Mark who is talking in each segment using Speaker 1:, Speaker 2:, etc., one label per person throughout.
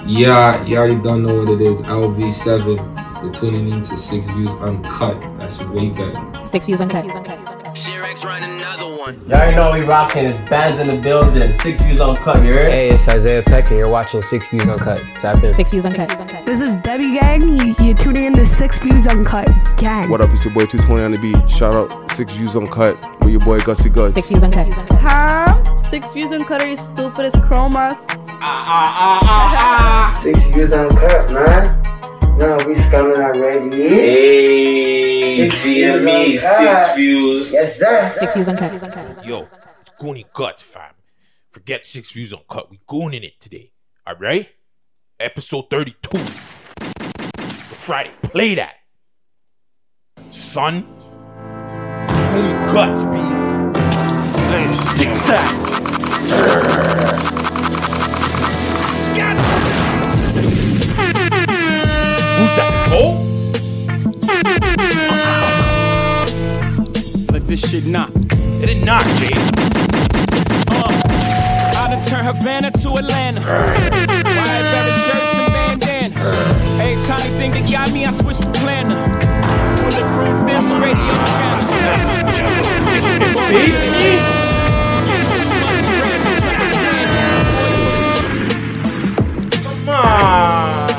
Speaker 1: Yeah, you already don't know what it is. LV7. You're tuning into 6 Views Uncut. That's way better.
Speaker 2: 6 Views Uncut.
Speaker 3: Shirex run another one.
Speaker 4: Y'all already know we rocking. It's bands in the building. 6 Views Uncut, you heard?
Speaker 5: Hey, it's Isaiah Peck, and you're watching 6 Views Uncut. Tap in.
Speaker 2: 6 Views Uncut.
Speaker 6: This is Debbie Gang. You're tuning in to 6 Views Uncut. Gang.
Speaker 7: What up, it's your boy 220 on the beat. Shout out 6 Views Uncut with your boy Gutsy Guts.
Speaker 2: 6 Views Uncut.
Speaker 8: Huh? 6 Views Uncut, are you stupid as chromas?
Speaker 9: 6 Views Uncut, man. No, we scumming already.
Speaker 10: Hey, GME, 6 Views.
Speaker 9: Yes, sir.
Speaker 2: 6 Views Uncut.
Speaker 10: Yo, it's Goonie Guts, fam. Forget 6 Views Uncut. We going in it today. Alright? Episode 32. Friday. Play that. Son. Goonie Guts, B. Hey, 6-sack. Who's that? Oh?
Speaker 11: Let this shit knock.
Speaker 10: It didn't knock, Jay.
Speaker 11: I done turn Havana to Atlanta. Wide better shirts and bandana. Every tiny thing that got me, I switched the planner. Bulletproof this radio scanner.
Speaker 10: Come on.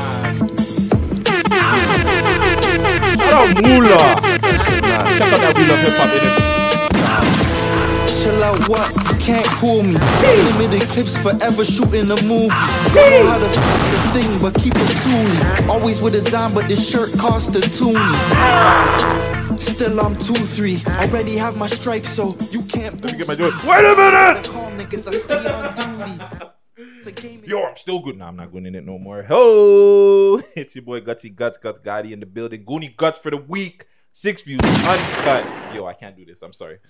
Speaker 10: Shout out Moolah. Check out that We Love Hip Hop interview.
Speaker 12: Chill out, what? You can't fool me. Limited clips forever shooting a movie. Don't know how to fix a thing, but keep it toolie. Always with a dime, but this shirt cost a toonie. Still I'm 2-3. Already have my stripes, so you can't boost.
Speaker 10: Wait a minute! Yo, I'm still good. Nah, I'm not going in it no more. Oh, it's your boy Gutsy Guts Gotti in the building. Goonie Guts for the week. 6 Views Uncut. Yo, I can't do this. I'm sorry.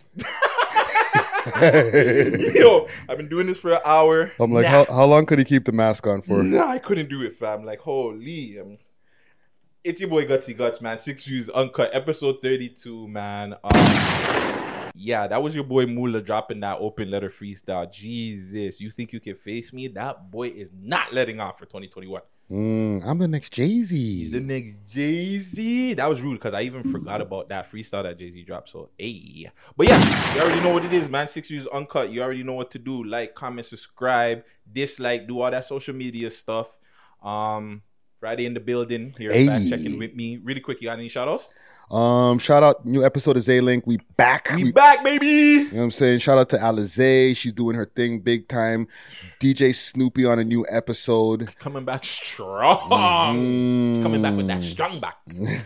Speaker 10: Yo, I've been doing this for an hour.
Speaker 7: I'm like, how long could he keep the mask on for?
Speaker 10: Nah, I couldn't do it, fam. Like, holy. It's your boy Gutsy Guts, man. 6 Views Uncut, episode 32, man. Yeah, that was your boy Moolah dropping that open letter freestyle. Jesus, you think you can face me? That boy is not letting off for 2021.
Speaker 7: I'm the next Jay-Z.
Speaker 10: He's the next Jay-Z. That was rude because I even forgot about that freestyle that Jay-Z dropped. So, hey. But yeah, you already know what it is, man. 6 Views Uncut. You already know what to do. Like, comment, subscribe, dislike, do all that social media stuff. Friday in the building here. Fact checking with me. Really quick, you got any shout outs?
Speaker 7: Shout out, new episode of Z-Link. We back.
Speaker 10: We back, baby.
Speaker 7: You know what I'm saying? Shout out to Alizé. She's doing her thing big time. DJ Snoopy on a new episode.
Speaker 10: Coming back strong. She's coming back with that strong back.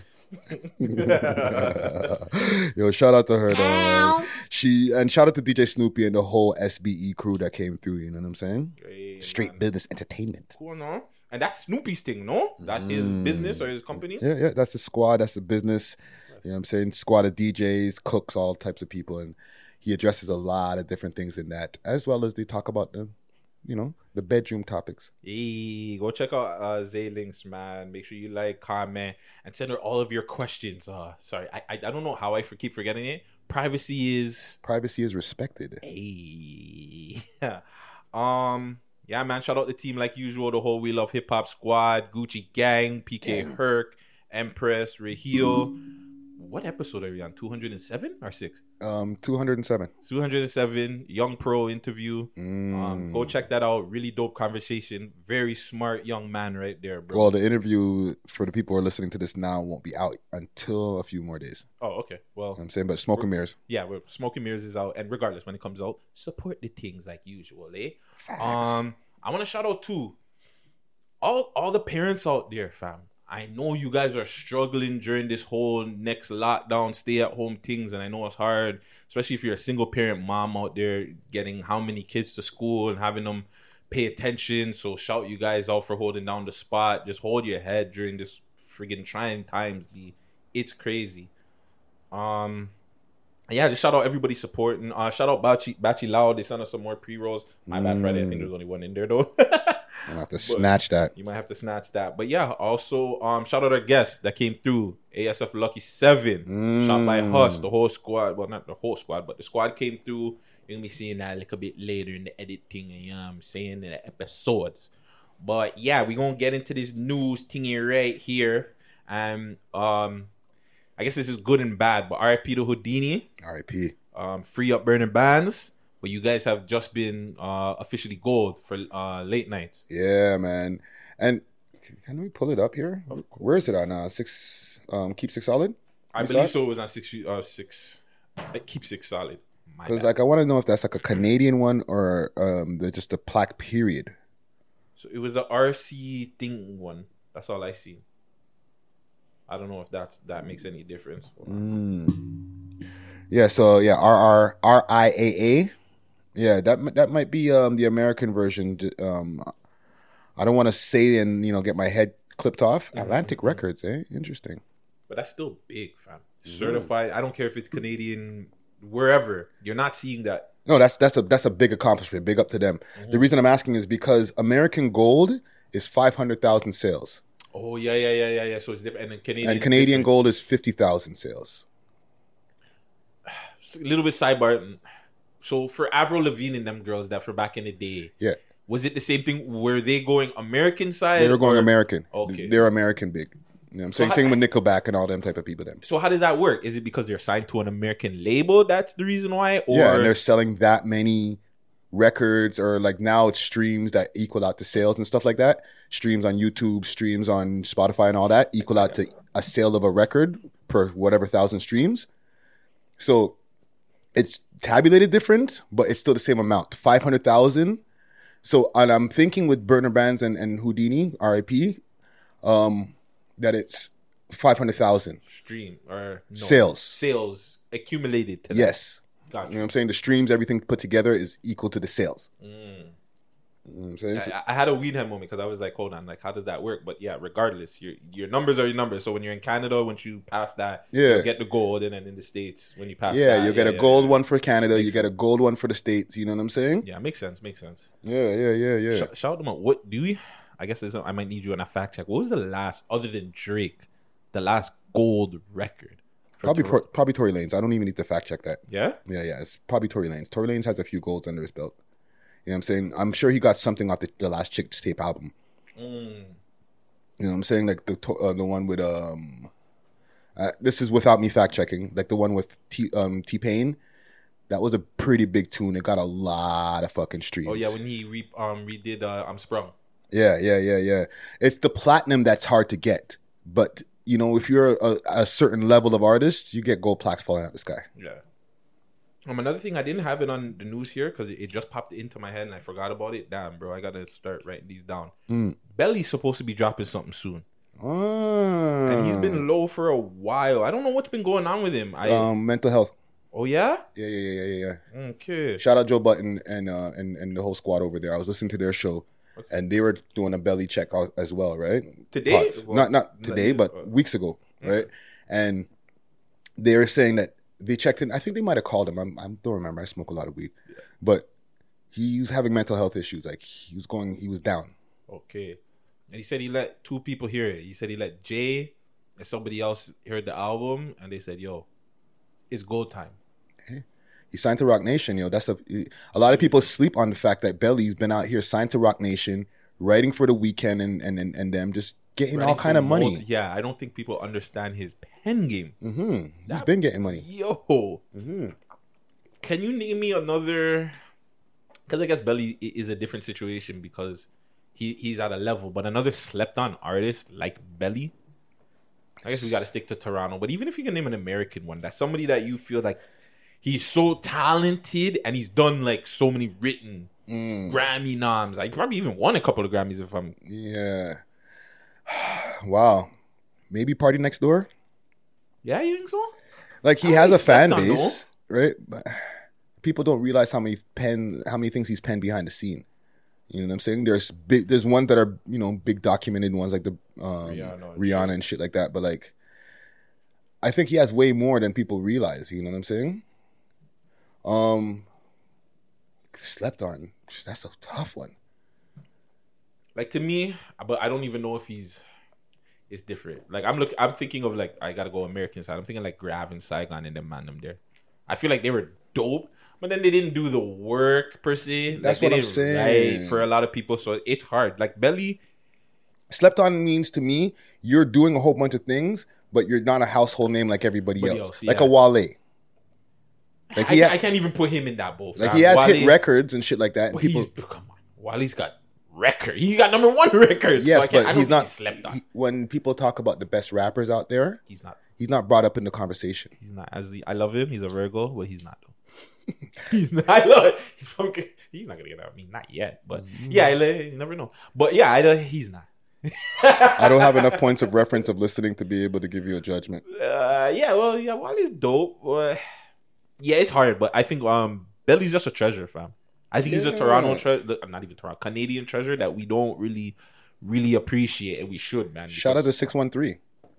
Speaker 7: Yo, shout out to her though. Shout out to DJ Snoopy and the whole SBE crew that came through, you know what I'm saying?
Speaker 10: Great,
Speaker 7: Straight
Speaker 10: man.
Speaker 7: business entertainment.
Speaker 10: Cool, no? And that's Snoopy's thing, no? That his business or his company?
Speaker 7: Yeah, that's the squad, that's the business. You know what I'm saying? Squad of DJs, cooks, all types of people. And he addresses a lot of different things in that, as well as they talk about the bedroom topics.
Speaker 10: Hey, go check out Z-Links, man. Make sure you like, comment, and send her all of your questions. Sorry, I don't know how I keep forgetting it. Privacy is
Speaker 7: respected.
Speaker 10: Hey. Yeah, man, shout out the team like usual, the whole We Love Hip Hop squad, Gucci Gang, PK Herc, Empress, Raheel. What episode are we on? 207 or 6?
Speaker 7: 207.
Speaker 10: 207, Young Pro interview. Go check that out. Really dope conversation. Very smart young man right there, bro.
Speaker 7: Well, the interview for the people who are listening to this now won't be out until a few more days.
Speaker 10: Oh, okay. Well,
Speaker 7: you know I'm saying, but Smoke and Mirrors.
Speaker 10: Yeah, Smoke and Mirrors is out. And regardless, when it comes out, support the things like usual, eh?
Speaker 7: Facts.
Speaker 10: I want to shout out to all the parents out there, fam. I know you guys are struggling during this whole next lockdown, stay at home things, and I know it's hard, especially if you're a single parent mom out there getting how many kids to school and having them pay attention. So shout you guys out for holding down the spot. Just hold your head during this friggin' trying times. It's crazy. Yeah, just shout out everybody supporting. Shout out Bachi Lao. They sent us some more pre-rolls. My bad, Friday. I think there's only one in there though.
Speaker 7: I'm gonna have to snatch that.
Speaker 10: You might have to snatch that. But yeah, also shout out our guests that came through. ASF Lucky 7. Shot by Huss, the whole squad. Well, not the whole squad, but the squad came through. You're gonna be seeing that a little bit later in the editing, and you know what I'm saying, in the episodes. But yeah, we're gonna get into this news thingy right here. And I guess this is good and bad, but RIP to Houdini.
Speaker 7: RIP.
Speaker 10: Free up burning bands. But you guys have just been officially gold for late nights.
Speaker 7: Yeah, man. And can we pull it up here? Where is it on? Six. Keep Six Solid.
Speaker 10: I believe so. It was on six. Keep Six Solid.
Speaker 7: Because like I want to know if that's like a Canadian one or just a plaque period.
Speaker 10: So it was the RC thing one. That's all I see. I don't know if that makes any difference.
Speaker 7: Yeah. So yeah, RIAA. Yeah, that might be the American version. I don't want to say and get my head clipped off. Atlantic Records, Interesting.
Speaker 10: But that's still big, fam. Certified. I don't care if it's Canadian, wherever. You're not seeing that.
Speaker 7: No, that's a big accomplishment. Big up to them. The reason I'm asking is because American Gold is 500,000 sales.
Speaker 10: Oh yeah. So it's different. And
Speaker 7: Canadian Gold is 50,000 sales.
Speaker 10: A little bit sidebar. So for Avril Lavigne and them girls that for back in the day,
Speaker 7: yeah,
Speaker 10: was it the same thing? Were they going American side?
Speaker 7: They were going American.
Speaker 10: Okay,
Speaker 7: they're American big. You know what I'm saying? Same with Nickelback and all them type of people. Then.
Speaker 10: So how does that work? Is it because they're signed to an American label? That's the reason why? Or...
Speaker 7: Yeah, and they're selling that many records, or like now it's streams that equal out to sales and stuff like that. Streams on YouTube, streams on Spotify and all that equal out to a sale of a record per whatever 1,000 streams. So it's tabulated different, but it's still the same amount, 500,000. So, and I'm thinking with Burner Bands and Houdini, RIP, that it's 500,000
Speaker 10: stream or
Speaker 7: sales
Speaker 10: accumulated. To
Speaker 7: yes,
Speaker 10: gotcha.
Speaker 7: You know what I'm saying? The streams, everything put together is equal to the sales. You know what I'm saying?
Speaker 10: I had a weed head moment because I was like, hold on, like how does that work? But yeah, regardless, your numbers are your numbers. So when you're in Canada, once you pass that, you'll get the gold, and then in the States, when you pass that,
Speaker 7: you'll get a gold one for Canada, you get a gold one for the States. You know what I'm saying?
Speaker 10: Yeah, makes sense.
Speaker 7: Yeah.
Speaker 10: Shout them out. What do we? I guess I might need you on a fact check. What was the last, other than Drake, the last gold record?
Speaker 7: Probably Tory Lanez. I don't even need to fact check that.
Speaker 10: Yeah?
Speaker 7: Yeah. It's probably Tory Lanez. Tory Lanez has a few golds under his belt. You know what I'm saying? I'm sure he got something off the Last Chick's Tape album. You know what I'm saying? Like the one with this is without me fact checking. Like the one with T-Pain. That was a pretty big tune. It got a lot of fucking streams.
Speaker 10: Oh yeah, when he redid I'm Sprung.
Speaker 7: Yeah. It's the platinum that's hard to get. But, if you're a certain level of artist, you get gold plaques falling out the sky.
Speaker 10: Yeah. Another thing, I didn't have it on the news here because it just popped into my head and I forgot about it. Damn, bro, I got to start writing these down. Belly's supposed to be dropping something soon. And he's been low for a while. I don't know what's been going on with him.
Speaker 7: Mental health.
Speaker 10: Oh, yeah?
Speaker 7: Yeah.
Speaker 10: Okay.
Speaker 7: Shout out Joe Button and the whole squad over there. I was listening to their show. Okay. And they were doing a belly check as well, right?
Speaker 10: Today?
Speaker 7: Not today, but weeks ago, right? And they were saying that they checked in. I think they might have called him. I don't remember. I smoke a lot of weed. Yeah. But he was having mental health issues. Like, he was down.
Speaker 10: Okay. And he said he let two people hear it. He said he let Jay and somebody else heard the album, and they said, yo, it's gold time.
Speaker 7: He signed to Rock Nation, That's a lot of people sleep on the fact that Belly's been out here signed to Rock Nation, writing for The Weeknd and them, just getting all kind of money.
Speaker 10: Yeah, I don't think people understand his pen game.
Speaker 7: He's been getting money.
Speaker 10: Yo. Can you name me another? Because I guess Belly is a different situation because he's at a level, but another slept on artist like Belly. I guess we got to stick to Toronto. But even if you can name an American one, that's somebody that you feel like he's so talented and he's done like so many written Grammy noms. I probably even won a couple of Grammys if I'm...
Speaker 7: Yeah. Wow. Maybe Party Next Door?
Speaker 10: Yeah, you think so?
Speaker 7: Like he has a fan base, right? But people don't realize how many things he's penned behind the scene. You know what I'm saying? There's ones that are, big documented ones like the Rihanna and shit like that. But like, I think he has way more than people realize. You know what I'm saying? Slept on. That's a tough one.
Speaker 10: Like to me, but I don't even know if it's different. Like I'm thinking of like I gotta go American side. I'm thinking like Grav and Saigon and them man them there. I feel like they were dope, but then they didn't do the work per se.
Speaker 7: That's
Speaker 10: like,
Speaker 7: what
Speaker 10: they
Speaker 7: I'm
Speaker 10: didn't
Speaker 7: saying.
Speaker 10: write for a lot of people, so it's hard. Like Belly,
Speaker 7: Slept on means to me, you're doing a whole bunch of things, but you're not a household name like everybody else. Like
Speaker 10: yeah.
Speaker 7: a Wale. Like
Speaker 10: I can't even put him in that boat.
Speaker 7: Like
Speaker 10: fam.
Speaker 7: he has
Speaker 10: Wale,
Speaker 7: hit records and shit like that. And people,
Speaker 10: come on, Wale's got record. He got number 1 records.
Speaker 7: yes,
Speaker 10: so I
Speaker 7: but
Speaker 10: don't
Speaker 7: he's not.
Speaker 10: slept on.
Speaker 7: When people talk about the best rappers out there,
Speaker 10: He's not.
Speaker 7: He's not brought up in the conversation.
Speaker 10: He's not. I love him. He's a Virgo, but he's not though. He's not. I love it. He's not gonna get out of me. Not yet. But yeah, you never know. But yeah, he's not.
Speaker 7: I don't have enough points of reference of listening to be able to give you a judgment.
Speaker 10: Wale's dope. Yeah, it's hard, but I think Belly's just a treasure, fam. I think he's a Toronto treasure. Not even Toronto, Canadian treasure that we don't really appreciate, and we should, man.
Speaker 7: Shout out to 613.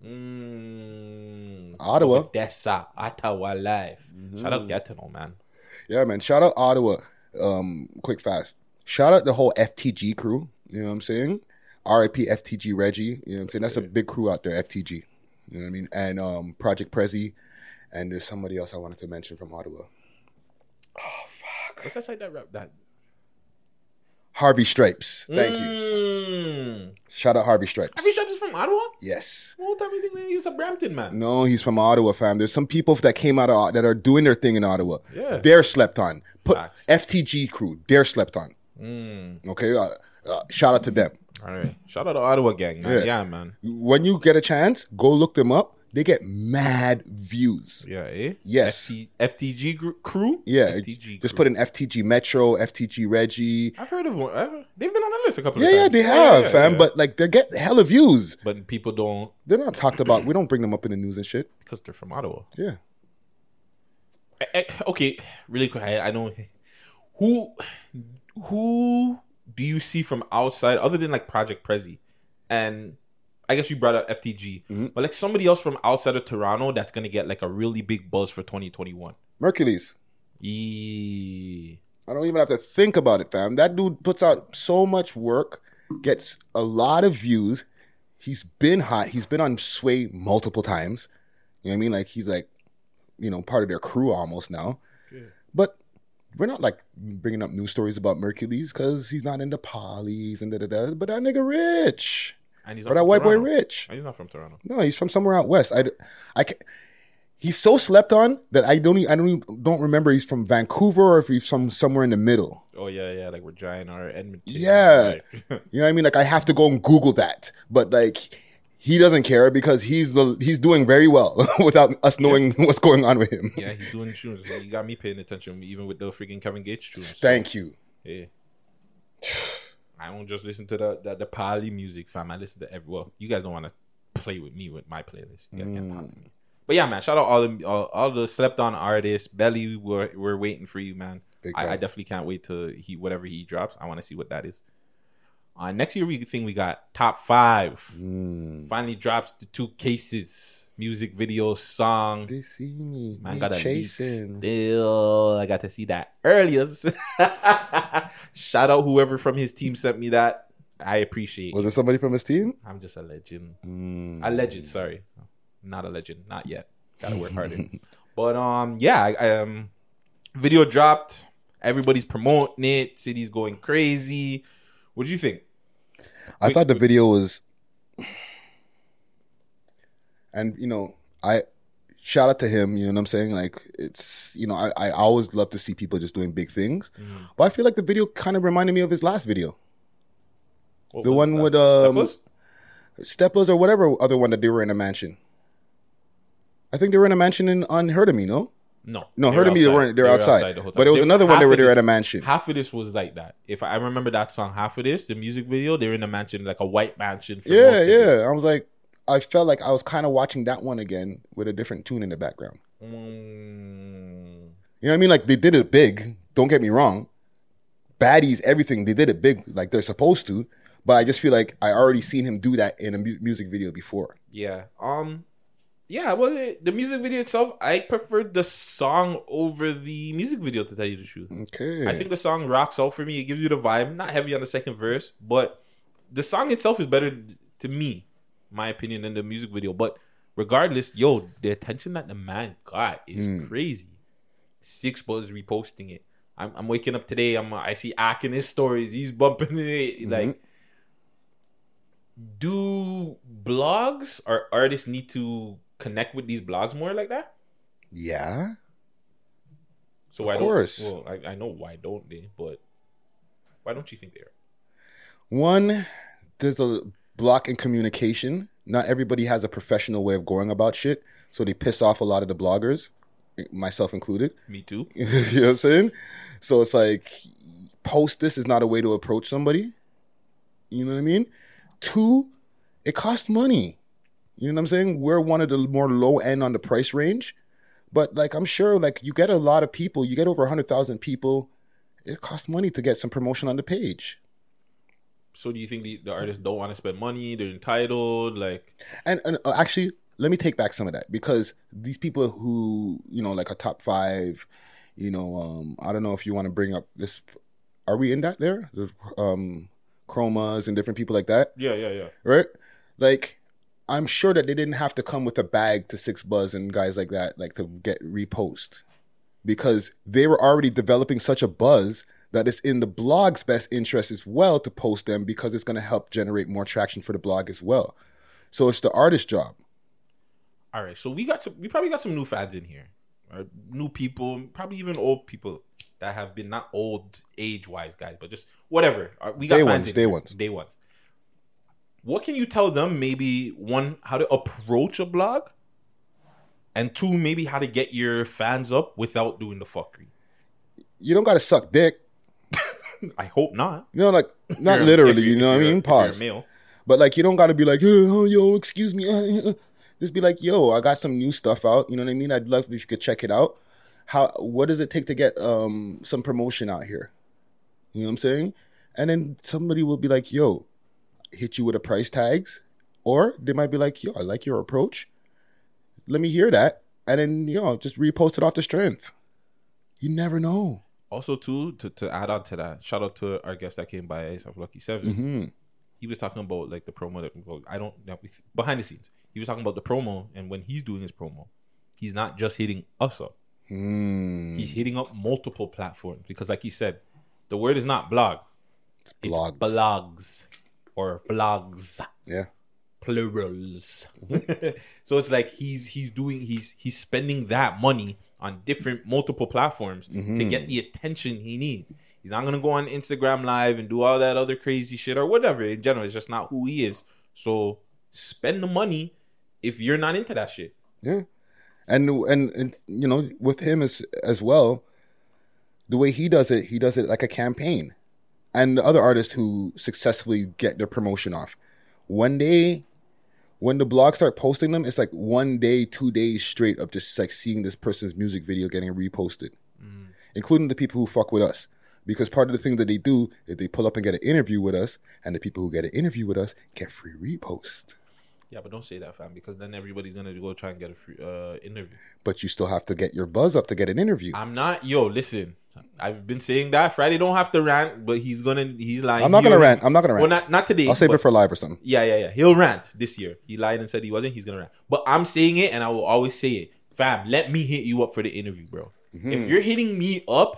Speaker 7: Ottawa.
Speaker 10: Odessa, Ottawa live. Shout out Gatineau, man.
Speaker 7: Yeah, man. Shout out Ottawa. Quick, fast. Shout out the whole FTG crew. You know what I'm saying? RIP FTG Reggie. You know what I'm saying? That's a big crew out there, FTG. You know what I mean? And Project Prezi. And there's somebody else I wanted to mention from Ottawa. Oh, fuck.
Speaker 10: What's that site that rap that?
Speaker 7: Harvey Stripes. Thank you. Shout out Harvey Stripes.
Speaker 10: Harvey Stripes is from Ottawa?
Speaker 7: Yes.
Speaker 10: What time do you think he was a Brampton, man?
Speaker 7: No, he's from Ottawa, fam. There's some people that came out of that are doing their thing in Ottawa.
Speaker 10: Yeah.
Speaker 7: They're slept on. Put
Speaker 10: Facts.
Speaker 7: FTG crew. They're slept on. Okay. Shout out to them.
Speaker 10: All right. Shout out to Ottawa gang, man. Yeah, man.
Speaker 7: When you get a chance, go look them up. They get mad views.
Speaker 10: Yeah, eh?
Speaker 7: Yes.
Speaker 10: FTG crew?
Speaker 7: Yeah.
Speaker 10: FTG
Speaker 7: Just
Speaker 10: crew.
Speaker 7: put in FTG Metro, FTG Reggie.
Speaker 10: I've heard of one. They've been on the list a couple of
Speaker 7: Yeah,
Speaker 10: times.
Speaker 7: they have, fam.
Speaker 10: Yeah.
Speaker 7: But like they get hella views.
Speaker 10: But people don't.
Speaker 7: They're not talked about. We don't bring them up in the news and shit.
Speaker 10: Because they're from Ottawa.
Speaker 7: Yeah.
Speaker 10: Okay, really quick. I know. Who do you see from outside, other than like Project Prezi? And I guess you brought up FTG. But like somebody else from outside of Toronto that's going to get like a really big buzz for 2021.
Speaker 7: Mercules. I don't even have to think about it, fam. That dude puts out so much work, gets a lot of views. He's been hot. He's been on Sway multiple times. You know what I mean? Like he's like, you know, part of their crew almost now. Okay. But we're not like bringing up news stories about Mercules because he's not into polys and da-da-da. But that nigga rich.
Speaker 10: And he's
Speaker 7: not that white
Speaker 10: Toronto.
Speaker 7: boy rich.
Speaker 10: And he's not from Toronto.
Speaker 7: No, he's from somewhere out west. He's so slept on that I don't remember he's from Vancouver or if he's from somewhere in the middle.
Speaker 10: Oh yeah, like Regina or Edmonton.
Speaker 7: Yeah,
Speaker 10: Like,
Speaker 7: you know what I mean. Like I have to go and Google that, but like he doesn't care because he's doing very well without us knowing what's going on with him.
Speaker 10: Yeah, he's doing tunes. You got me paying attention, even with the freaking Kevin Gates tunes.
Speaker 7: Thank you.
Speaker 10: Yeah. I don't just listen to the poly music, fam. I listen to well, you guys don't want to play with me with my playlist. You guys can't pop to me. But yeah, man, shout out all the slept on artists. Belly, we're waiting for you, man. I definitely can't wait to whatever he drops. I want to see what that is. Next year, we got top 5. Finally drops the 2 cases. Music video, song.
Speaker 7: They see me.
Speaker 10: Man, got a
Speaker 7: chasing.
Speaker 10: Still, I got to see that earlier. Shout out whoever from his team sent me that. I appreciate.
Speaker 7: Was it somebody from his team?
Speaker 10: I'm just a legend. A legend, sorry. Not a legend. Not yet. Gotta work harder. But yeah, video dropped. Everybody's promoting it. City's going crazy. What do you think?
Speaker 7: I thought the video was, and you know, I shout out to him. You know what I'm saying? Like it's, you know, I always love to see people just doing big things, but I feel like the video kind of reminded me of his last video, the one with Steppers or whatever other one that they were in a mansion. I think they were in a mansion in Unheard of Me. No, Heard of Me. They're outside. But it was another one they were there at a mansion.
Speaker 10: Half of this was like that. If I remember that song, half of this, the music video, they were in a mansion, like a white mansion.
Speaker 7: Yeah. I was like, I felt like I was kind of watching that one again with a different tune in the background. You know what I mean? Like they did it big. Don't get me wrong. Baddies, everything, they did it big like they're supposed to. But I just feel like I already seen him do that in a music video before.
Speaker 10: Yeah. Yeah, well, the music video itself, I preferred the song over the music video, to tell you the truth.
Speaker 7: Okay.
Speaker 10: I think the song rocks out for me. It gives you the vibe. Not heavy on the second verse, but the song itself is better, to me, my opinion, than the music video. But regardless, the attention that the man got is crazy. Six Buzz reposting it. I'm waking up today. I see Ak in his stories. He's bumping it. Like, do blogs or artists need to connect with these blogs more like that?
Speaker 7: Yeah.
Speaker 10: So
Speaker 7: of course.
Speaker 10: Well, I know why don't they, but why don't you think they are?
Speaker 7: One, there's a block in communication. Not everybody has a professional way of going about shit, so they piss off a lot of the bloggers, myself included.
Speaker 10: Me too.
Speaker 7: You know what I'm saying? So it's like, post this is not a way to approach somebody. You know what I mean? Two, it costs money. You know what I'm saying? We're one of the more low end on the price range. But like, I'm sure like you get a lot of people, you get over 100,000 people. It costs money to get some promotion on the page.
Speaker 10: So do you think the artists don't want to spend money? They're entitled, like...
Speaker 7: And actually, let me take back some of that, because these people who, you know, like a top 5, you know, I don't know if you want to bring up this. Are we in that there? The Chromas and different people like that?
Speaker 10: Yeah.
Speaker 7: Right? Like, I'm sure that they didn't have to come with a bag to Six Buzz and guys like that, like to get repost, because they were already developing such a buzz that it's in the blog's best interest as well to post them, because it's going to help generate more traction for the blog as well. So it's the artist's job.
Speaker 10: All right, so we probably got some new fans in here, right? New people, probably even old people that have been, not old age-wise guys, but just whatever. We got fans in here. Day ones. What can you tell them? Maybe one, how to approach a blog, and two, maybe how to get your fans up without doing the fuckery.
Speaker 7: You don't got to suck dick.
Speaker 10: I hope not.
Speaker 7: You know, like, not literally, you know what I mean? Pause. But like, you don't got to be like, oh, yo, excuse me. Just be like, yo, I got some new stuff out. You know what I mean? I'd love if you could check it out. What does it take to get some promotion out here? You know what I'm saying? And then somebody will be like, yo, hit you with a price tags. Or they might be like, yo, I like your approach. Let me hear that. And then, you know, just repost it off the strength. You never know. Also,
Speaker 10: too, to add on to that, shout out to our guest that came by, ASAP Lucky 7.
Speaker 7: Mm-hmm.
Speaker 10: He was talking about like the promo behind the scenes. He was talking about the promo, and when he's doing his promo, he's not just hitting us up. He's hitting up multiple platforms, because like he said, the word is not blog. It's blogs or vlogs.
Speaker 7: Yeah.
Speaker 10: Plurals. So it's like he's spending that money on different multiple platforms to get the attention he needs. He's not gonna go on Instagram Live and do all that other crazy shit or whatever. In general, it's just not who he is. So spend the money if you're not into that shit.
Speaker 7: Yeah, and you know, with him as well, the way he does it like a campaign. And the other artists who successfully get their promotion off, when the blogs start posting them, it's like 1 day, 2 days straight of just like seeing this person's music video getting reposted, including the people who fuck with us. Because part of the thing that they do is they pull up and get an interview with us, and the people who get an interview with us get free repost.
Speaker 10: Yeah, but don't say that, fam, because then everybody's going to go try and get a free interview.
Speaker 7: But you still have to get your buzz up to get an interview.
Speaker 10: Listen, I've been saying that. Friday don't have to rant, but he's lying.
Speaker 7: I'm not going to rant.
Speaker 10: Well, not today.
Speaker 7: I'll save it for live or something.
Speaker 10: Yeah. He'll rant this year. He lied and said he wasn't. He's going to rant. But I'm saying it, and I will always say it. Fam, let me hit you up for the interview, bro. Mm-hmm. If you're hitting me up,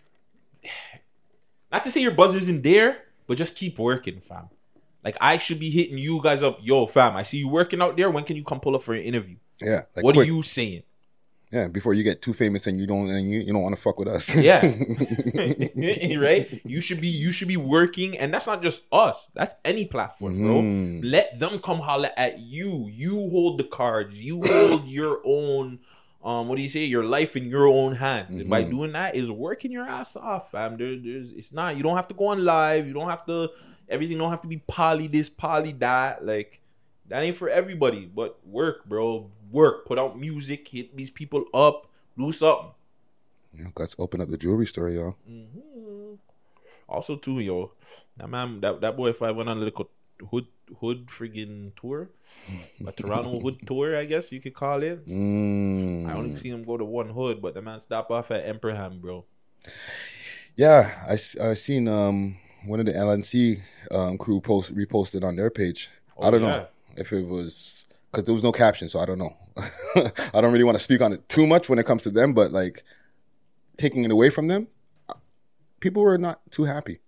Speaker 10: not to say your buzz isn't there, but just keep working, fam. Like, I should be hitting you guys up. Yo, fam, I see you working out there. When can you come pull up for an interview?
Speaker 7: Yeah.
Speaker 10: Like, what quick. Are you saying?
Speaker 7: Yeah, before you get too famous and you don't want to fuck with us.
Speaker 10: Yeah. Right? You should be working, and that's not just us. That's any platform, bro. Let them come holler at you. You hold the cards. You hold your own your life in your own hands. And by doing that is working your ass off, fam. It's not, you don't have to go on live. You don't have to, everything don't have to be poly this, poly that. Like, that ain't for everybody, but work, bro. Work. Put out music, hit these people up, do something.
Speaker 7: Yeah, let's open up the jewelry store, y'all.
Speaker 10: Also, too, yo, that man, that boy, if I went on a little hood friggin' tour, a Toronto hood tour, I guess you could call it. I only see him go to one hood, but the man stopped off at Emperham, bro.
Speaker 7: Yeah, I seen one of the LNC crew reposted on their page. I don't know if it was, because there was no caption, so I don't know. I don't really want to speak on it too much when it comes to them, but like, taking it away from them, people were not too happy.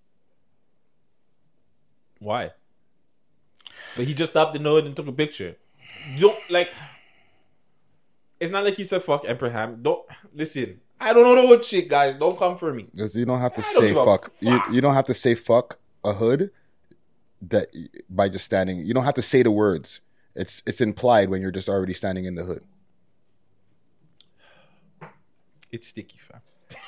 Speaker 10: Why? But he just stopped the note and took a picture. You don't like. It's not like he said fuck Emperor Ham. Don't listen. I don't know what shit, guys. Don't come for me.
Speaker 7: Because you don't have to say fuck. You don't have to say fuck a hood that by just standing. You don't have to say the words. It's implied when you're just already standing in the hood.
Speaker 10: It's sticky, fam.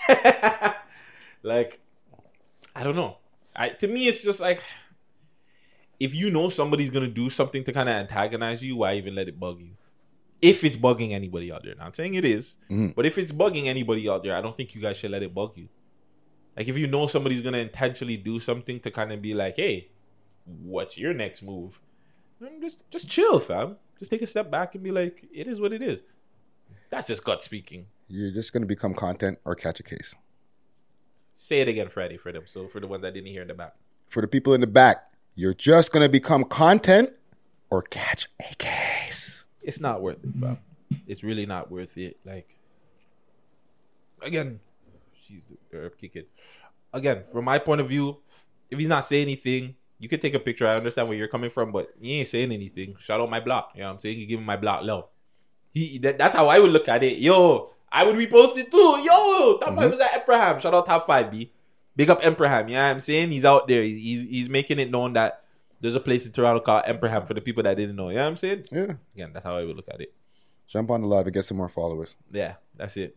Speaker 10: Like, I don't know. To me, it's just like, if you know somebody's gonna do something to kind of antagonize you, why even let it bug you? If it's bugging anybody out there. Now, I'm saying it is, but if it's bugging anybody out there, I don't think you guys should let it bug you. Like, if you know somebody's gonna intentionally do something to kind of be like, hey, what's your next move? Just chill, fam. Just take a step back and be like, it is what it is. That's just gut speaking.
Speaker 7: You're just gonna become content or catch a case.
Speaker 10: Say it again, Freddie, for them. So for the ones that didn't hear in the back.
Speaker 7: For the people in the back, you're just gonna become content or catch a case.
Speaker 10: It's not worth it, fam. It's really not worth it. Like, again, she's the herb kicking. Again, from my point of view, if he's not saying anything, you can take a picture. I understand where you're coming from, but he ain't saying anything. Shout out my block. You know what I'm saying? You give him my block love. That's how I would look at it. Yo, I would repost it too. Yo, top 5 is at Emperor. Shout out top 5, B. Big up Emperor. You know what I'm saying? He's out there. He's making it known that there's a place in Toronto called Emperor for the people that didn't know. You know what I'm saying?
Speaker 7: Yeah.
Speaker 10: Again, that's how I would look at it.
Speaker 7: Jump on the live and get some more followers.
Speaker 10: Yeah, that's it.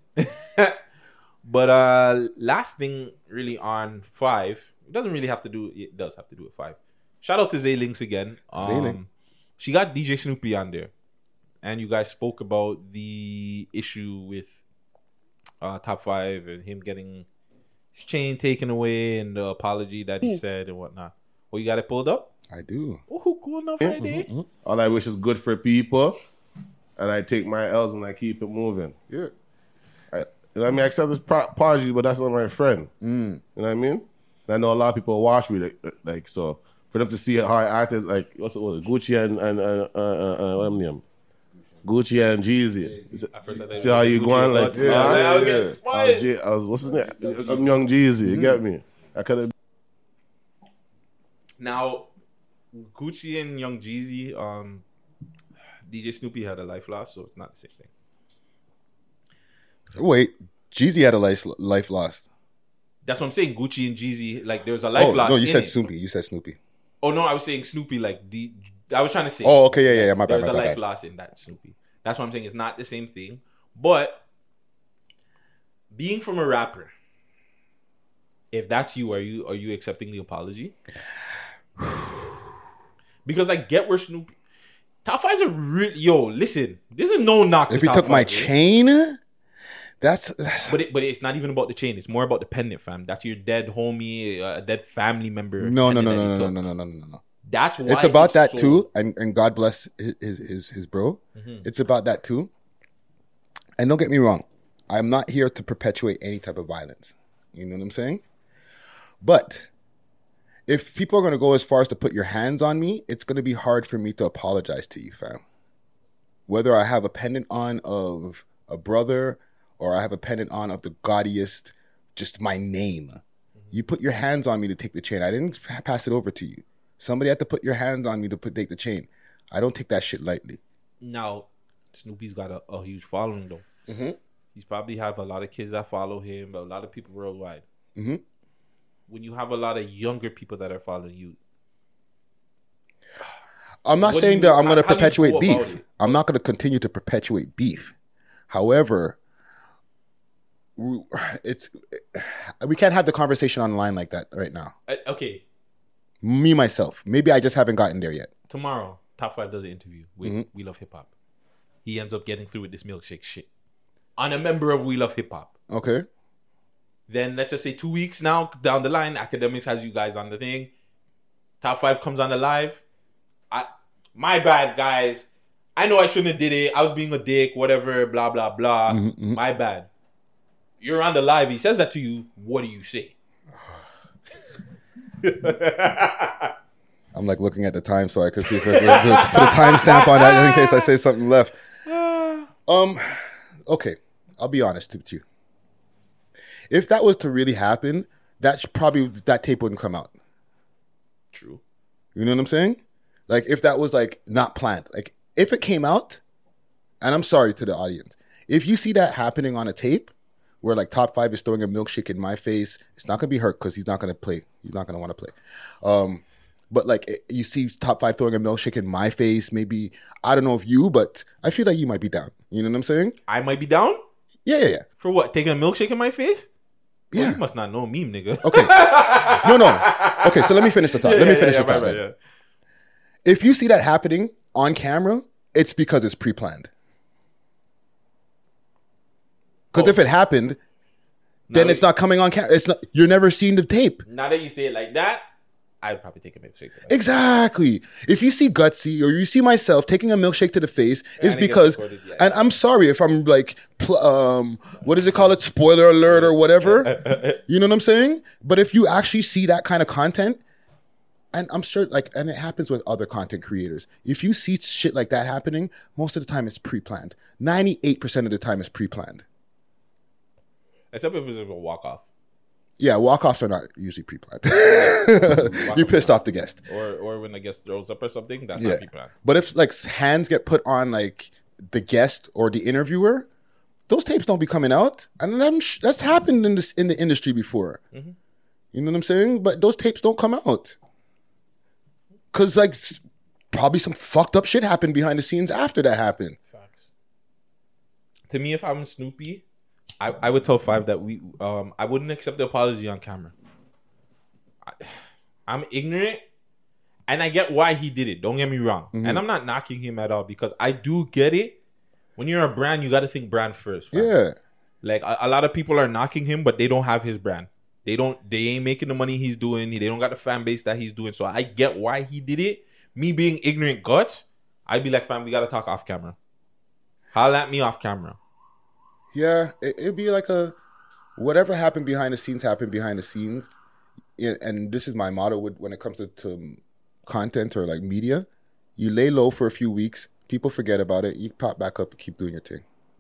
Speaker 10: But last thing really on 5, it doesn't really have to do, it does have to do with 5. Shout out to Zaylinks again. She got DJ Snoopy on there. And you guys spoke about the issue with top 5 and him getting his chain taken away and the apology that he said and whatnot. Well, you got it pulled up?
Speaker 7: I do.
Speaker 10: Oh, cool enough, Friday.
Speaker 2: All I wish is good for people, and I take my L's and I keep it moving.
Speaker 7: Yeah.
Speaker 2: I accept this apology, but that's not my friend. You know what I mean? And I know a lot of people watch me like so. For them to see how I acted, like what's it was Gucci and what name? Gucci and Jeezy. See how you going? Like,
Speaker 10: I was getting spoiled.
Speaker 2: I was what's his name? I'm Young Jeezy. You get me? I could have.
Speaker 10: Now, Gucci and Young Jeezy, DJ Snoopy had a life lost, so it's not the same thing.
Speaker 7: Wait, Jeezy had a life lost.
Speaker 10: That's what I'm saying. Gucci and Jeezy, like there's a life lost.
Speaker 7: No, you said Snoopy. You said Snoopy.
Speaker 10: Oh no, I was saying Snoopy. Like I was trying to say.
Speaker 7: Oh, okay, yeah. My bad.
Speaker 10: There's a life lost in that Snoopy. That's what I'm saying. It's not the same thing. But being from a rapper, if that's you, are you accepting the apology? Because I get where Snoopy. Top 5's a really listen. This is no knock.
Speaker 7: If he took my chain, that's.
Speaker 10: But it's not even about the chain. It's more about the pendant, fam. That's your dead homie, a dead family member.
Speaker 7: No.
Speaker 10: That's why
Speaker 7: it's about that too. And God bless his bro. It's about that too. And don't get me wrong, I'm not here to perpetuate any type of violence. You know what I'm saying? But if people are going to go as far as to put your hands on me, it's going to be hard for me to apologize to you, fam. Whether I have a pendant on of a brother or I have a pendant on of the gaudiest, just my name. You put your hands on me to take the chain. I didn't pass it over to you. Somebody had to put your hands on me to take the chain. I don't take that shit lightly.
Speaker 10: Now, Snoopy's got a huge following, though. He's probably have a lot of kids that follow him, but a lot of people worldwide. When you have a lot of younger people that are following you,
Speaker 7: I'm not saying that I'm going to perpetuate beef. I'm not going to continue to perpetuate beef. However, we can't have the conversation online like that right now.
Speaker 10: Okay.
Speaker 7: Me, myself. Maybe I just haven't gotten there yet.
Speaker 10: Tomorrow, Top 5 does an interview with We Love Hip Hop. He ends up getting through with this milkshake shit. On a member of We Love Hip Hop.
Speaker 7: Okay.
Speaker 10: Then let's just say 2 weeks now down the line, Academics has you guys on the thing. Top 5 comes on the live. My bad, guys. I know I shouldn't have did it. I was being a dick, whatever, blah, blah, blah. My bad. You're on the live. He says that to you. What do you say?
Speaker 7: I'm like looking at the time so I can see if I can put a timestamp on that in case I say something left. Okay. I'll be honest with you. If that was to really happen, that tape wouldn't come out.
Speaker 10: True.
Speaker 7: You know what I'm saying? Like, if that was, like, not planned. Like, if it came out, and I'm sorry to the audience, if you see that happening on a tape, where, like, Top 5 is throwing a milkshake in my face, it's not going to be hurt because he's not going to play. He's not going to want to play. But, like, you see Top 5 throwing a milkshake in my face, maybe, I don't know if you, but I feel like you might be down. You know what I'm saying?
Speaker 10: I might be down?
Speaker 7: Yeah.
Speaker 10: For what? Taking a milkshake in my face?
Speaker 7: Yeah.
Speaker 10: Well, you must not know meme, nigga.
Speaker 7: Okay. No. Okay, so let me finish the thought. Let me finish the thought. Right. If you see that happening on camera, it's because it's pre-planned. Because if it happened, then it's not coming on camera. It's not. You're never seeing the tape.
Speaker 10: Now that you say it like that, I'd probably take a milkshake.
Speaker 7: Exactly. If you see Gutsy or you see myself taking a milkshake to the face, it's because, and I'm sorry if I'm like, what is it called? Spoiler alert or whatever. You know what I'm saying? But if you actually see that kind of content, and I'm sure, like, and it happens with other content creators. If you see shit like that happening, most of the time it's pre-planned. 98% of the time it's pre-planned.
Speaker 10: Except if it's a walk-off.
Speaker 7: Yeah, walk-offs are not usually pre-planned. You pissed off the guest.
Speaker 10: Or when the guest throws up or something, that's not pre-planned.
Speaker 7: But if, like, hands get put on, like, the guest or the interviewer, those tapes don't be coming out. And that's happened in the industry before. Mm-hmm. You know what I'm saying? But those tapes don't come out. Because, like, probably some fucked up shit happened behind the scenes after that happened.
Speaker 10: Facts. To me, if I'm Snoopy, I would tell Five that I wouldn't accept the apology on camera. I'm ignorant, and I get why he did it. Don't get me wrong. Mm-hmm. And I'm not knocking him at all because I do get it. When you're a brand, you got to think brand first. Fam.
Speaker 7: Yeah.
Speaker 10: Like, a lot of people are knocking him, but they don't have his brand. They ain't making the money he's doing. They don't got the fan base that he's doing. So I get why he did it. Me being ignorant guts, I'd be like, fam, we got to talk off camera. Holla at me off camera.
Speaker 7: Yeah, it'd be like whatever happened behind the scenes happened behind the scenes. And this is my motto when it comes to content or like media. You lay low for a few weeks. People forget about it. You pop back up and keep doing your thing.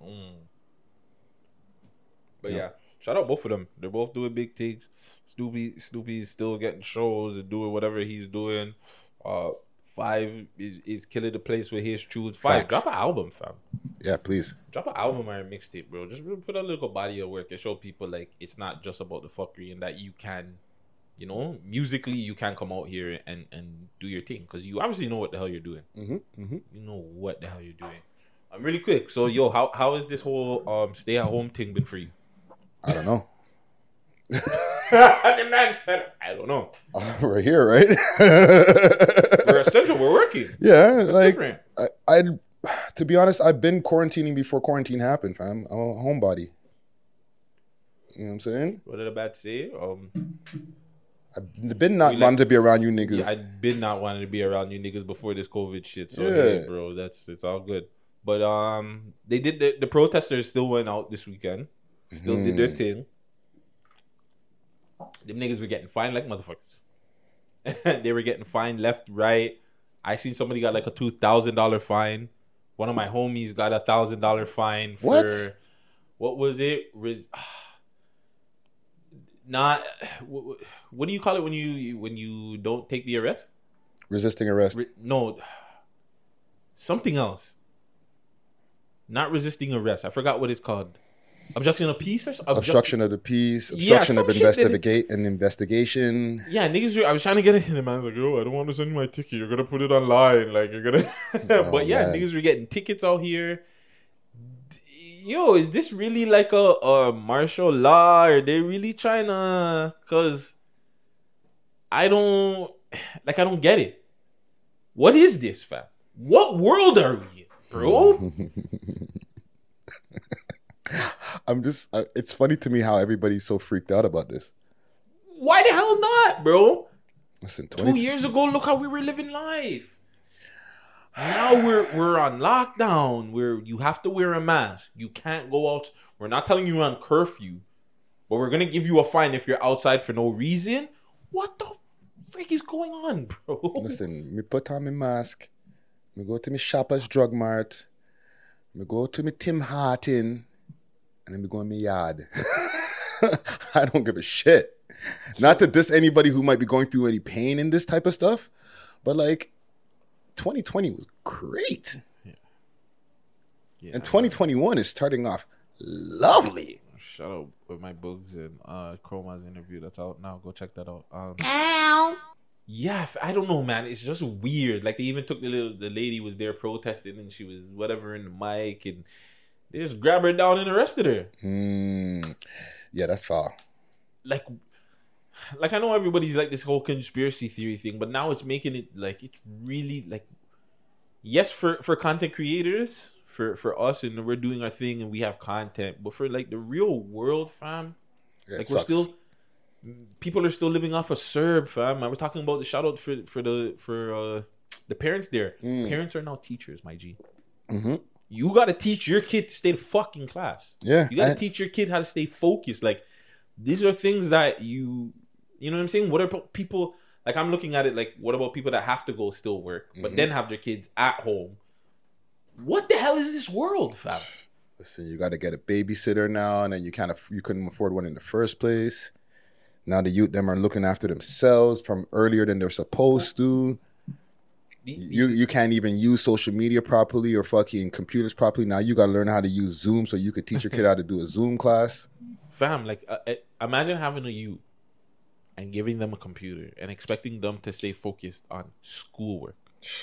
Speaker 10: But yeah, shout out both of them. They're both doing big things. Snoopy's still getting shows and doing whatever he's doing. Five is killing the place with his tunes. Five, drop an album, fam.
Speaker 7: Yeah, please.
Speaker 10: Drop an album or a mixtape, bro. Just put a little body of work and show people like it's not just about the fuckery and that you can, you know, musically you can come out here and do your thing because you obviously know what the hell you're doing.
Speaker 7: Mm-hmm, mm-hmm.
Speaker 10: You know what the hell you're doing. Really quick. So, yo, how is this whole stay at home thing been for you?
Speaker 7: I don't know.
Speaker 10: The man said, I don't know.
Speaker 7: We're here, right?
Speaker 10: We're essential. We're working.
Speaker 7: Yeah,
Speaker 10: it's
Speaker 7: like I to be honest, I've been quarantining before quarantine happened, fam. I'm a homebody. You know what I'm saying?
Speaker 10: What did I about to say?
Speaker 7: I've been not wanting to be around you niggas.
Speaker 10: Yeah, I've been not wanting to be around you niggas before this COVID shit. So hey, bro, it's all good. But they did the protesters still went out this weekend. Still did their thing. Them niggas were getting fined like motherfuckers. They were getting fined left, right. I seen somebody got like a $2,000 fine. One of my homies got a $1,000 fine for what was it? What do you call it when you don't take the arrest?
Speaker 7: Resisting arrest.
Speaker 10: No, something else. Not resisting arrest. I forgot what it's called. Obstruction of peace or something?
Speaker 7: Obstruction of the peace. Obstruction of investigation.
Speaker 10: Yeah, niggas. I was trying to get it in, and man was like, "Yo, I don't want to send you my ticket. You're gonna put it online. Like you're gonna." But yeah, man. Niggas were getting tickets out here. Yo, is this really like a martial law? Are they really trying to? Cause I don't get it. What is this, fam? What world are we in, bro?
Speaker 7: I'm just, it's funny to me how everybody's so freaked out about this.
Speaker 10: Why the hell not, bro?
Speaker 7: Listen,
Speaker 10: 2 years ago, look how we were living life. Now we're on lockdown where you have to wear a mask. You can't go out. We're not telling you on curfew, but we're going to give you a fine if you're outside for no reason. What the freak is going on, bro?
Speaker 7: Listen, me put on my mask. Me go to my Shoppers Drug Mart. Me go to me Tim Horton. And then we go in my yard. I don't give a shit. Not to diss anybody who might be going through any pain in this type of stuff, but like 2020 was great. Yeah, and 2021 is starting off lovely.
Speaker 10: Shout out with my books and Chroma's interview that's out now. Go check that out. Yeah, I don't know, man. It's just weird. Like they even took the lady was there protesting and she was whatever in the mic and they just grab her down and arrested her.
Speaker 7: Yeah, that's foul.
Speaker 10: Like I know everybody's like this whole conspiracy theory thing, but now it's making it like it's really like yes for content creators. For us, and we're doing our thing, and we have content. But for like the real world, fam, like we're still, people are still living off of CERB, fam. I was talking about the shout out for the parents there. Parents are now teachers, my G.
Speaker 7: Mm-hmm.
Speaker 10: You got to teach your kid to stay in fucking class.
Speaker 7: Yeah,
Speaker 10: you got to teach your kid how to stay focused. Like these are things that you know what I'm saying. What about people? Like I'm looking at it like, what about people that have to go still work, but then have their kids at home? What the hell is this world, fam?
Speaker 7: Listen, you got to get a babysitter now, and then you couldn't afford one in the first place. Now the youth them are looking after themselves from earlier than they're supposed to. You can't even use social media properly or fucking computers properly. Now you got to learn how to use Zoom so you could teach your kid how to do a Zoom class.
Speaker 10: Fam, like imagine having a youth and giving them a computer and expecting them to stay focused on schoolwork.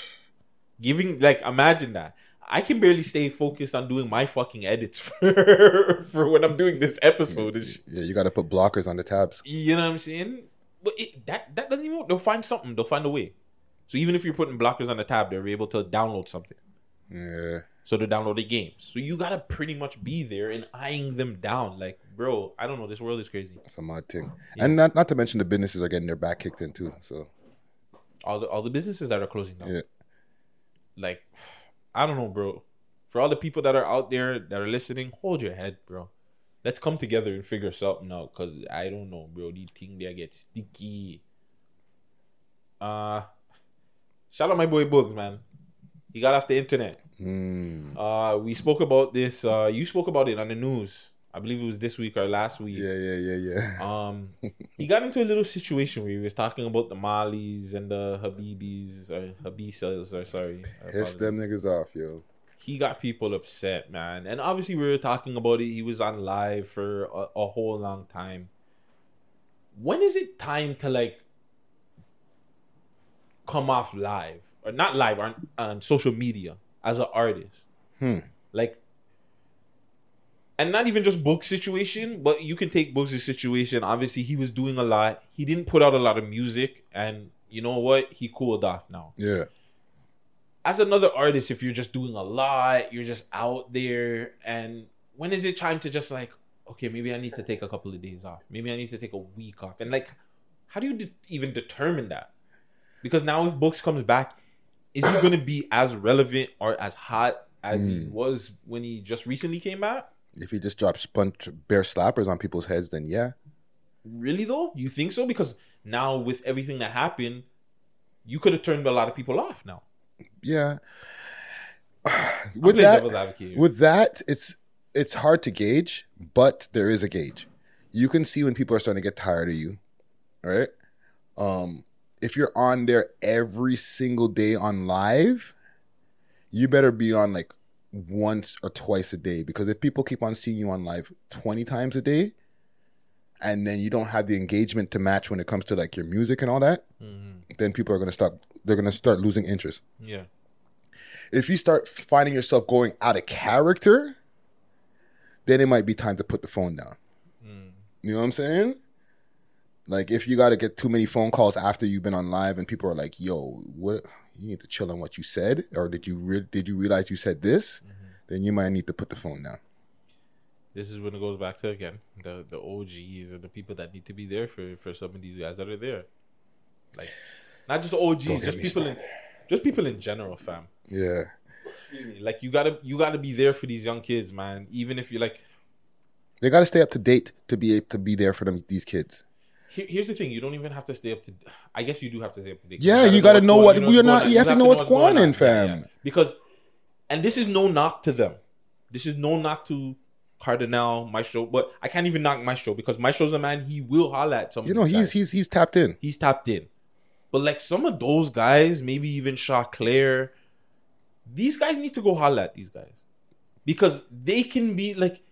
Speaker 10: Imagine that. I can barely stay focused on doing my fucking edits for when I'm doing this episode.
Speaker 7: Yeah, you got to put blockers on the tabs.
Speaker 10: You know what I'm saying? But that doesn't even work. They'll find something. They'll find a way. So even if you're putting blockers on the tab, they're able to download something.
Speaker 7: Yeah.
Speaker 10: So they're downloading games. So you got to pretty much be there and eyeing them down. Like, bro, I don't know. This world is crazy.
Speaker 7: It's a mad thing. Yeah. And not to mention the businesses are getting their back kicked in too. So
Speaker 10: all the businesses that are closing down.
Speaker 7: Yeah.
Speaker 10: Like, I don't know, bro. For all the people that are out there that are listening, hold your head, bro. Let's come together and figure something out. Because I don't know, bro. These things there get sticky. Shout out my boy Bugs, man. He got off the internet. We spoke about this. You spoke about it on the news. I believe it was this week or last week.
Speaker 7: Yeah.
Speaker 10: He got into a little situation where he was talking about the Mollies and the Habibis or Habisas, or sorry.
Speaker 7: Piss them niggas off, yo.
Speaker 10: He got people upset, man. And obviously we were talking about it. He was on live for a whole long time. When is it time to like come off live? Or not live, on social media as an artist? Like, and not even just Boog's situation, but you can take Boog's situation. Obviously, he was doing a lot. He didn't put out a lot of music. And you know what? He cooled off now.
Speaker 7: Yeah.
Speaker 10: As another artist, if you're just doing a lot, you're just out there. And when is it time to just like, okay, maybe I need to take a couple of days off. Maybe I need to take a week off. And like, how do you even determine that? Because now if Books comes back, is he going to be as relevant or as hot as he was when he just recently came back?
Speaker 7: If he just drops bare slappers on people's heads, then yeah.
Speaker 10: Really though? You think so? Because now with everything that happened, you could have turned a lot of people off now.
Speaker 7: Yeah. With that, it's hard to gauge, but there is a gauge. You can see when people are starting to get tired of you, right? If you're on there every single day on live, you better be on like once or twice a day, because if people keep on seeing you on live 20 times a day and then you don't have the engagement to match when it comes to like your music and all that, then people are going to start losing interest.
Speaker 10: Yeah.
Speaker 7: If you start finding yourself going out of character, then it might be time to put the phone down. You know what I'm saying? Like if you got to get too many phone calls after you've been on live and people are like, yo, what? You need to chill on what you said, or did you realize you said this? Then you might need to put the phone down.
Speaker 10: This is when it goes back to, again, the OGs and the people that need to be there for some of these guys that are there. Like, not just OGs, just people in general, fam.
Speaker 7: Yeah.
Speaker 10: Like you gotta be there for these young kids, man. Even if you're like,
Speaker 7: they gotta stay up to date to be able to be there for these kids.
Speaker 10: Here's the thing: you don't even have to stay up to. I guess you do have to stay up to date.
Speaker 7: Yeah, you gotta know what we're not. You have to know what's going on, fam.
Speaker 10: Yeah. Because, and this is no knock to them. This is no knock to Cardinal, Maestro, but I can't even knock Maestro because Maestro's a man, he will holler at some.
Speaker 7: You know, he's tapped in.
Speaker 10: He's tapped in. But like some of those guys, maybe even Chaclair, these guys need to go holler at these guys. Because they can be like,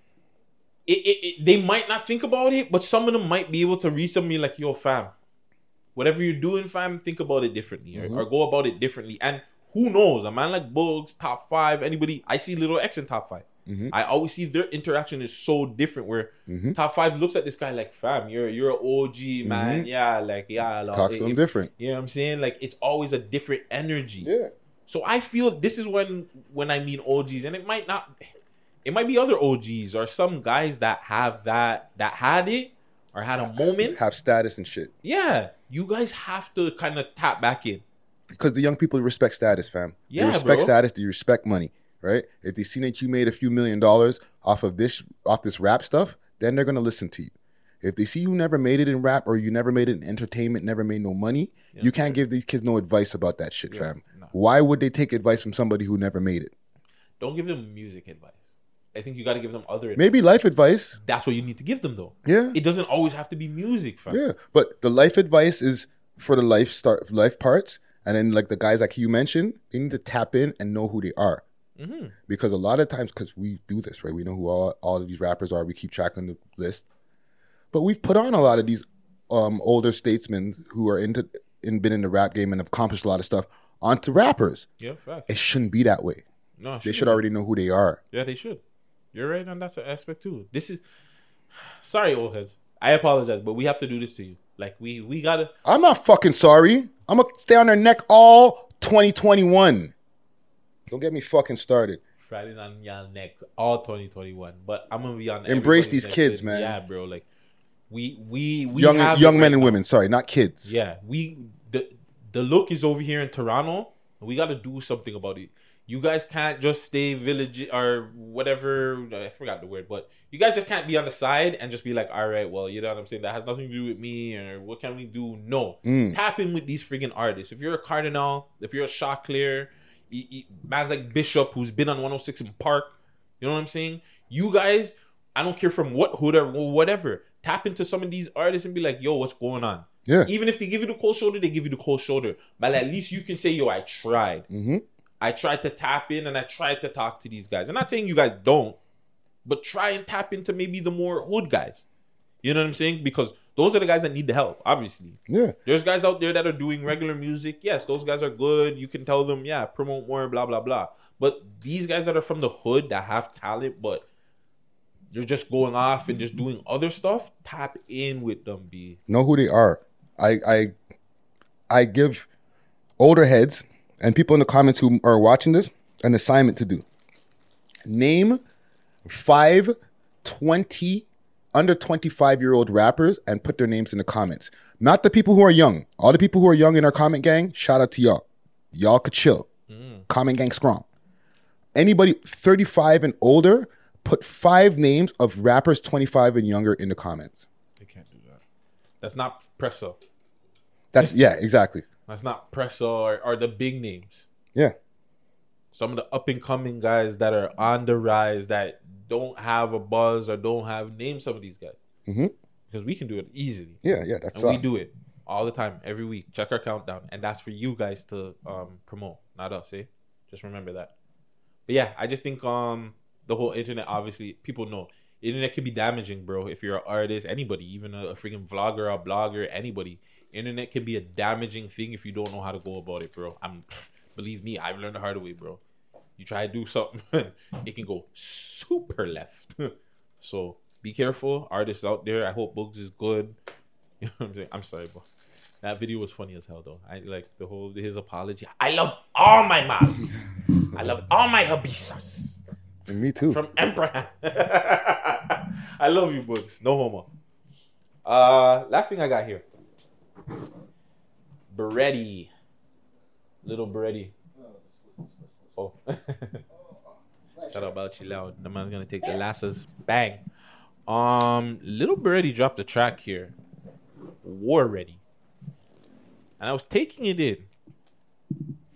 Speaker 10: they might not think about it, but some of them might be able to read something like, yo, fam, whatever you're doing, fam, think about it differently or go about it differently. And who knows? A man like Bugs, top 5, anybody, I see Little X in top 5. I always see their interaction is so different where top 5 looks at this guy like, fam, you're an OG, man. Yeah, like, yeah.
Speaker 7: Talks to him different.
Speaker 10: You know what I'm saying? Like, it's always a different energy.
Speaker 7: Yeah.
Speaker 10: So I feel this is when I mean OGs, and it might be other OGs or some guys that have that had it or had a moment.
Speaker 7: Have status and shit.
Speaker 10: Yeah. You guys have to kind of tap back in.
Speaker 7: Because the young people respect status, fam.
Speaker 10: Yeah,
Speaker 7: they respect
Speaker 10: bro.
Speaker 7: status, they respect money, right? If they see that you made a few $1 million off this rap stuff, then they're gonna listen to you. If they see you never made it in rap or you never made it in entertainment, never made no money, you can't give these kids no advice about that shit, fam. No. Why would they take advice from somebody who never made it?
Speaker 10: Don't give them music advice. I think you got to give them other advice.
Speaker 7: Maybe life advice.
Speaker 10: That's what you need to give them, though.
Speaker 7: Yeah.
Speaker 10: It doesn't always have to be music, fam.
Speaker 7: Yeah, but the life advice is for the life parts. And then like the guys like you mentioned, they need to tap in and know who they are. Because a lot of times, because we do this, right? We know who all of these rappers are. We keep track on the list. But we've put on a lot of these older statesmen who are been in the rap game and have accomplished a lot of stuff onto rappers.
Speaker 10: Yeah, facts.
Speaker 7: It shouldn't be that way.
Speaker 10: No,
Speaker 7: they should already know who they are.
Speaker 10: Yeah, they should. You're right on that aspect too. This is sorry, old heads. I apologize, but we have to do this to you. Like we gotta.
Speaker 7: I'm not fucking sorry. I'm gonna stay on their neck all 2021. Don't get me fucking started.
Speaker 10: Friday on y'all next all 2021, but I'm gonna be on.
Speaker 7: Embrace these kids, man.
Speaker 10: Yeah, bro. Like we
Speaker 7: young men and women. Sorry, not kids.
Speaker 10: Yeah, the look is over here in Toronto. We got to do something about it. You guys can't just stay village or whatever. I forgot the word, but you guys just can't be on the side and just be like, all right, well, you know what I'm saying? That has nothing to do with me or what can we do? No. Tap in with these friggin' artists. If you're a Cardinal, if you're a Chaclair, man's like Bishop who's been on 106 in Park, you know what I'm saying? You guys, I don't care from what hood or whatever. Tap into some of these artists and be like, yo, what's going on?
Speaker 7: Yeah.
Speaker 10: Even if they give you the cold shoulder, they give you the cold shoulder. But at least you can say, yo, I tried. I tried to tap in and I tried to talk to these guys. I'm not saying you guys don't, but try and tap into maybe the more hood guys. You know what I'm saying? Because those are the guys that need the help, obviously.
Speaker 7: Yeah.
Speaker 10: There's guys out there that are doing regular music. Yes, those guys are good. You can tell them, yeah, promote more, blah, blah, blah. But these guys that are from the hood that have talent, but you're just going off and just doing other stuff, tap in with them, B.
Speaker 7: Know who they are. I give older heads and people in the comments who are watching this an assignment to do. Name 5 under 25-year-old rappers and put their names in the comments. Not the people who are young. All the people who are young in our comment gang, shout out to y'all. Y'all could chill. Comment gang strong. Anybody 35 and older, put 5 names of rappers 25 and younger in the comments.
Speaker 10: They can't do that. That's not Presso.
Speaker 7: Yeah, exactly.
Speaker 10: That's not Presso or the big names.
Speaker 7: Yeah.
Speaker 10: Some of the up-and-coming guys that are on the rise that don't have a buzz or don't have names, some of these guys. Because we can do it easily.
Speaker 7: Yeah, that's
Speaker 10: we do it all the time, every week. Check our countdown. And that's for you guys to promote, not us, eh? Just remember that. But yeah, I just think the whole internet, obviously, people know. Internet can be damaging, bro. If you're an artist, anybody, even a freaking vlogger, a blogger, anybody. Internet can be a damaging thing if you don't know how to go about it, bro. Believe me, I've learned the hard way, bro. You try to do something, it can go super left. So be careful, artists out there. I hope Bugs is good. You know what I'm saying? I'm sorry, bro. That video was funny as hell, though. I like his apology. I love all my moms. I love all my hubisas.
Speaker 7: And me too.
Speaker 10: From Emperor. I love you, Bugs. No homo. Last thing I got here. Beretti. Little Beretti. Oh. Shout out Belchy Loud. The man's gonna take the lasses. Bang. Little Beretti dropped a track here. War Ready. And I was taking it in.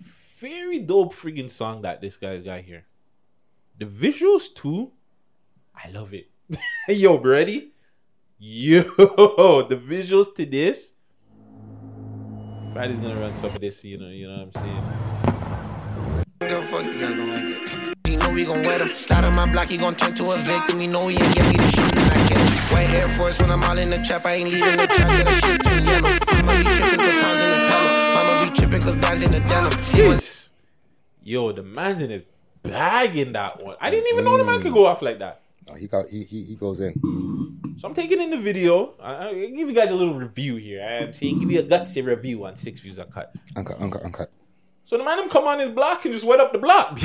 Speaker 10: Very dope friggin' song that this guy's got here. The visuals too. I love it. Yo, ready? Yo, the visuals to this. Friday's gonna run some of this, you know what I'm saying?
Speaker 3: Go fuck, you guys don't like it. You know we gon' wet him. Slide on my block, he gon' turn to a victim. You know he ain't get me the shit and I get it. White Air Force when I'm all in the trap. I ain't leaving the trap, get a shit to the yellow. Mama be tripping cause pounds in the pedal. Mama be tripping cause bags in the denim. See what?
Speaker 10: Yo, the man's in his bag in that one. I didn't even know the man could go off like that.
Speaker 7: No, he goes in.
Speaker 10: So I'm taking in the video. I'll give you guys a little review here. I'm saying give you a gutsy review on 6 Views Uncut.
Speaker 7: Uncut.
Speaker 10: So the man him come on his block and just wet up the block.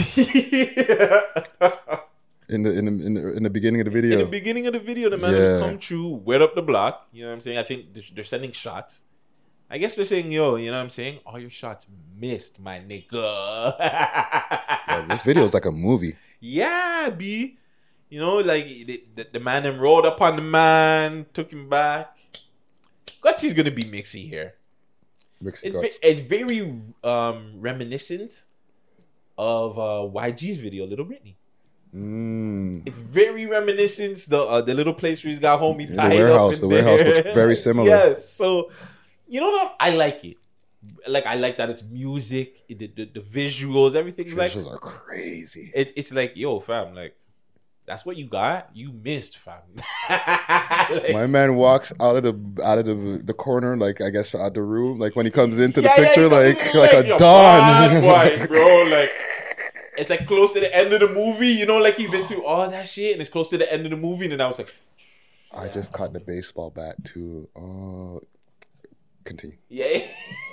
Speaker 7: in the beginning of the video.
Speaker 10: In the beginning of the video, the man just come through, wet up the block. You know what I'm saying? I think they're sending shots. I guess they're saying, yo, you know what I'm saying? All your shots missed, my nigga.
Speaker 7: Yeah, this video is like a movie.
Speaker 10: Yeah, B. You know, like the man them rolled up on the man, took him back. Gutsy's gonna be mixy here. It's very reminiscent of YG's video, Little Britney. It's very reminiscent. The little place where he's got homie tied up in
Speaker 7: the warehouse looks very similar.
Speaker 10: Yes, so you know what? I like it. Like I like that it's music, the visuals, everything.
Speaker 7: Visuals are crazy.
Speaker 10: It's like, yo, fam, like. That's what you got. You missed, fam.
Speaker 7: My man walks out of the corner, like I guess out the room, like when he comes into the picture, like a dawn,
Speaker 10: boy, bro. Like it's like close to the end of the movie, you know, like he's been through all that shit, and it's close to the end of the movie, and then I was like,
Speaker 7: I just caught the baseball bat too. Oh, continue.
Speaker 10: Yeah.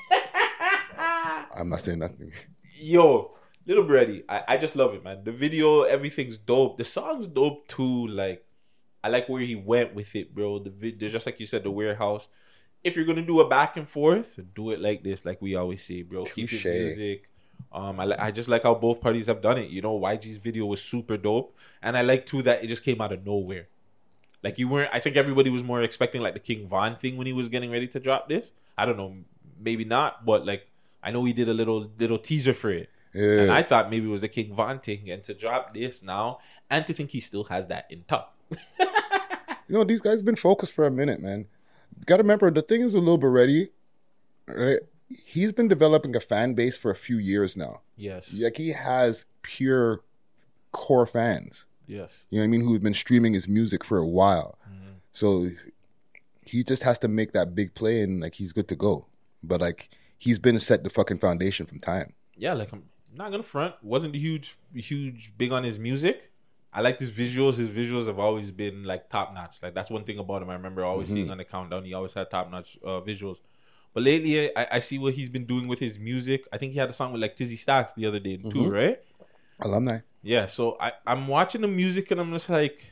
Speaker 7: I'm not saying nothing.
Speaker 10: Yo. Little Brady, I just love it, man. The video, everything's dope. The song's dope too. Like, I like where he went with it, bro. Just like you said, the warehouse. If you're gonna do a back and forth, do it like this, like we always say, bro. Keep your music. I just like how both parties have done it. You know, YG's video was super dope, and I like too that it just came out of nowhere. Like you weren't. I think everybody was more expecting like the King Von thing when he was getting ready to drop this. I don't know, maybe not, but like I know he did a little teaser for it. Yeah. And I thought maybe it was the King Von thing, and to drop this now, and to think he still has that in tuck.
Speaker 7: You know, these guys been focused for a minute, man. You gotta remember, the thing is with Lil Baretti, right? He's been developing a fan base for a few years now.
Speaker 10: Yes.
Speaker 7: Like, he has pure core fans.
Speaker 10: Yes.
Speaker 7: You know what I mean? Who've been streaming his music for a while. Mm-hmm. So he just has to make that big play, and, like, he's good to go. But, like, he's been set the fucking foundation from time.
Speaker 10: Yeah, like, I'm not gonna front. Wasn't huge big on his music. I like his visuals. His visuals have always been like top notch. Like that's one thing about him. I remember always seeing on the countdown. He always had top notch visuals. But lately, I see what he's been doing with his music. I think he had a song with like Tizzy Stacks the other day too, right?
Speaker 7: Alumni.
Speaker 10: Yeah. So I'm watching the music and I'm just like,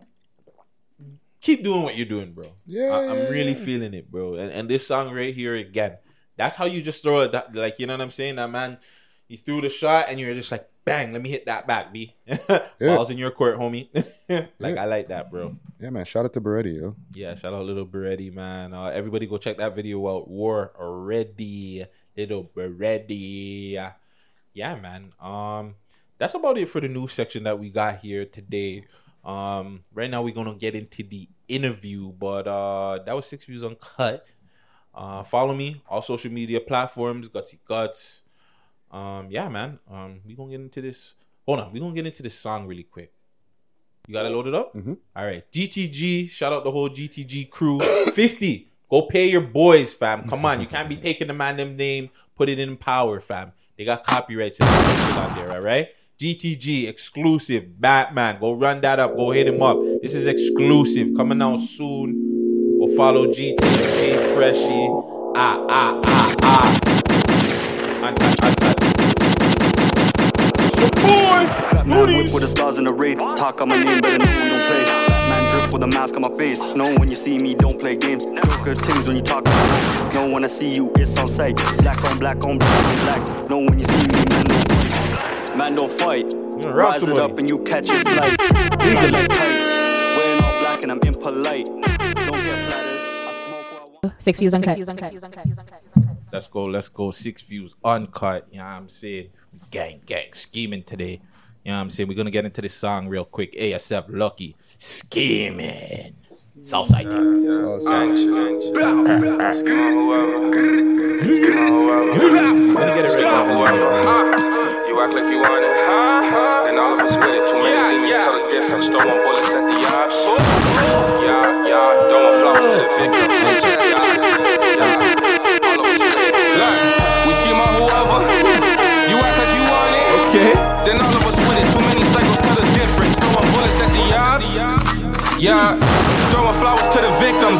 Speaker 10: keep doing what you're doing, bro.
Speaker 7: Yeah.
Speaker 10: I'm really feeling it, bro. And this song right here again. That's how you just throw it. That, like, you know what I'm saying? That man, he threw the shot and you're just like, bang, let me hit that back, B. Ball's in your court, homie. I like that, bro.
Speaker 7: Yeah, man. Shout out to Baretti, yo.
Speaker 10: Yeah, shout out Little Baretti, man. Everybody go check that video out. War Ready. Little Baretti. Yeah, man. That's about it for the news section that we got here today. Right now we're going to get into the interview, but that was 6 Views Uncut. Follow me all social media platforms, Gutsy Guts. Yeah, man. We gonna get into this. Hold on, we gonna get into this song really quick. You got it loaded up?
Speaker 7: Mm-hmm.
Speaker 10: All right, GTG. Shout out the whole GTG crew. 50. Go pay your boys, fam. Come on, you can't be taking the man them name, put it in Power, fam. They got copyrights and shit on there, all right? GTG exclusive. Batman. Go run that up. Go hit him up. This is exclusive. Coming out soon. Go follow GTG Freshie.
Speaker 13: Batman whip with the stars in the raid. Talk on my name, better know we don't play. Batman drip with a mask on my face. Know when you see me, don't play games. Good things when you talk about it. Know when I see you, it's on sight. Black on black on black on black. Know when you see me, man don't fight. Rise it up and you catch your flight. Legal like tight. Wearing all black and I'm impolite. Don't get flattered. I smoke what I want.
Speaker 14: 6 Views Uncut.
Speaker 10: Let's go. 6 Views Uncut. You know what I'm saying? Gang, scheming today. You know what I'm saying? We're gonna get into this song real quick. ASF Lucky Scheming. Southside.
Speaker 14: You act like you want it, and all of us with it. Too many things tell the difference. Don't want bullets at the ops. Yeah, don't want flowers to the victims. All of us with it. Look, we scheme on whoever. You act like you want it.
Speaker 10: Okay.
Speaker 14: Then all of us with it. Too many cycles tell the difference. Don't want bullets at the ops. Yeah, throwing flowers to the victims.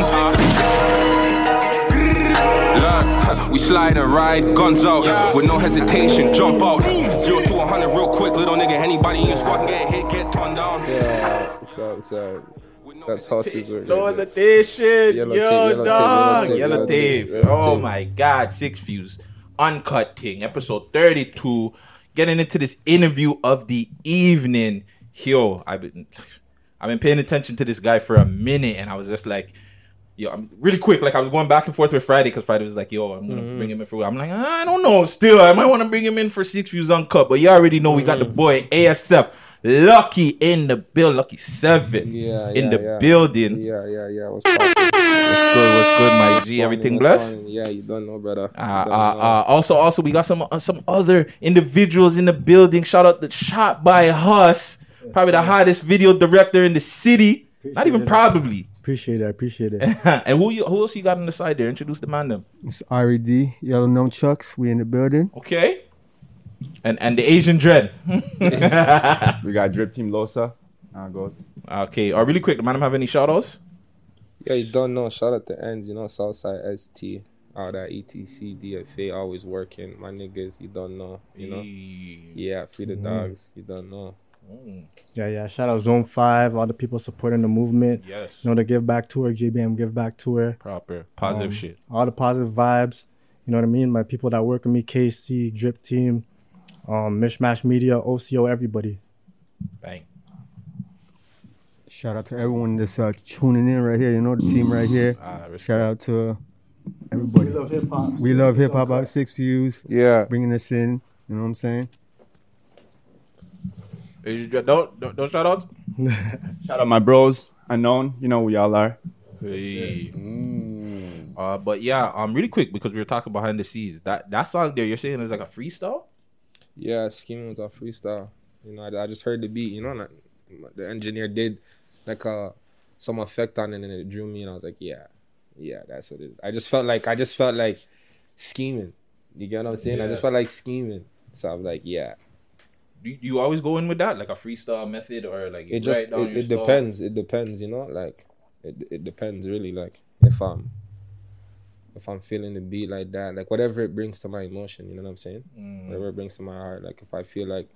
Speaker 14: Look, we slide and ride, guns out, with no hesitation, jump out. 0 to 100 real quick, little nigga. Anybody in your squad can get hit, get turned down.
Speaker 15: Yeah, so that's how super.
Speaker 10: No hesitation. Yo, dog. Yellow tape. Oh my God. 6 Views. Uncut Thing. Episode 32. Getting into this interview of the evening. Yo, I've been paying attention to this guy for a minute, and I was just like, yo, I'm really quick. Like, I was going back and forth with Friday because Friday was like, yo, I'm going to bring him in for. I'm like, I don't know. Still, I might want to bring him in for 6 Views Uncut. But you already know we got the boy ASF Lucky in the building. Lucky 7 in the building.
Speaker 15: Yeah.
Speaker 10: What's good, my G? Everything blessed?
Speaker 15: Yeah, you don't know, brother.
Speaker 10: Also, we got some other individuals in the building. Shout out the Shot by Huss. Probably the hottest video director in the city. Not even probably.
Speaker 16: Appreciate it.
Speaker 10: And who else you got on the side there? Introduce the man them.
Speaker 16: It's RED, Yellow Nunchucks. We in the building.
Speaker 10: Okay. And the Asian Dread.
Speaker 17: We got Drip Team Losa. How it goes.
Speaker 10: Okay. Really quick, the man have any shout outs?
Speaker 15: Yeah, you don't know. Shout out to ends, Southside ST. All that ETC, DFA, always working. My niggas, you don't know, Yeah, Free the Dogs, you don't know.
Speaker 16: Yeah. Shout out Zone 5, all the people supporting the movement.
Speaker 10: Yes.
Speaker 16: The Give Back Tour, JBM Give Back Tour.
Speaker 10: Proper. Positive shit.
Speaker 16: All the positive vibes. You know what I mean? My people that work with me, KC, Drip Team, Mishmash Media, OCO, everybody.
Speaker 10: Bang.
Speaker 16: Shout out to everyone that's tuning in right here. The team right here. Shout out to everybody. We love hip hop. About 6 Views.
Speaker 15: Yeah.
Speaker 16: Bringing us in. You know what I'm saying?
Speaker 10: Don't shout out.
Speaker 17: Shout out my bros, Unknown. You know who y'all are.
Speaker 10: Hey. But yeah, really quick, because we were talking behind the scenes. That song there, you're saying is like a freestyle?
Speaker 15: Yeah, Scheming was a freestyle. I just heard the beat. And the engineer did like some effect on it, and it drew me, and I was like, yeah, that's what it is. I just felt like scheming. You get what I'm saying? Yeah. I just felt like scheming. So I was like, yeah.
Speaker 10: Do you always go in with that, like a freestyle method, or like
Speaker 15: it depends. It depends, like it depends really. Like if I'm feeling the beat like that, like whatever it brings to my emotion, you know what I'm saying? Whatever it brings to my heart. Like if I feel like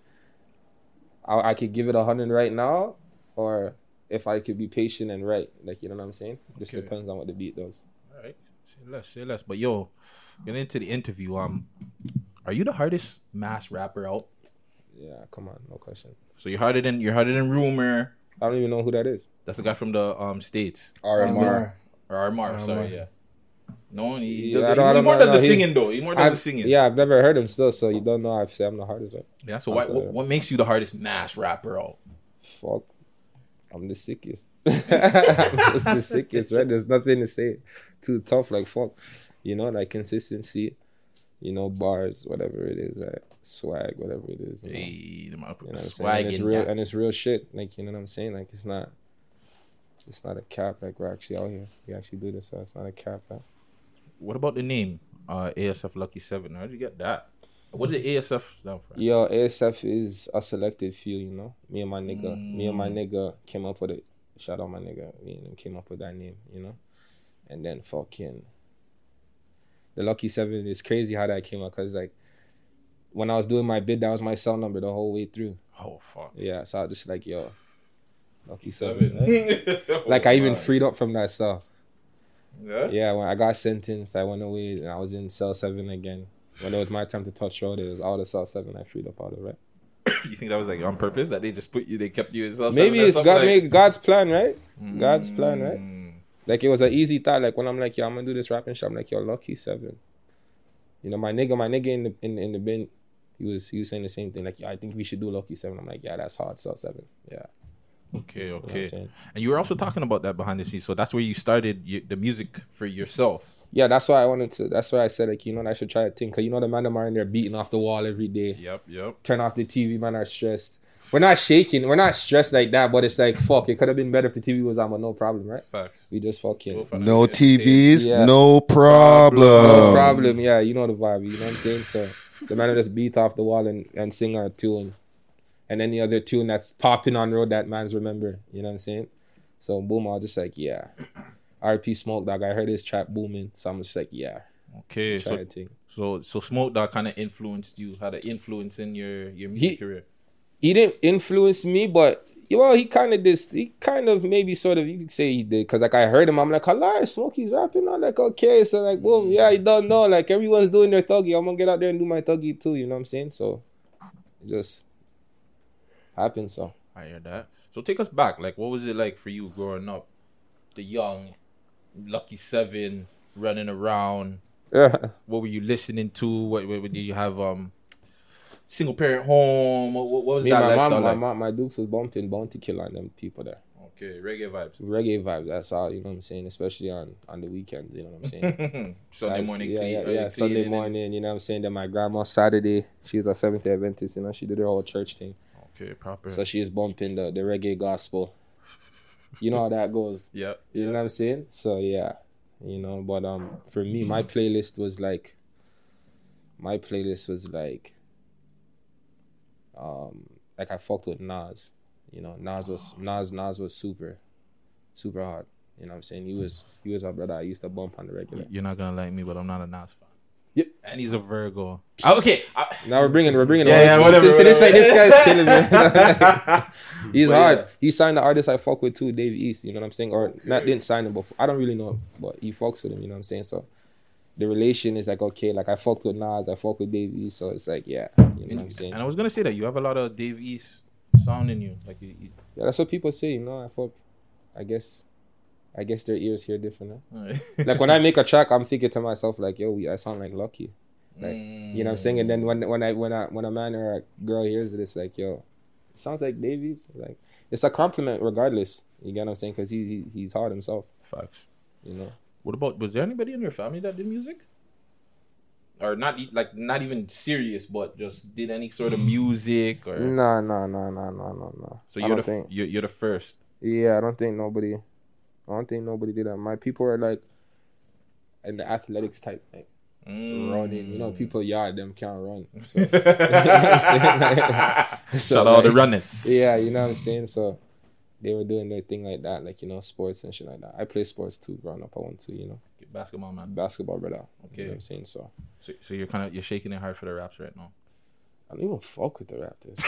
Speaker 15: I could give it 100 right now, or if I could be patient and write, like, you know what I'm saying? Just depends on what the beat does.
Speaker 10: All right, say less. But yo, getting into the interview, are you the hardest mass rapper out?
Speaker 15: Yeah, come on, no question.
Speaker 10: So you're harder than Rumor.
Speaker 15: I don't even know who that is.
Speaker 10: That's the guy from the States.
Speaker 7: RMR.
Speaker 10: Sorry, yeah. No, he
Speaker 15: does
Speaker 10: the singing though. He more does the singing.
Speaker 15: Yeah, I've never heard him still, so you don't know. I've said I'm the hardest, right?
Speaker 10: Yeah. So what makes you the hardest mass rapper out?
Speaker 15: Fuck, I'm the sickest. I'm just the sickest, right? There's nothing to say. Too tough, like fuck. Like consistency. Bars, whatever it is, right? Swag, whatever it is.
Speaker 10: Swag,
Speaker 15: and it's real shit. Like, you know what I'm saying? Like, it's not a cap. Like, we're actually out here. We actually do this. So it's not a cap. Right?
Speaker 10: What about the name? ASF Lucky 7. How did you get that? What did ASF stand for?
Speaker 15: Yo, ASF is a selected few. Me and my nigga came up with it. Shout out my nigga. Me and him came up with that name. And then fucking the Lucky 7 is crazy how that came out, because like when I was doing my bid, that was my cell number the whole way through.
Speaker 10: Oh fuck.
Speaker 15: Yeah, so I was just like, yo, Lucky 7. Right? Like I even freed up from that cell. Yeah, when I got sentenced, I went away and I was in cell 7 again. When it was my time to touch road, it was all the cell 7 I freed up out of, right?
Speaker 10: You think that was like on purpose, that they just kept you in cell 7?
Speaker 15: Maybe it's God's plan, right? God's plan, right? Like, it was an easy thought. Like, when I'm like, yo, I'm gonna do this rapping shit, I'm like, yo, Lucky 7. My nigga in the bin, He was saying the same thing. Like, yeah, I think we should do Lucky 7. I'm like, yeah, that's hard. Sell 7. Yeah.
Speaker 10: Okay.
Speaker 15: You know what I'm saying?
Speaker 10: And you were also talking about that behind the scenes. So that's where you started the music for yourself.
Speaker 15: Yeah, that's why that's why I said, like, you know, I should try to think. Because, you know, the man them are in there beating off the wall every day.
Speaker 10: Yep.
Speaker 15: Turn off the TV, man, are stressed. We're not shaking. We're not stressed like that, but it's like, fuck, it could have been better if the TV was on, but no problem, right?
Speaker 10: Facts.
Speaker 15: We just fucking...
Speaker 7: No TVs, no problem.
Speaker 15: No problem, yeah, you know the vibe, you know what I'm saying? So the man just beat off the wall and sing our tune. And any other tune that's popping on road that man's remember, you know what I'm saying? So boom, I was just like, yeah. RP Smoke Dog, I heard his trap booming, so I'm just like, yeah.
Speaker 10: Okay, so Smoke Dog kind of influenced you, had an influence in your music career.
Speaker 15: He didn't influence me, but well, he kind of maybe sort of, you could say he did, because like I heard him, I'm like, Allah, Smokey's rapping. I'm like, okay, so like, boom, yeah, he don't know, like everyone's doing their thuggy, I'm gonna get out there and do my thuggy too, you know what I'm saying? So it just happened. So
Speaker 10: I hear that. So take us back, like, what was it like for you growing up, the young Lucky 7 running around?
Speaker 15: Yeah.
Speaker 10: What were you listening to? What did you have? Single parent home. What was that lifestyle like?
Speaker 15: My Dukes was bumping Bounty Killer and them people there.
Speaker 10: Okay, reggae vibes.
Speaker 15: That's all, you know what I'm saying, especially on the weekends, you know what I'm saying.
Speaker 10: Sunday morning.
Speaker 15: Yeah, Sunday morning, you know what I'm saying. Then my grandma Saturday, she was a Seventh-day Adventist, you know, she did her whole church thing.
Speaker 10: Okay, proper.
Speaker 15: So she was bumping the reggae gospel. You know how that goes.
Speaker 10: Yeah.
Speaker 15: You know what I'm saying? So yeah, you know, but for me, my playlist was like I fucked with Nas. You know, Nas was super hard. You know what I'm saying? He was our brother I used to bump on the regular.
Speaker 10: You're not gonna like me, but I'm not a Nas fan.
Speaker 15: Yep.
Speaker 10: And he's a Virgo. Okay.
Speaker 15: Now we're bringing all
Speaker 10: whatever.
Speaker 15: This guy's killing me. He's hard. Yeah. He signed the artist I fuck with too, Dave East, you know what I'm saying? Or not didn't sign him, but I don't really know, but he fucks with him, you know what I'm saying? So the relation is like, okay, like I fucked with Nas, I fuck with Dave East, so it's like, yeah, you know what I'm saying?
Speaker 10: And I was gonna say that you have a lot of Dave East sound in you. Like
Speaker 15: yeah, that's what people say, you know. I guess their ears hear different. Huh? Like when I make a track, I'm thinking to myself like, yo, I sound like Lucky. Like, you know what I'm saying? And then when a man or a girl hears it, it's like, yo, it sounds like Dave East. Like, it's a compliment regardless. You get what I'm saying? Because he's hard himself.
Speaker 10: Facts.
Speaker 15: You know.
Speaker 10: Was there anybody in your family that did music? Or not even serious, but just did any sort of music or?
Speaker 15: No.
Speaker 10: So you're the first.
Speaker 15: Yeah, I don't think nobody did that. My people are like in the athletics type, like running. You know, people yard them can't run. So, you know what I'm saying? Like,
Speaker 10: shout out the runners.
Speaker 15: Yeah, you know what I'm saying? So they were doing their thing like that, like, you know, sports and shit like that. I play sports too growing up. I want to, you know.
Speaker 10: Basketball, man.
Speaker 15: Basketball, brother.
Speaker 10: Okay.
Speaker 15: You know what I'm saying? So
Speaker 10: you're shaking it hard for the Raps right now.
Speaker 15: I don't even fuck with the Raptors.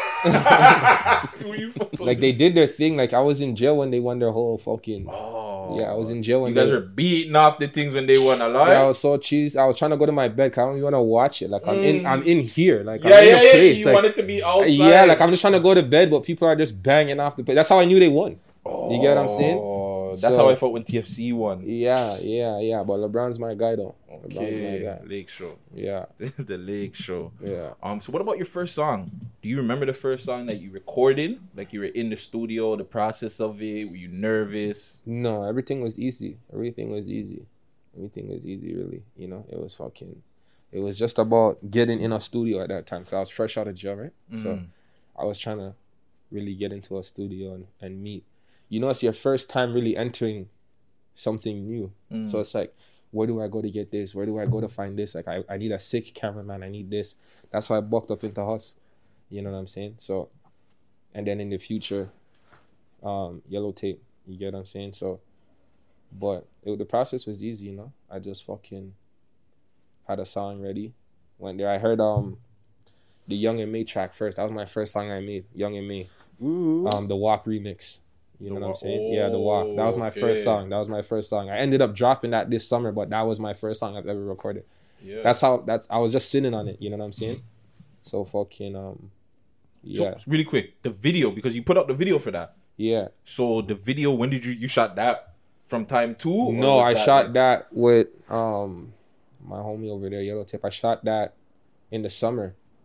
Speaker 15: Like they did their thing. Like I was in jail when they won their whole fucking. Oh. Yeah, I was in jail when
Speaker 10: you guys were beating off the things when they won a lot.
Speaker 15: Yeah, I was so cheesed. I was trying to go to my bed. 'Cause I don't even want to watch it. Like I'm in here. Like
Speaker 10: yeah,
Speaker 15: I'm in a place.
Speaker 10: You
Speaker 15: like,
Speaker 10: want it to be outside.
Speaker 15: Yeah, like I'm just trying to go to bed, but people are just banging off the bed. That's how I knew they won. You get what I'm saying?
Speaker 10: That's how I felt when TFC won.
Speaker 15: Yeah. But LeBron's my guy though.
Speaker 10: Okay, my guy. Lake Show.
Speaker 15: Yeah.
Speaker 10: The Lake Show.
Speaker 15: Yeah.
Speaker 10: So what about your first song? Do you remember the first song that you recorded? Like you were in the studio, the process of it? Were you nervous?
Speaker 15: No, everything was easy. Everything was easy, really. You know, it was just about getting in a studio at that time. Because I was fresh out of jail, right? So I was trying to really get into a studio and meet. You know, it's your first time really entering something new. So it's like, where do I go to get this? Where do I go to find this? Like, I need a sick cameraman. I need this. That's why I bucked up into Hus. You know what I'm saying? So, and then in the future, Yellow Tape. You get what I'm saying? So, but the process was easy, you know? I just fucking had a song ready. Went there. I heard the Young and May track first. That was my first song I made, Young and May. The Walk remix. You know what I'm saying? Yeah, The Walk. That was my first song. I ended up dropping that this summer, but that was my first song I've ever recorded. Yeah. I was just sitting on it, you know what I'm saying? So fucking yeah.
Speaker 10: So, really quick, the video, because you put up the video for that.
Speaker 15: Yeah.
Speaker 10: So the video, when did you shot that from time 2?
Speaker 15: No, I shot that with my homie over there, Yellow Tape. I shot that in the summer.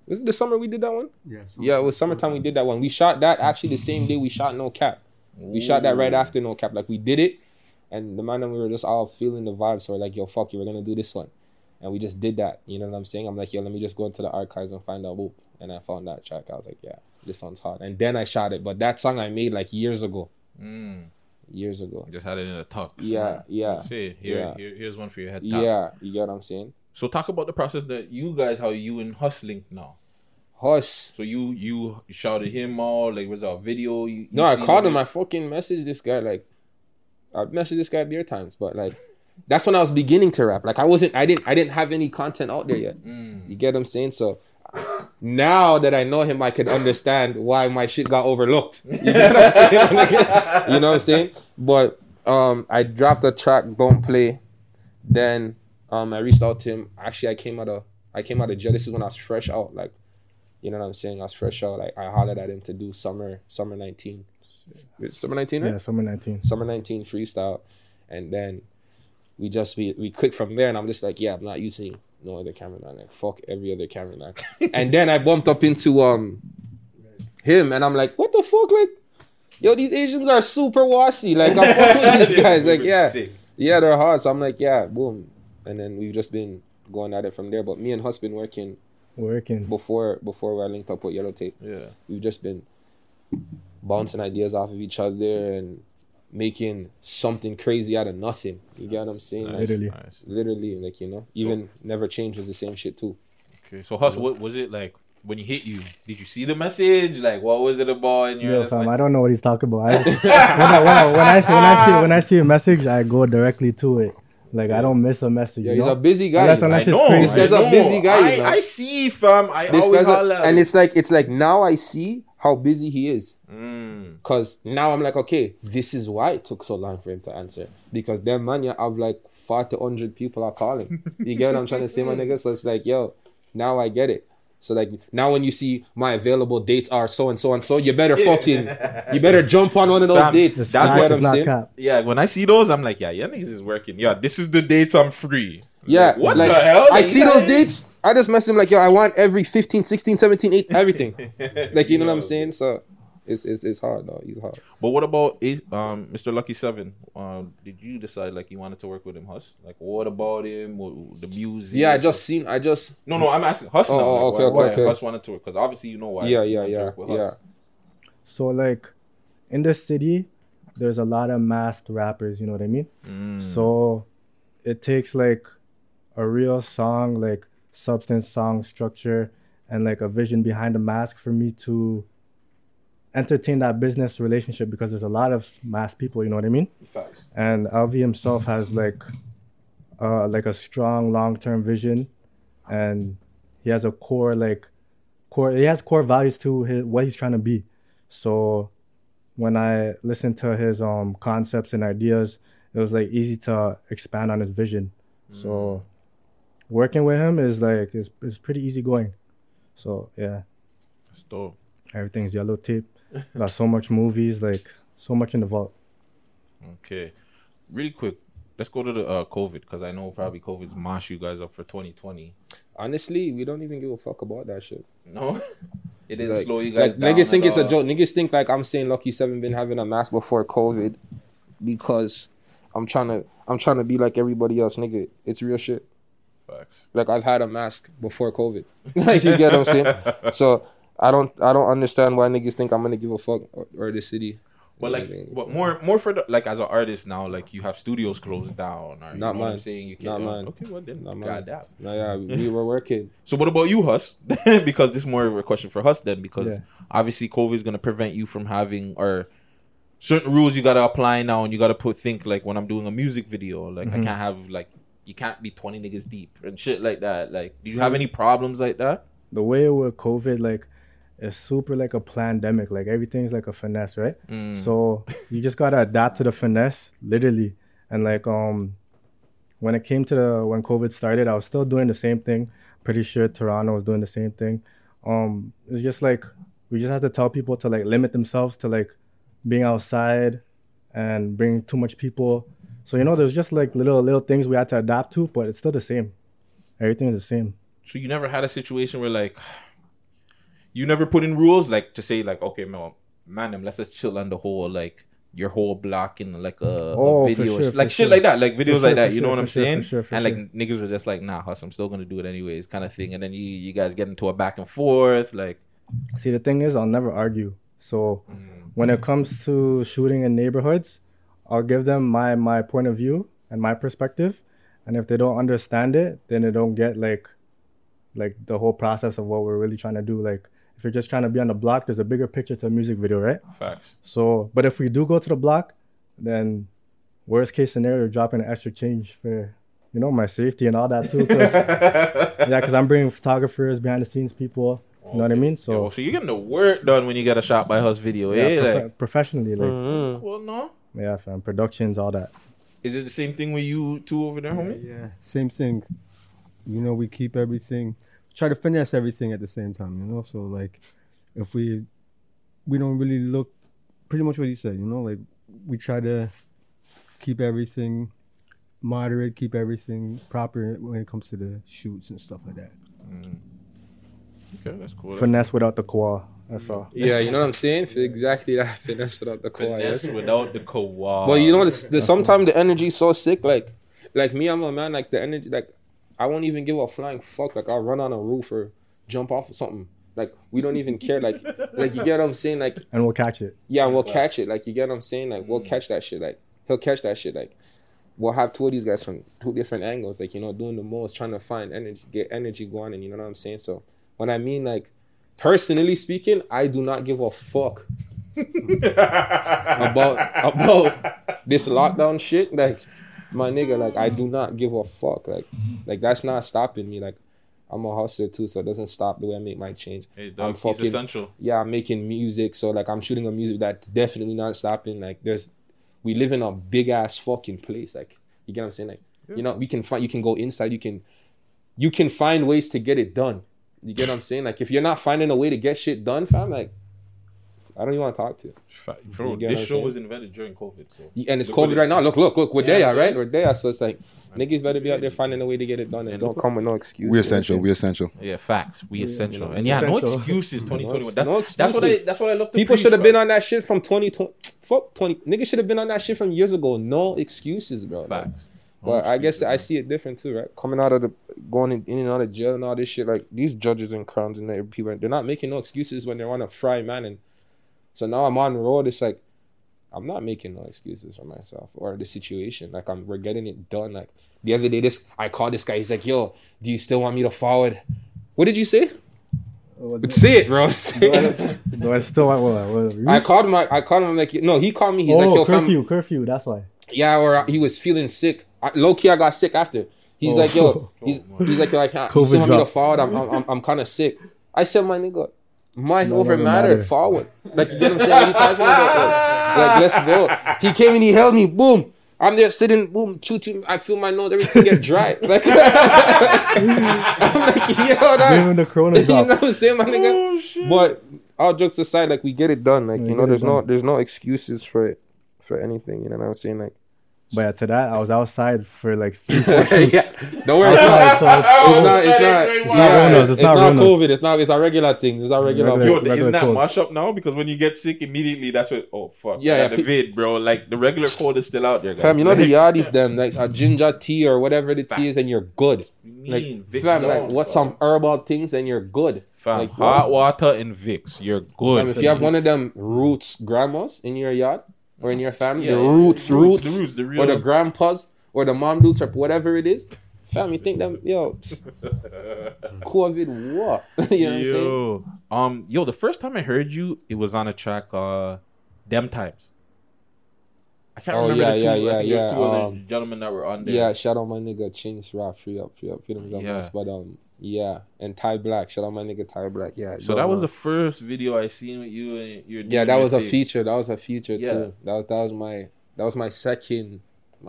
Speaker 15: Was it the summer we did that one?
Speaker 16: Yeah.
Speaker 15: Yeah, it was summertime we did that one. We shot that actually the same day we shot No Cap. We shot that right after No Cap. Like we did it, and the man and we were just all feeling the vibe. So we're like, yo, fuck you, we're gonna do this one. And we just did that. You know what I'm saying? I'm like, yo, let me just go into the archives and find out whoop. And I found that track. I was like, yeah, this song's hot. And then I shot it. But that song I made like years ago. Years ago.
Speaker 10: You just had it in a tuck.
Speaker 15: Yeah.
Speaker 10: See, here's one for your head top.
Speaker 15: Yeah, you get what I'm saying?
Speaker 10: So talk about the process that you guys, how you and Huss linked now.
Speaker 15: Huss.
Speaker 10: So you shouted him out, like was there a video?
Speaker 15: No, I called him. I fucking messaged this guy, like I've messaged this guy bare times, but like that's when I was beginning to rap. Like I didn't have any content out there yet. You get what I'm saying? So now that I know him, I can understand why my shit got overlooked. You get what I'm saying? You know what I'm saying? But I dropped a track, Don't Play. Then I reached out to him. Actually, I came out of jail. This is when I was fresh out. Like, you know what I'm saying? I was fresh out. Like I hollered at him to do summer 19. Summer 19, right?
Speaker 16: Yeah, summer 19.
Speaker 15: Summer 19 freestyle. And then we clicked from there, and I'm just like, yeah, I'm not using no other cameraman. Like, fuck every other cameraman. And then I bumped up into him, and I'm like, what the fuck? Like, yo, these Asians are super wassy. Like, I'm fucking with these guys. Like, yeah, they're hard. So I'm like, yeah, boom. And then we've just been going at it from there. But me and Huss been working before I linked up with Yellow Tape.
Speaker 10: Yeah,
Speaker 15: we've just been bouncing ideas off of each other and making something crazy out of nothing. You get what I'm saying? Literally, like, you know, even Never Change was the same shit too.
Speaker 10: Okay, so Huss, what was it like when he hit you? Did you see the message? Like, what was it about? And
Speaker 16: yo, fam, I don't know what he's talking about. When I see a message, I go directly to it. Like, I don't miss a message.
Speaker 15: Yeah, he's a busy guy.
Speaker 16: Unless
Speaker 15: I know. This guy's a busy guy. You know?
Speaker 10: I see, fam. I always holler.
Speaker 15: And it's like now I see how busy he is. Because now I'm like, okay, this is why it took so long for him to answer. Because them man, you have like 40 to 100 people are calling. You get what I'm trying to say, my nigga? So it's like, yo, now I get it. So like now when you see my available dates are so and so and so, you better jump on one of those dates.
Speaker 10: That's what I'm saying. Yeah, when I see those, I'm like, yeah, niggas is working. Yeah, this is the dates I'm free.
Speaker 15: Yeah,
Speaker 10: like, what the hell?
Speaker 15: I see those dates. I just mess him like, yo, I want every 15, 16, 17, 8, everything. Like, you know what I'm saying? So it's hard though. He's hard.
Speaker 10: But what about Mr. Lucky 7? Did you decide like you wanted to work with him, Huss? Like, what about him? The music?
Speaker 15: Yeah, No, I'm asking Huss now.
Speaker 10: Okay. Huss wanted to work because obviously you know why.
Speaker 15: Yeah.
Speaker 16: So like in the city, there's a lot of masked rappers. You know what I mean? So it takes like a real song, like substance, song structure, and like a vision behind the mask for me to entertain that business relationship, because there's a lot of masked people, you know what I mean?
Speaker 10: Facts.
Speaker 16: And LV himself has like a strong long-term vision, and he has core values to what he's trying to be. So when I listened to his concepts and ideas, it was like easy to expand on his vision. So working with him is pretty easy going. So yeah.
Speaker 10: That's dope.
Speaker 16: Everything's Yellow Tape. Got so much movies, like so much in the vault.
Speaker 10: Okay. Really quick, let's go to the COVID, because I know probably COVID's mashed you guys up for 2020.
Speaker 15: Honestly, we don't even give a fuck about that shit.
Speaker 10: No? It didn't
Speaker 15: like,
Speaker 10: slow you guys
Speaker 15: like,
Speaker 10: down.
Speaker 15: Niggas think it's a joke. Niggas think like I'm saying Lucky 7 been having a mask before COVID because I'm trying to be like everybody else, nigga. It's real shit.
Speaker 10: Facts.
Speaker 15: Like, I've had a mask before COVID. Like, you get what I'm saying? So I don't understand why niggas think I'm gonna give a fuck or the city.
Speaker 10: But like, but more for the, like, as an artist now, like you have studios closed down. Or,
Speaker 15: not mine.
Speaker 10: I'm saying you can't.
Speaker 15: Not mine.
Speaker 10: Okay, well then,
Speaker 15: not
Speaker 10: goddamn.
Speaker 15: No, yeah, we were working.
Speaker 10: So what about you, Huss? Because this is more of a question for Huss then, because obviously COVID is gonna prevent you from having or certain rules you gotta apply now, and you gotta think like when I'm doing a music video, like I can't have like you can't be 20 niggas deep and shit like that. Like, do you have any problems like that?
Speaker 16: The way with COVID, like, it's super like a pandemic. Like, everything's like a finesse, right? So you just gotta adapt to the finesse, literally. And like when it came to when COVID started, I was still doing the same thing. Pretty sure Toronto was doing the same thing. It's just like we just have to tell people to like limit themselves to like being outside and bring too much people. So, you know, there's just like little things we had to adapt to, but it's still the same. Everything is the same.
Speaker 10: So you never had a situation where like you never put in rules like to say like, okay, man, let's just chill on the whole like your whole block in like a video,
Speaker 16: for sure,
Speaker 10: like
Speaker 16: for
Speaker 10: shit
Speaker 16: sure.
Speaker 10: like that, like videos
Speaker 16: For
Speaker 10: like
Speaker 16: sure,
Speaker 10: that.
Speaker 16: for
Speaker 10: You know
Speaker 16: sure,
Speaker 10: what I'm
Speaker 16: for sure,
Speaker 10: saying?
Speaker 16: for sure, for
Speaker 10: And like
Speaker 16: sure.
Speaker 10: niggas were just like, nah, Huss, I'm still gonna do it anyways, kind of thing. And then you guys get into a back and forth, like.
Speaker 16: See, the thing is, I'll never argue. So when it comes to shooting in neighborhoods, I'll give them my point of view and my perspective. And if they don't understand it, then they don't get like the whole process of what we're really trying to do. Like if you're just trying to be on the block, there's a bigger picture to a music video, right?
Speaker 10: Facts.
Speaker 16: So, but if we do go to the block, then worst case scenario, dropping an extra change for, you know, my safety and all that too. Because I'm bringing photographers, behind the scenes people. You know what I mean? So
Speaker 10: you're getting the work done when you get a shot by Huss video, like
Speaker 16: professionally, like
Speaker 10: well, no.
Speaker 16: Yeah, fam, productions, all that.
Speaker 10: Is it the same thing with you two over there, homie?
Speaker 18: Yeah, same thing. You know, we keep everything, try to finesse everything at the same time, you know? So, like, if we don't really look, pretty much what he said, you know? Like, we try to keep everything moderate, keep everything proper when it comes to the shoots and stuff like that.
Speaker 10: Okay, that's cool.
Speaker 16: Finesse without the koa. That's all.
Speaker 15: Yeah, you know what I'm saying? Exactly that. Finesse without the koa.
Speaker 10: Finesse without the koa.
Speaker 15: But you know, sometimes the energy is so sick. Like me, I'm a man. Like the energy, like I won't even give a flying fuck. Like I'll run on a roof or jump off of something. Like we don't even care. Like you get what I'm saying? Like
Speaker 16: and we'll catch it.
Speaker 15: Yeah, and we'll catch it. Like you get what I'm saying? Like we'll catch that shit. Like he'll catch that shit. Like we'll have two of these guys from two different angles. Like, you know, doing the most, trying to find energy, get energy going, and you know what I'm saying? So when I mean, like, personally speaking, I do not give a fuck about this lockdown shit. Like, my nigga, like, I do not give a fuck. Like that's not stopping me. Like, I'm a hustler too, so it doesn't stop the way I make my change.
Speaker 10: Hey, dog, he's essential.
Speaker 15: Yeah, I'm making music, so like I'm shooting a music that's definitely not stopping. Like, we live in a big ass fucking place. Like, you get what I'm saying? Like, you know, you can go inside. You can find ways to get it done. You get what I'm saying? Like, if you're not finding a way to get shit done, fam, like, I don't even want to talk to you.
Speaker 10: Bro, this show was invented during COVID. So.
Speaker 15: And it's COVID right now. Look, we're there, right? We're there. So it's like, niggas better be out there finding a way to get it done and don't come with no excuses.
Speaker 7: We essential.
Speaker 10: Yeah, facts. We essential.
Speaker 15: You know,
Speaker 10: and yeah, no excuses, 2021. That's what I love to
Speaker 15: People
Speaker 10: preach,
Speaker 15: should have
Speaker 10: bro.
Speaker 15: been on that shit from 2020. Fuck 20. Niggas should have been on that shit from years ago. No excuses, bro.
Speaker 10: Facts.
Speaker 15: But I guess I see it different too, right? Coming out of going in and out of jail and all this shit, like these judges and crowns and people, they're not making no excuses when they want to fry man. And so now I'm on the road. It's like I'm not making no excuses for myself or the situation. Like we're getting it done. Like the other day, I called this guy. He's like, "Yo, do you still want me to forward?" What did you say? Say it, bro.
Speaker 16: Do I still want?
Speaker 15: I called him. I'm like, no. He called me. He's like, "Yo,
Speaker 16: curfew. That's why."
Speaker 15: Yeah, or he was feeling sick. Low key, I got sick after. He's like, yo, he's like, yo, I can't. You still want me to forward? I'm kind of sick. I said, my nigga, mind over matter. Forward. Like, you get what I'm saying? What are you talking about? Like, let's go. He came and he held me. Boom. I'm there sitting. Boom. Choo. I feel my nose. Everything get dry. Like, I'm like, yo, that.
Speaker 16: The corona
Speaker 15: you know what I'm saying, my nigga? But all jokes aside, like, we get it done. Like, you know, there's no excuses for it. For anything, you know what I'm saying? Like,
Speaker 16: but yeah, to that, I was outside for like 3-4
Speaker 15: yeah. Don't worry about it. It's not COVID. It's a regular thing. It's a regular.
Speaker 10: Yo, isn't that mash up now? Because when you get sick, immediately that's what. Oh fuck. Yeah, the vid, bro. Like the regular cold is still out there, guys.
Speaker 15: Fam, you know the yardies, them like a ginger tea or whatever the tea is, and you're good. Like, fam, like what's some herbal things, and you're good.
Speaker 10: Fam,
Speaker 15: like,
Speaker 10: hot water and Vicks, you're good.
Speaker 15: Fam, if you have one of them roots grandmas in your yard. Or in your family,
Speaker 10: the
Speaker 15: roots,
Speaker 10: real
Speaker 15: or the grandpas, or the mom dudes, or whatever it is. Fam, you think them, yo, COVID what? You know what I'm saying?
Speaker 10: Yo, the first time I heard you, it was on a track, Them Times. I can't remember the two. I think there's two other gentlemen that were on there.
Speaker 15: Yeah, shout out my nigga Chinks Rap, free up, freedoms on us. But yeah, and Ty Black, shout out my nigga Ty Black. Yeah.
Speaker 10: So that was the first video I seen with you and your.
Speaker 15: Yeah, that was a feature. That was a feature too. That was my second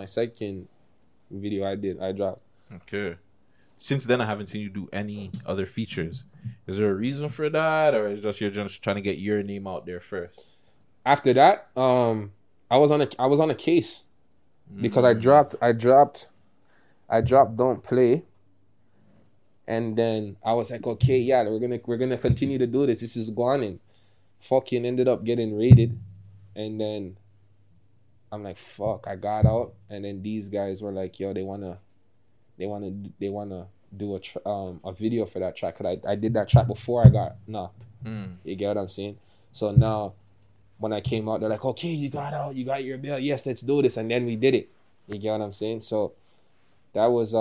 Speaker 15: video I dropped.
Speaker 10: Okay. Since then, I haven't seen you do any other features. Is there a reason for that, or is you're just trying to get your name out there first?
Speaker 15: After that, I was on a case because I dropped Don't Play, And then I was like, okay, yeah, we're gonna continue to do this. This is going and fucking ended up getting raided. And then I'm like, fuck, I got out. And then these guys were like, yo, they wanna do a video for that track. Cause I did that track before I got knocked. You get what I'm saying? So now when I came out, they're like, okay, you got out, you got your bill. Yes, let's do this. And then we did it. You get what I'm saying? So that was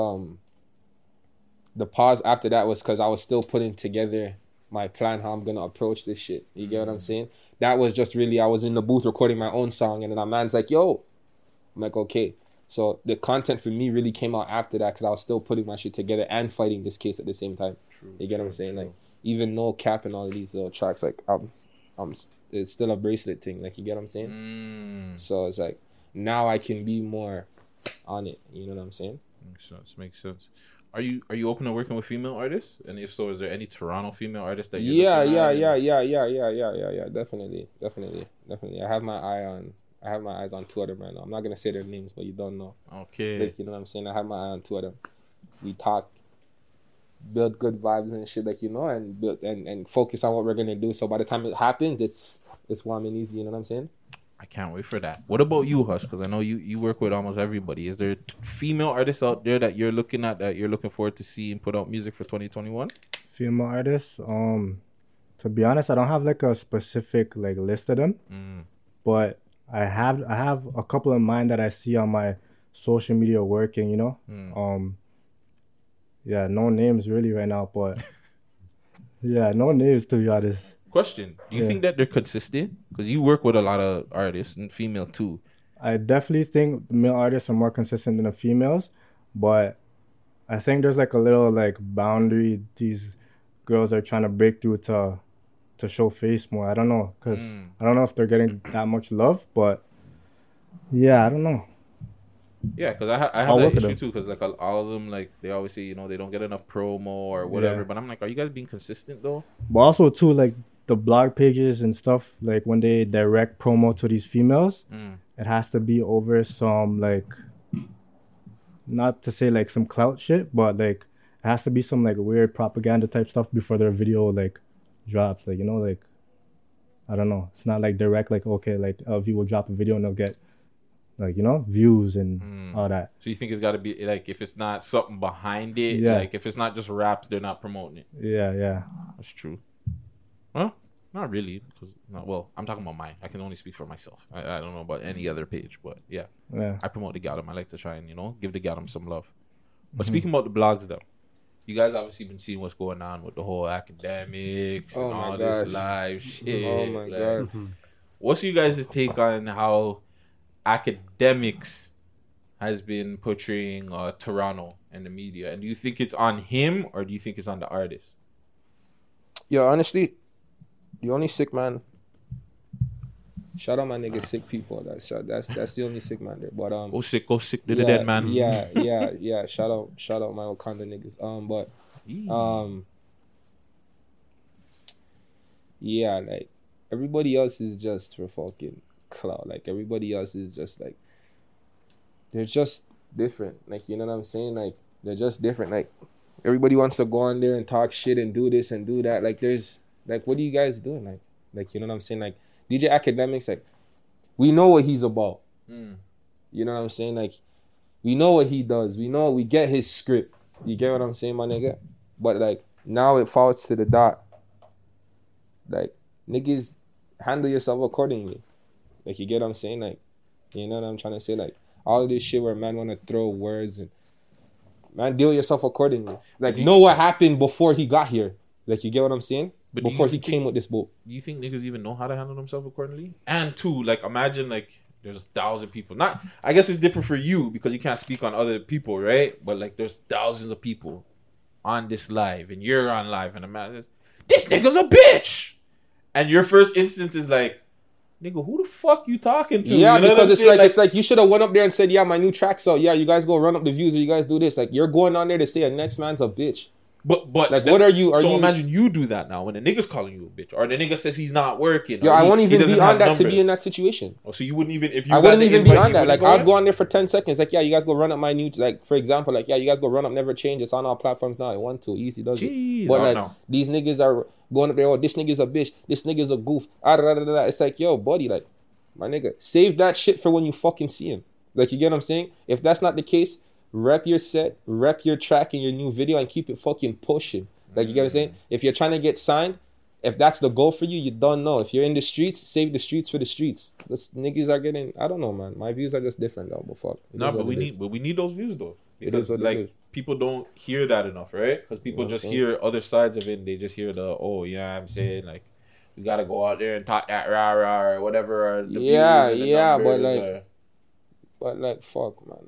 Speaker 15: the pause after that was because I was still putting together my plan how I'm gonna approach this shit. You get what I'm saying? That was just really, I was in the booth recording my own song, and then a man's like, yo. I'm like, okay. So the content for me really came out after that because I was still putting my shit together and fighting this case at the same time. You get what I'm saying? Like, even no cap and all of these little tracks, like it's still a bracelet thing. Like, you get what I'm saying? So it's like now I can be more on it. You know what I'm saying?
Speaker 10: Makes sense. Are you open to working with female artists? And if so, is there any Toronto female artists that you
Speaker 15: Yeah, definitely. I have my eyes on two of them right now. I'm not gonna say their names, but you don't know.
Speaker 10: Okay.
Speaker 15: Like, you know what I'm saying? I have my eye on two of them. We talk, build good vibes and shit, like, you know, and build and focus on what we're gonna do. So by the time it happens, it's warm and easy. You know what I'm saying?
Speaker 10: I can't wait for that. What about you, Hush? Because I know you work with almost everybody. Is there female artists out there that you're looking at, that you're looking forward to see and put out music for 2021?
Speaker 16: Female artists, to be honest, I don't have like a specific like list of them, but I have a couple in mind that I see on my social media working. You know, yeah, no names really right now, but yeah, no names to be honest.
Speaker 10: Question: do you think that they're consistent? Because you work with a lot of artists and female too.
Speaker 16: I definitely think male artists are more consistent than the females, but I think there's like a little like boundary these girls are trying to break through to show face more. I don't know, because I don't know if they're getting that much love, but yeah, I don't know.
Speaker 10: Yeah, because I have that issue too. Because like all of them, like they always say, you know, they don't get enough promo or whatever. But I'm like, are you guys being consistent though?
Speaker 16: But also too, like the blog pages and stuff, like when they direct promo to these females, it has to be over some like, not to say like some clout shit, but like it has to be some like weird propaganda type stuff before their video like drops. Like, you know, like I don't know. It's not like direct, like, okay, like LV will drop a video and they'll get like, you know, views and all that.
Speaker 10: So you think it's got to be like, if it's not something behind it, like if it's not just raps, they're not promoting it.
Speaker 16: Yeah.
Speaker 10: That's true. Well, not really, because I'm talking about mine. I can only speak for myself. I don't know about any other page, but yeah. I promote the Gallum. I like to try and, you know, give the Gallum some love. But speaking about the blogs though, you guys obviously been seeing what's going on with the whole academics and all this live shit.
Speaker 15: Oh my god.
Speaker 10: What's you guys' take on how academics has been portraying Toronto and the media? And do you think it's on him or do you think it's on the artist?
Speaker 15: Yo, honestly, the only sick man. Shout out my niggas, sick people. That's the only sick man there. But
Speaker 10: go sick to the dead man.
Speaker 15: Yeah. Shout out my Wakanda niggas. Yeah, like everybody else is just for fucking clout. Like everybody else is just like, they're just different. Like, you know what I'm saying? Like they're just different. Like everybody wants to go on there and talk shit and do this and do that. Like there's like, what are you guys doing? Like you know what I'm saying? Like DJ Academics, like we know what he's about. You know what I'm saying? Like we know what he does. We get his script. You get what I'm saying, my nigga? But like now it falls to the dot. Like niggas, handle yourself accordingly. Like, you get what I'm saying? Like, you know what I'm trying to say? Like all of this shit where man want to throw words and man, deal yourself accordingly. Like know what happened before he got here. Like, you get what I'm saying? But before he came with this boat.
Speaker 10: Do you think niggas even know how to handle themselves accordingly? And two, like imagine like there's 1,000 people. Not, I guess it's different for you because you can't speak on other people, right? But like there's thousands of people on this live and you're on live and imagine this nigga's a bitch. And your first instance is like, nigga, who the fuck you talking to?
Speaker 15: Yeah,
Speaker 10: you know
Speaker 15: because it's like you should have went up there and said, yeah, my new track's out. Yeah, you guys go run up the views or you guys do this. Like, you're going on there to say a next man's a bitch.
Speaker 10: But
Speaker 15: like, what are you?
Speaker 10: So imagine you do that now when the nigga's calling you a bitch, or the nigga says he's not working.
Speaker 15: Yo, I won't even be
Speaker 10: doesn't
Speaker 15: on
Speaker 10: have
Speaker 15: that to
Speaker 10: numbers.
Speaker 15: be in that situation.
Speaker 10: Oh, so you wouldn't even if you.
Speaker 15: I wouldn't even be on that. Like, I'd
Speaker 10: on?
Speaker 15: go on there for 10 seconds. Like, yeah, you guys go run up my new. Like, for example, like, yeah, you guys go run up Never Change. It's on all platforms now. I want to easy does
Speaker 10: Jeez,
Speaker 15: it. But
Speaker 10: oh,
Speaker 15: like,
Speaker 10: no.
Speaker 15: these niggas are going up there. Oh, this nigga's a bitch. This nigga's a goof. It's like, yo, buddy, like, my nigga, save that shit for when you fucking see him. Like, you get what I'm saying? If that's not the case, rep your set, rep your track in your new video, and keep it fucking pushing. Like, you get what I'm saying? If you're trying to get signed, if that's the goal for you, you don't know. If you're in the streets, save the streets for the streets. This niggas are getting, I don't know, man. My views are just different though, but fuck.
Speaker 10: No, but we need those views though. Because
Speaker 15: what it
Speaker 10: like
Speaker 15: is.
Speaker 10: people don't hear that enough, right? Because people just hear other sides of it and they just hear the, oh yeah, I'm saying like we gotta go out there and talk that rah rah or whatever. Or the
Speaker 15: but like fuck, man.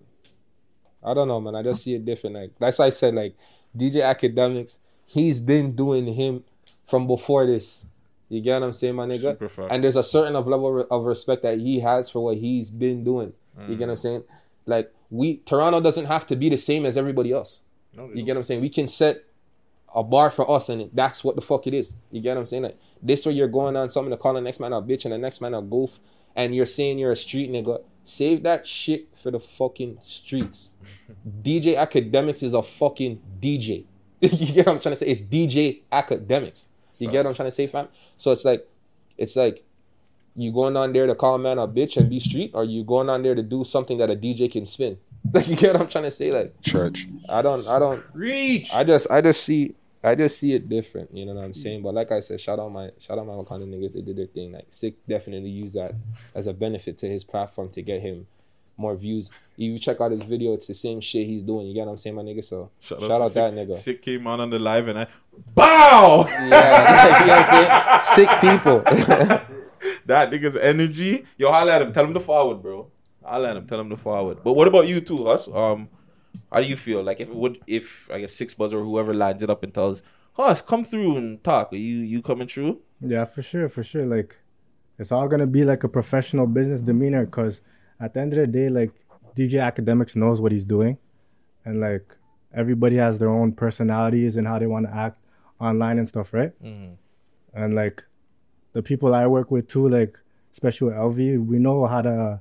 Speaker 15: I don't know, man. I just see it different. Like, that's why I said, like, DJ Academics, he's been doing him from before this. You get what I'm saying, my nigga?
Speaker 10: Super fuck.
Speaker 15: And there's a certain level of respect that he has for what he's been doing. You get what I'm saying? Like, Toronto doesn't have to be the same as everybody else.
Speaker 10: No,
Speaker 15: you get what I'm saying? We can set a bar for us, and that's what the fuck it is. You get what I'm saying? Like, this way you're going on something to call the next man a bitch and the next man a goof, and you're saying you're a street nigga. Save that shit for the fucking streets. DJ Academics is a fucking DJ. You get what I'm trying to say? It's DJ Academics. You get what I'm trying to say, fam? So it's like you going on there to call a man a bitch and be street, or you going on there to do something that a DJ can spin. Like, you get what I'm trying to say? Like,
Speaker 7: church.
Speaker 15: I don't
Speaker 10: reach.
Speaker 15: I just see it different. You know what I'm saying? But like I said, shout out my Wakanda niggas. They did their thing. Like, Sick definitely used that as a benefit to his platform to get him more views. If you check out his video, it's the same shit he's doing. You get what I'm saying, my nigga? So shout out that nigga.
Speaker 10: Sick came on the live and BOW!
Speaker 15: Yeah, you know what I'm saying? Sick people.
Speaker 10: That nigga's energy. Yo, holla at him. Tell him to forward, bro. Holla at him. Tell him to forward. But what about you too, Hus? How do you feel? Like, if I guess Six Buzz or whoever lines it up and tells Hus, come through and talk. Are you coming through?
Speaker 16: Yeah, for sure. Like, it's all gonna be like a professional business demeanor, because at the end of the day, like, DJ Academics knows what he's doing, and like, everybody has their own personalities and how they want to act online and stuff, right?
Speaker 10: Mm-hmm.
Speaker 16: And like, the people I work with too, like, especially with LV, we know how to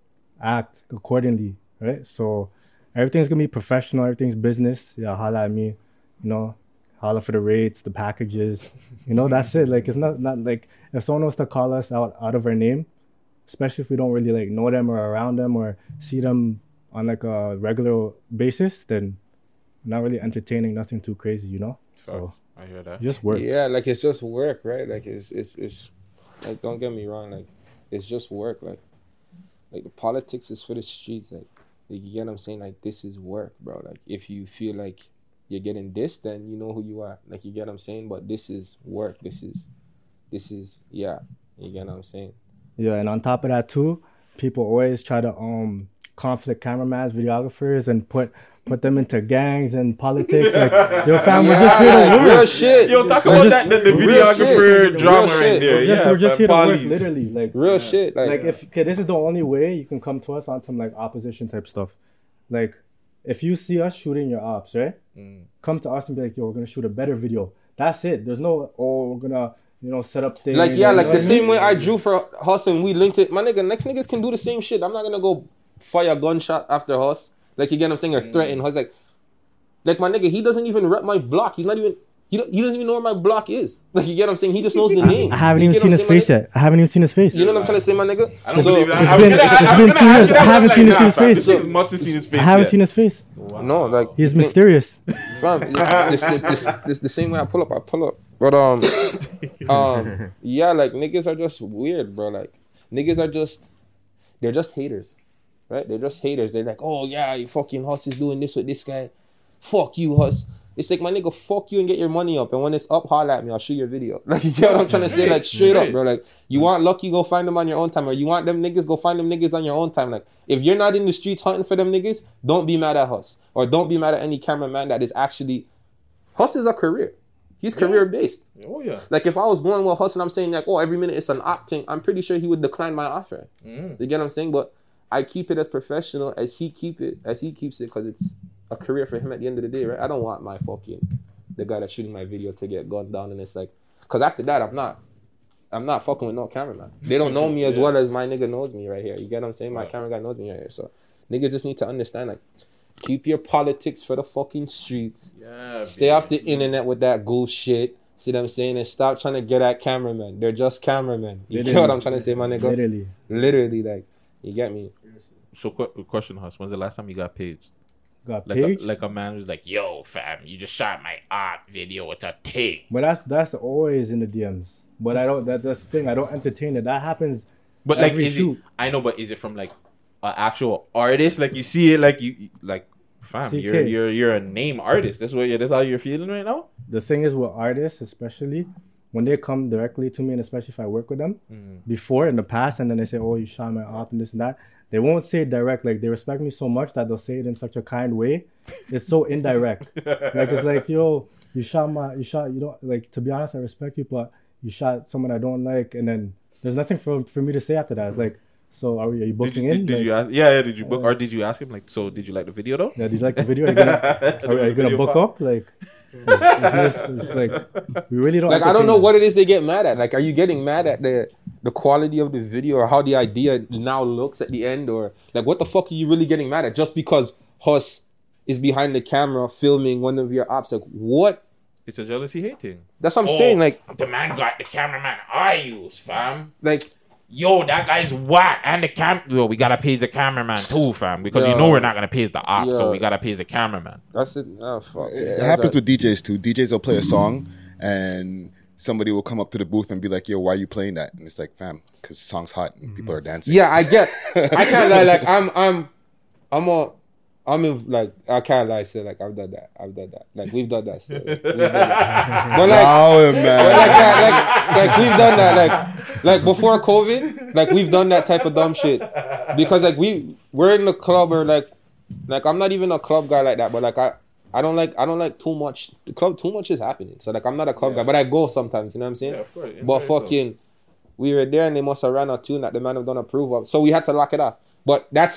Speaker 16: act accordingly, right? So everything's gonna be professional, everything's business. Yeah, holla at me, you know, holla for the rates, the packages, you know, that's it. Like, it's not like, if someone was to call us out of our name, especially if we don't really like know them or around them or see them on like a regular basis, then not really entertaining, nothing too crazy, you know? So
Speaker 10: I hear that.
Speaker 16: Just work.
Speaker 15: Yeah, like, it's just work, right? Like, it's like, don't get me wrong, like, it's just work. Like the politics is for the streets. Like, you get what I'm saying? Like, this is work, bro. Like, if you feel like you're getting this, then you know who you are. Like, you get what I'm saying? But this is work. This is yeah. You get what I'm saying?
Speaker 16: Yeah, and on top of that too, people always try to conflict cameramans, videographers, and put them into gangs and politics. Like, yo, fam, we're just here to work.
Speaker 15: Real shit.
Speaker 10: Yo, talk about that, the videographer drama right there.
Speaker 16: We're just here to work, literally. Like,
Speaker 15: real shit.
Speaker 16: Like if this is the only way you can come to us on some like opposition type stuff. Like, if you see us shooting your ops, right? Come to us and be like, yo, we're gonna shoot a better video. That's it. There's no, we're gonna, you know, set up things.
Speaker 15: Like, yeah, like the same way I drew for Huss and we linked it. My nigga, next niggas can do the same shit. I'm not gonna go fire a gunshot after Huss. Like, you get what I'm saying? Or threaten Huss. Like, my nigga, he doesn't even rep my block. He's not even, he doesn't even know where my block is. Like, you get what I'm saying? He just knows the name.
Speaker 16: I haven't even seen his face yet. I haven't even seen his face.
Speaker 15: You know what I'm trying to say, my nigga?
Speaker 10: I don't believe it.
Speaker 16: It's been 2 years. I haven't seen his face.
Speaker 10: This nigga must have seen his face.
Speaker 16: I haven't seen his face.
Speaker 10: Wow.
Speaker 15: No, like,
Speaker 16: he's mysterious.
Speaker 15: Fam, this the same way I pull up. But yeah, like, niggas are just weird, bro. Like, niggas are just, they're just haters, right? They're just haters. They're like, oh yeah, you fucking Huss is doing this with this guy. Fuck you, Huss. It's like, my nigga, fuck you and get your money up. And when it's up, holla at me. I'll shoot your video. Like, you get what I'm trying to say? Like, straight up, bro. Like, you want Lucky, go find them on your own time. Or you want them niggas, go find them niggas on your own time. Like, if you're not in the streets hunting for them niggas, don't be mad at Huss. Or don't be mad at any cameraman that is actually... Huss is a career. He's career-based.
Speaker 10: Oh, yeah.
Speaker 15: Like, if I was going with Huss and I'm saying, like, oh, every minute it's an op thing, I'm pretty sure he would decline my offer. You get what I'm saying? But I keep it as professional as he keeps it, because it's a career for him at the end of the day, right? I don't want my fucking the guy that's shooting my video to get gunned down, and it's like, because after that, I'm not fucking with no cameraman. They don't know me as well as my nigga knows me right here. You get what I'm saying? My camera guy knows me right here. So niggas just need to understand, like, keep your politics for the fucking streets. Yeah, stay off the internet with that ghost shit. See what I'm saying? And stop trying to get at cameramen. They're just cameramen. You get what I'm trying to say, my nigga? Literally, like, you get me?
Speaker 10: So, question, Huss. When's the last time you got paged? Like a man who's like, yo, fam, you just shot my art video. It's a tape.
Speaker 16: But that's always in the DMs. But I don't. That's the thing. I don't entertain it. That happens.
Speaker 10: But like, is it? I know, but is it from like an actual artist? Like you see it, like you like, fam,
Speaker 16: CK.
Speaker 10: you're a name artist. That's how you're feeling right now.
Speaker 16: The thing is with artists, especially when they come directly to me, and especially if I work with them before in the past, and then they say, "Oh, you shot my op and this and that." They won't say it direct. Like, they respect me so much that they'll say it in such a kind way. It's so indirect. Like, it's like, yo, you don't, like, to be honest, I respect you, but you shot someone I don't like. And then there's nothing for me to say after that. It's like, so are you booking in?
Speaker 10: Did you ask? Yeah, did you book? Or did you ask him, like, so did you like the video though?
Speaker 16: Yeah, did you like the video? Are you gonna book up? Like, it's like, we really don't.
Speaker 15: Like, I don't know what it is they get mad at. Like, are you getting mad at the quality of the video or how the idea now looks at the end, or like what the fuck are you really getting mad at just because Huss is behind the camera filming one of your ops? Like, what?
Speaker 10: It's a jealousy hate thing.
Speaker 15: That's what I'm saying. Like,
Speaker 10: the man got the cameraman I use, fam. Like, yo, that guy's whack, and the yo, we gotta pay the cameraman too, fam, because you know we're not gonna pay the ops, so we gotta pay the cameraman.
Speaker 15: That's it. Oh, fuck.
Speaker 7: It happens with DJs too. DJs will play a song and somebody will come up to the booth and be like, yo, why are you playing that? And it's like, fam, because the song's hot and people are dancing.
Speaker 15: Yeah, I can't lie. Like, I can't lie. Say, like, I've done that. Like, we've done that still. But like, like we've done that. Like before COVID, like we've done that type of dumb shit. Because like we're in the club, or like I'm not even a club guy like that. But like I don't like too much. The club, too much is happening. So like I'm not a club guy, but I go sometimes. You know what I'm saying?
Speaker 10: Yeah, of course.
Speaker 15: But fucking, we were there and they must have ran a tune that the man have done approve of. So we had to lock it off. But that's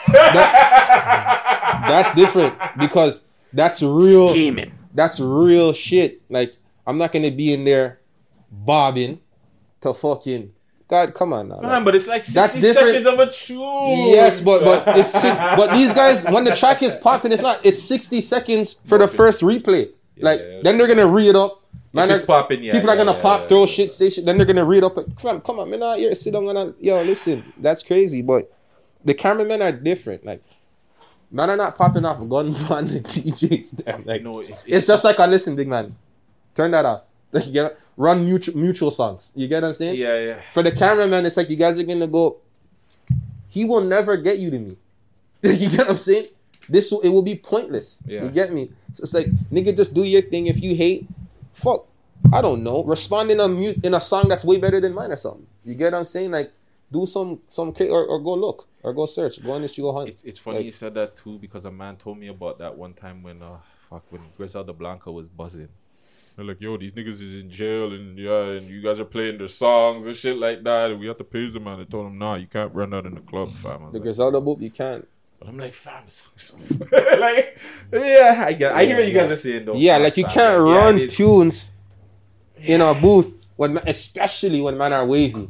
Speaker 15: different because that's real.
Speaker 10: Scheming.
Speaker 15: That's real shit. Like, I'm not gonna be in there bobbing to fucking. God, come on now.
Speaker 10: Fine, but it's like 60 seconds of a tune.
Speaker 15: Yes, but it's but these guys, when the track is popping, it's 60 seconds for the first replay. Then they're gonna re it up. Man,
Speaker 10: it's popping,
Speaker 15: people are gonna pop, throw shit, say shit. Then they're gonna read up. Come on, man, out here, sit down and yo, listen, that's crazy. But the cameramen are different. Like, man are not popping off gun on the DJs. Damn, like, no, it's just like, listen, big man, turn that off. Like, you get run mutual songs. You get what I'm saying?
Speaker 10: Yeah.
Speaker 15: For the cameraman, it's like you guys are gonna go. He will never get you to me. You get what I'm saying? It will be pointless.
Speaker 10: Yeah.
Speaker 15: You get me? So it's like, nigga, just do your thing. If you hate, fuck, I don't know. Respond in a song that's way better than mine or something. You get what I'm saying? Like, do some or go look or go search. Go on this, you go hunt.
Speaker 10: It's funny you said that too, because a man told me about that one time when Griselda Blanca was buzzing. They're like, yo, these niggas is in jail and you guys are playing their songs and shit like that, and we have to pay them, man. I told him, nah, you can't run out in the club, fam.
Speaker 15: The Griselda boop, you can't.
Speaker 10: But I'm like, fam, like, yeah, I hear what you guys are saying though.
Speaker 15: Yeah, like you can't run tunes in a booth especially when man are wavy.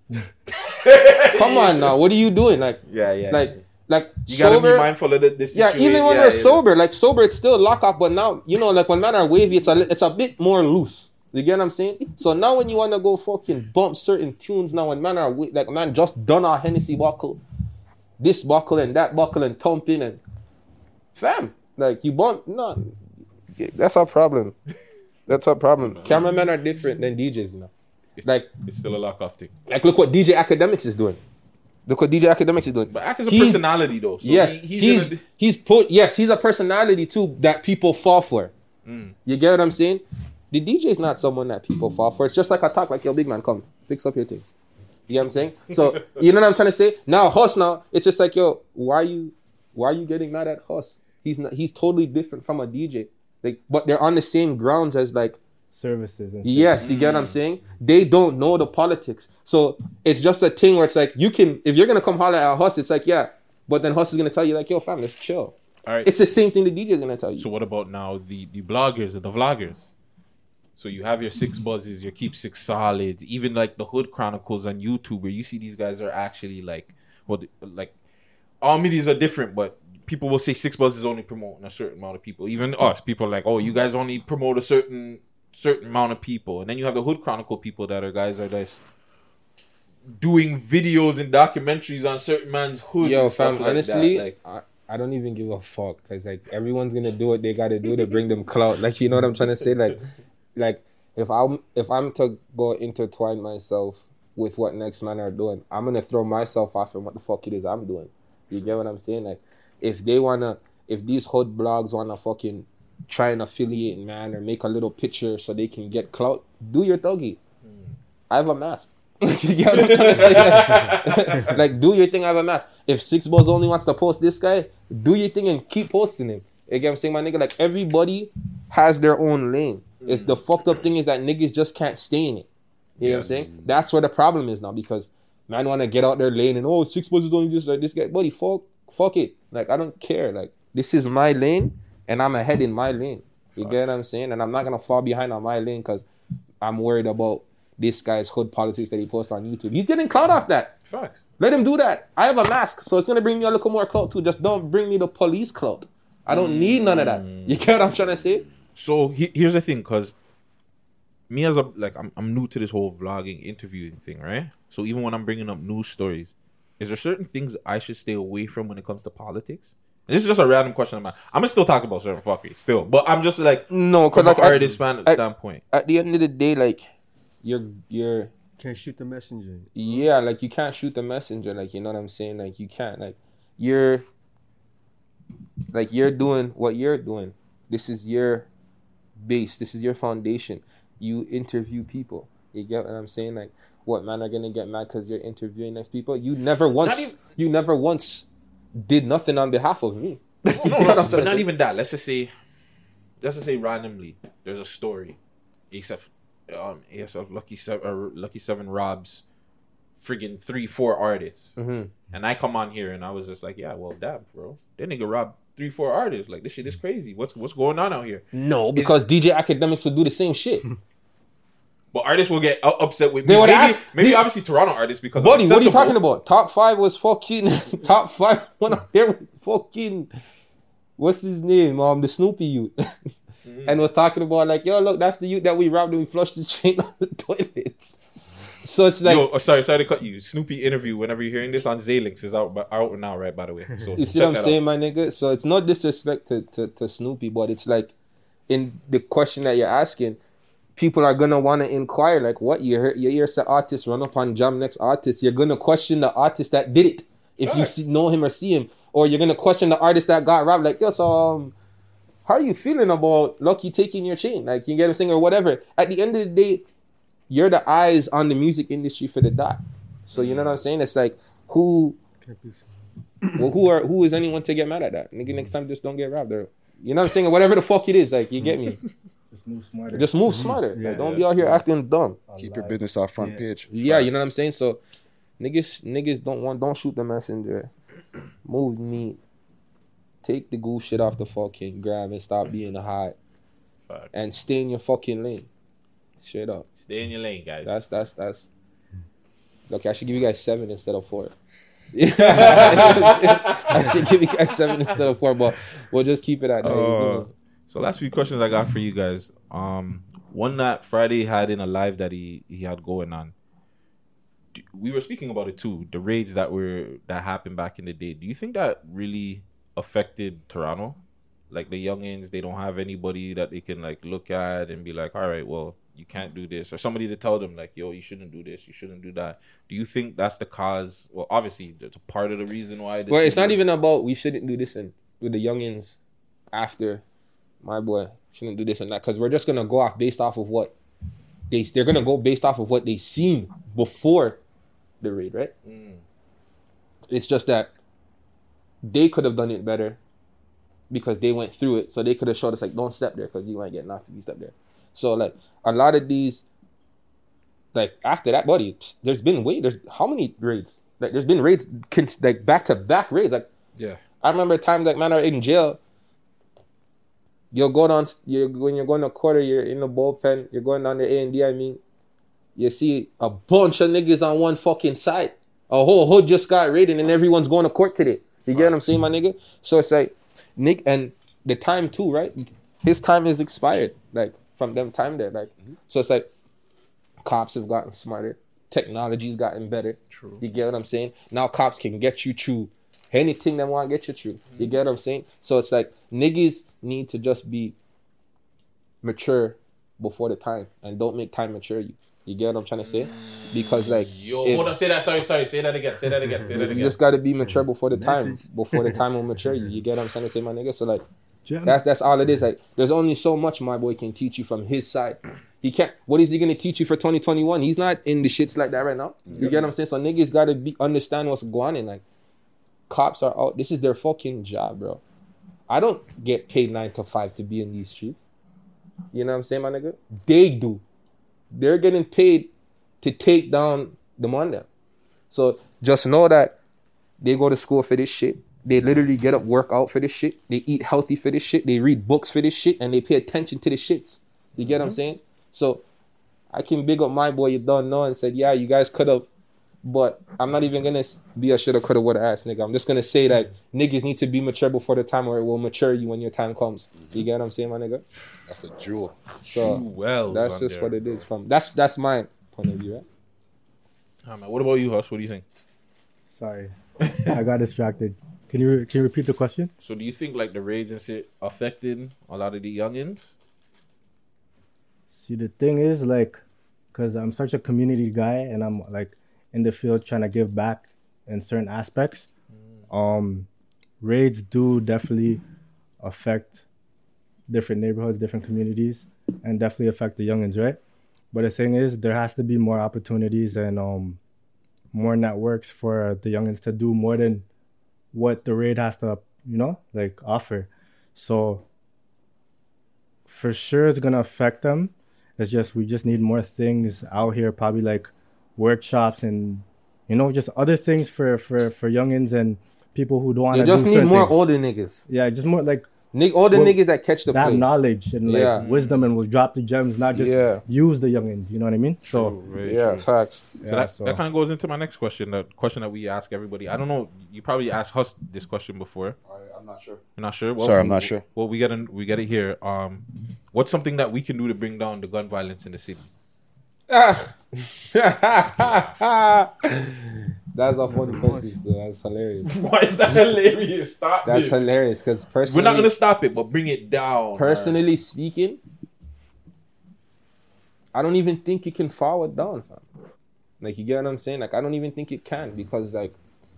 Speaker 15: Come on now, what are you doing? Like, like
Speaker 10: you
Speaker 15: sober,
Speaker 10: gotta be mindful of this.
Speaker 15: Yeah, even when we're sober, like sober, it's still lock off. But now, you know, like when man are wavy, it's a bit more loose. You get what I'm saying? So now when you wanna go fucking bump certain tunes, now when man are like man just done our Hennessy buckle, this buckle and that buckle and thumping and fam, like you bump, no, that's our problem. That's our problem. Cameramen are different than DJs, you know.
Speaker 10: It's still a lock off thing.
Speaker 15: Like, look what DJ Academics is doing. But
Speaker 10: Ak is a personality though. So
Speaker 15: yes, he's a personality too that people fall for. You get what I'm saying? The DJ is not someone that people fall for. It's just like I talk, like, yo, big man, come fix up your things. You get what I'm saying? So you know what I'm trying to say? Now Huss, it's just like, yo, why are you getting mad at Huss? He's totally different from a DJ. Like, but they're on the same grounds as like
Speaker 16: services and shit.
Speaker 15: Yes, you get what I'm saying? They don't know the politics. So it's just a thing where it's like, you can, if you're gonna come holler at Huss, it's like, yeah, but then Huss is gonna tell you like, yo, fam, let's chill.
Speaker 10: All right.
Speaker 15: It's the same thing the DJ is gonna tell you.
Speaker 10: So what about now the bloggers and the vloggers? So you have your Six Buzzes, your Keep Six Solids, even like the Hood Chronicles on YouTube, where you see these guys are actually like, well, like all medias are different, but people will say Six Buzzes only promoting a certain amount of people. Even us, people are like, oh, you guys only promote a certain amount of people, and then you have the Hood Chronicle people that are guys are just doing videos and documentaries on certain man's hoods.
Speaker 15: Yo,
Speaker 10: and stuff
Speaker 15: fam,
Speaker 10: like
Speaker 15: honestly,
Speaker 10: that. Like,
Speaker 15: I don't even give a fuck because like everyone's gonna do what they gotta do to bring them clout. Like, you know what I'm trying to say? Like if I'm to go intertwine myself with what next man are doing, I'm gonna throw myself off in what the fuck it is I'm doing. You get what I'm saying? Like if these hood blogs wanna fucking try and affiliate man or make a little picture so they can get clout, do your thuggy. I have a mask. You get what I'm trying to say? Like, do your thing, I have a mask. If Six Balls only wants to post this guy, do your thing and keep posting him. You get what I'm saying, my nigga? Like, everybody has their own lane. It's the fucked up thing is that niggas just can't stay in it. You know what I'm saying? That's where the problem is now, because man want to get out their lane and, oh, Six Balls is only just like this guy. Buddy, fuck it. Like, I don't care. Like, this is my lane and I'm ahead in my lane. You get what I'm saying? And I'm not going to fall behind on my lane because I'm worried about this guy's hood politics that he posts on YouTube. He's getting clout off that.
Speaker 10: Fuck.
Speaker 15: Let him do that. I have a mask, so it's gonna bring me a little more clout too. Just don't bring me the police clout. I don't need none of that. You get what I'm trying to say?
Speaker 10: So here's the thing, because me as I'm new to this whole vlogging, interviewing thing, right? So even when I'm bringing up news stories, is there certain things I should stay away from when it comes to politics? And this is just a random question. I'm gonna still talk about certain fuckery still, but I'm just like,
Speaker 15: no,
Speaker 10: from
Speaker 15: like
Speaker 10: an artist standpoint.
Speaker 15: At the end of the day, like you're
Speaker 18: can't shoot the messenger.
Speaker 15: Yeah, like you can't shoot the messenger. Like, you know what I'm saying? Like you can't. Like you're doing what you're doing. This is your base. This is your foundation. You interview people. You get what I'm saying? Like, what man are gonna get mad because you're interviewing next people? You never once did nothing on behalf of me.
Speaker 10: But not even that. Let's just say randomly, there's a story. ASF Lucky Seven robs friggin' 3-4 artists, and I come on here and I was just like, yeah, well, damn, bro, that nigga robbed 3-4 artists. Like, this shit is crazy. What's going on out here?
Speaker 15: No, because DJ Academics would do the same shit.
Speaker 10: But artists will get upset with me. Maybe obviously Toronto artists, because
Speaker 15: buddy, what are you talking about? Top 5 was fucking top 5. One of their fucking, what's his name? The Snoopy youth. And was talking about like, yo, look, that's the youth that we robbed and we flushed the chain on the toilets. So it's like,
Speaker 10: yo, sorry to cut you. Snoopy interview, whenever you're hearing this on Zalinks, is out now, right? By the way, so
Speaker 15: you see what I'm saying, my nigga? So it's not disrespect to Snoopy, but it's like in the question that you're asking, people are gonna want to inquire, like, what you hear some artist run up on jam next artist, you're gonna question the artist that did it if you know him or see him, or you're gonna question the artist that got robbed. Like, yo, so how are you feeling about Lucky taking your chain? Like, you get what I'm saying, or whatever. At the end of the day, you're the eyes on the music industry for the dot. So you know what I'm saying? It's like, who is anyone to get mad at that? Nigga, next time just don't get robbed. Or, you know what I'm saying? Or whatever the fuck it is, like, you get me? Just move smarter. Like, don't be out here acting dumb.
Speaker 7: Keep your business off front page.
Speaker 15: Yeah, you know what I'm saying? So niggas don't shoot the messenger. Move neat. Take the goof shit off the fucking gram and stop being a hot. And stay in your fucking lane. Straight up.
Speaker 10: Stay in your lane, guys.
Speaker 15: That's look, I should give you guys 7 instead of 4. I should give you guys 7 instead of 4, but we'll just keep it at that.
Speaker 10: So last few questions I got for you guys. One that Friday had in a live that he had going on. We were speaking about it too. The raids that happened back in the day. Do you think that really affected Toronto? Like, the youngins, they don't have anybody that they can like look at and be like, all right, well, you can't do this, or somebody to tell them like, yo, you shouldn't do this, you shouldn't do that. Do you think that's the cause? Well, obviously, it's a part of the reason why.
Speaker 15: Well, it's not even about we shouldn't do this and with the youngins after. My boy shouldn't do this and that, because we're just gonna go off based off of what they're gonna go based off of what they seen before the raid, right? It's just that they could have done it better because they went through it, so they could have showed us like, don't step there because you might get knocked if you step there. So like a lot of these, like after that, buddy, there's how many raids? Like there's been raids, like back to back raids, like.
Speaker 10: Yeah.
Speaker 15: I remember times like man are in jail. You'll go down. When you're going to quarter, you're in the bullpen. You're going down the A&D. I mean, you see a bunch of niggas on one fucking side. A whole hood just got raided, and everyone's going to court today. You get what I'm saying, my nigga? So it's like Nick and the time too, right? His time is expired. Like from them time there, like so it's like cops have gotten smarter. Technology's gotten better. True. You get what I'm saying? Now cops can get you through anything they want to get you through. You get what I'm saying? So it's like niggas need to just be mature before the time and don't make time mature you. You get what I'm trying to say? Because like
Speaker 10: hold on, say that. Sorry. Say that again.
Speaker 15: You just gotta be mature before the time. Before the time will mature you. You get what I'm trying to say, my nigga? So like that's all it is. Like there's only so much my boy can teach you from his side. He can't. What is he gonna teach you for 2021? He's not in the shits like that right now. You get what I'm saying? So niggas gotta understand what's going on. Like cops are out. This is their fucking job, bro. I don't get paid 9 to 5 to be in these streets. You know what I'm saying, my nigga? They do. They're getting paid to take down the Monday. So just know that they go to school for this shit. They literally get up, work out for this shit. They eat healthy for this shit. They read books for this shit, and they pay attention to the shits. You get what I'm saying? So I can big up my boy, you don't know, and said, yeah, you guys could have, but I'm not even gonna be a shoulda, coulda, woulda ass nigga. I'm just gonna say that niggas need to be mature before the time, or it will mature you when your time comes. You get what I'm saying, my nigga?
Speaker 7: That's a jewel.
Speaker 15: So that's just what it is. From that's my point of view, right?
Speaker 10: Man, what about you, Hush? What do you think?
Speaker 16: Sorry, I got distracted. Can you repeat the question?
Speaker 10: So do you think like the rage and shit affected a lot of the youngins?
Speaker 16: See, the thing is, like, because I'm such a community guy and I'm like in the field trying to give back in certain aspects, raids do definitely affect different neighborhoods, different communities, and definitely affect the youngins, right? But the thing is, there has to be more opportunities and more networks for the youngins to do more than what the raid has to, like offer. So for sure it's gonna affect them. It's just we just need more things out here, probably like workshops and just other things for youngins and people who don't want to do certain things.
Speaker 15: You just need more older niggas.
Speaker 16: Yeah, just more like
Speaker 15: older niggas that catch the play.
Speaker 16: That knowledge and like wisdom and will drop the gems, not just use the youngins. You know what I mean? So
Speaker 15: facts.
Speaker 10: So that kind of goes into my next question. The question that we ask everybody. I don't know. You probably asked us this question before.
Speaker 7: I'm not sure.
Speaker 10: You're not sure? Well,
Speaker 7: Sorry, I'm not sure.
Speaker 10: Well, we get it here. What's something that we can do to bring down the gun violence in the city?
Speaker 15: That's a funny question. That's hilarious.
Speaker 10: Why is that hilarious? Stop
Speaker 15: That's
Speaker 10: this.
Speaker 15: hilarious because personally,
Speaker 10: we're not gonna stop it, but bring it down.
Speaker 15: Personally speaking, I don't even think you can forward down, fam. Like, you get what I'm saying? Like, I don't even think it can because like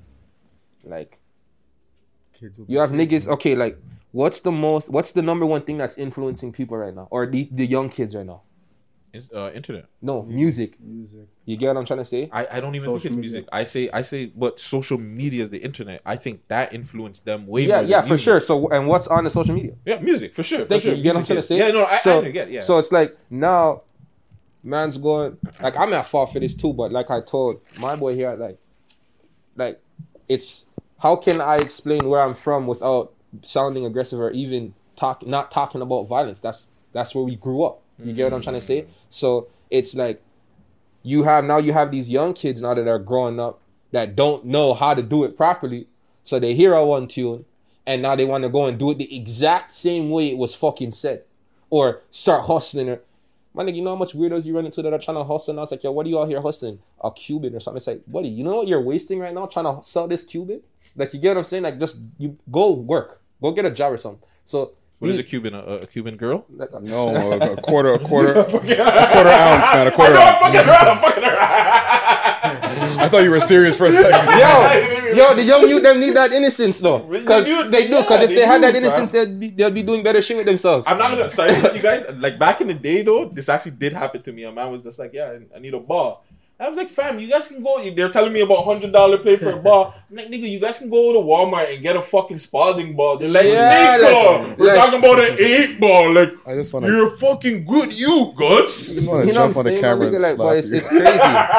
Speaker 15: you have niggas. Okay, like what's the number one thing that's influencing people right now, or the young kids right now?
Speaker 10: Internet.
Speaker 15: No, music. You get what I'm trying to say?
Speaker 10: I don't even think it's music. I say, but social media is the internet. I think that influenced them way more.
Speaker 15: Yeah, for sure. So, and what's on the social media?
Speaker 10: Yeah, music, for sure.
Speaker 15: Thank you. You get what I'm trying to say?
Speaker 10: Yeah, no, I get. Yeah.
Speaker 15: So it's like now, man's going. Like, I'm at fault for this too, but like I told my boy here, like it's how can I explain where I'm from without sounding aggressive or even not talking about violence? That's where we grew up. You get what I'm trying to say? So it's like you have these young kids now that are growing up that don't know how to do it properly. So they hear a one tune and now they want to go and do it the exact same way it was fucking said. Or start hustling. Or, my nigga, you know how much weirdos you run into that are trying to hustle? And I was like, yo, what are you out here hustling? A Cuban or something. It's like, buddy, you know what you're wasting right now trying to sell this Cuban? Like, you get what I'm saying? Like, just you go work. Go get a job or something. So
Speaker 10: what is a Cuban? A Cuban girl?
Speaker 7: No, a quarter ounce, man. A quarter ounce.
Speaker 10: I'm fucking around.
Speaker 7: I thought you were serious for a second.
Speaker 15: Yo, the young youth them need that innocence though, because they do. Because if they had that innocence, they'll be doing better shit with themselves.
Speaker 10: I'm not gonna sorry, you guys. Like back in the day though, this actually did happen to me. A man was just like, yeah, I need a ball. I was like, fam, you guys can go. They're telling me about $100 play for a ball. I'm like, nigga, you guys can go to Walmart and get a fucking Spalding ball. They're like, nigga, we're talking about an 8 ball. Like,
Speaker 7: I just wanna,
Speaker 10: you're fucking good, you guts.
Speaker 7: I just want to jump on the camera and
Speaker 15: like,
Speaker 7: slap
Speaker 15: it's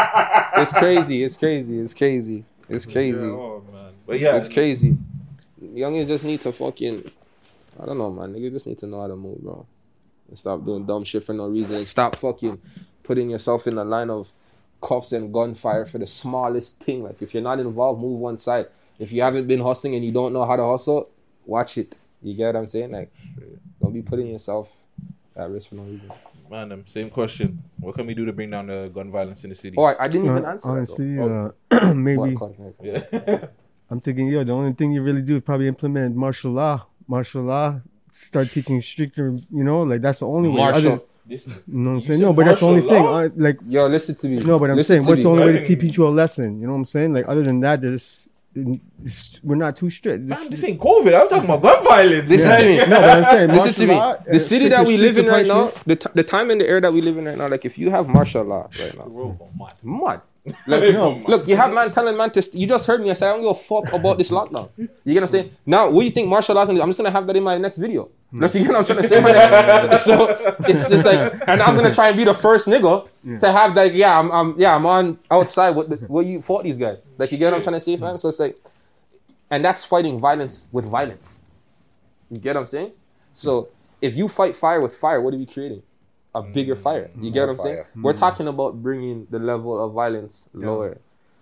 Speaker 7: you.
Speaker 15: crazy. It's crazy.
Speaker 10: Yeah, oh, man. But yeah,
Speaker 15: it's crazy. youngins just need to fucking, I don't know, man. Niggas just need to know how to move, bro. And stop doing dumb shit for no reason. And stop fucking putting yourself in the line of cuffs and gunfire for the smallest thing. Like, if you're not involved, move one side. If you haven't been hustling and you don't know how to hustle, watch it. You get what I'm saying? Like, don't be putting yourself at risk for no reason.
Speaker 10: Man, same question. What can we do to bring down the gun violence in the city?
Speaker 15: Oh, I didn't even answer
Speaker 18: honestly,
Speaker 15: that.
Speaker 18: maybe.
Speaker 10: Yeah.
Speaker 18: I'm thinking, the only thing you really do is probably implement martial law. Martial law, start teaching stricter, like that's the only way.
Speaker 10: Martial.
Speaker 18: You know what I'm saying? No, but that's the only thing. Like,
Speaker 15: yo, listen to me.
Speaker 18: No, but I'm
Speaker 15: Listen
Speaker 18: saying,
Speaker 15: to
Speaker 18: what's
Speaker 15: me.
Speaker 18: the only way to teach you a lesson? You know what I'm saying? Like, other than that, we're not too strict.
Speaker 10: This ain't COVID. I'm talking about gun violence.
Speaker 15: Listen to me.
Speaker 18: No, but I'm saying,
Speaker 15: listen to me.
Speaker 18: martial law,
Speaker 15: The city that we live in right now,
Speaker 18: punishments.
Speaker 15: the time and the era that we live in right now, like if you have martial law right now, mad. Like, look, you have man telling man to. You just heard me. I said I don't give a fuck about this lockdown. You get what I'm saying? Now, what do you think martial law is? I'm just gonna have that in my next video. Like, you get what I'm trying to say? So it's like, and I'm gonna try and be the first nigga to have that. Yeah, I'm on outside. What you fought these guys? Like, you get what I'm trying to say, fam? So it's like, and that's fighting violence with violence. You get what I'm saying? So if you fight fire with fire, what are we creating? A bigger fire. You get what I'm saying? We're talking about bringing the level of violence lower.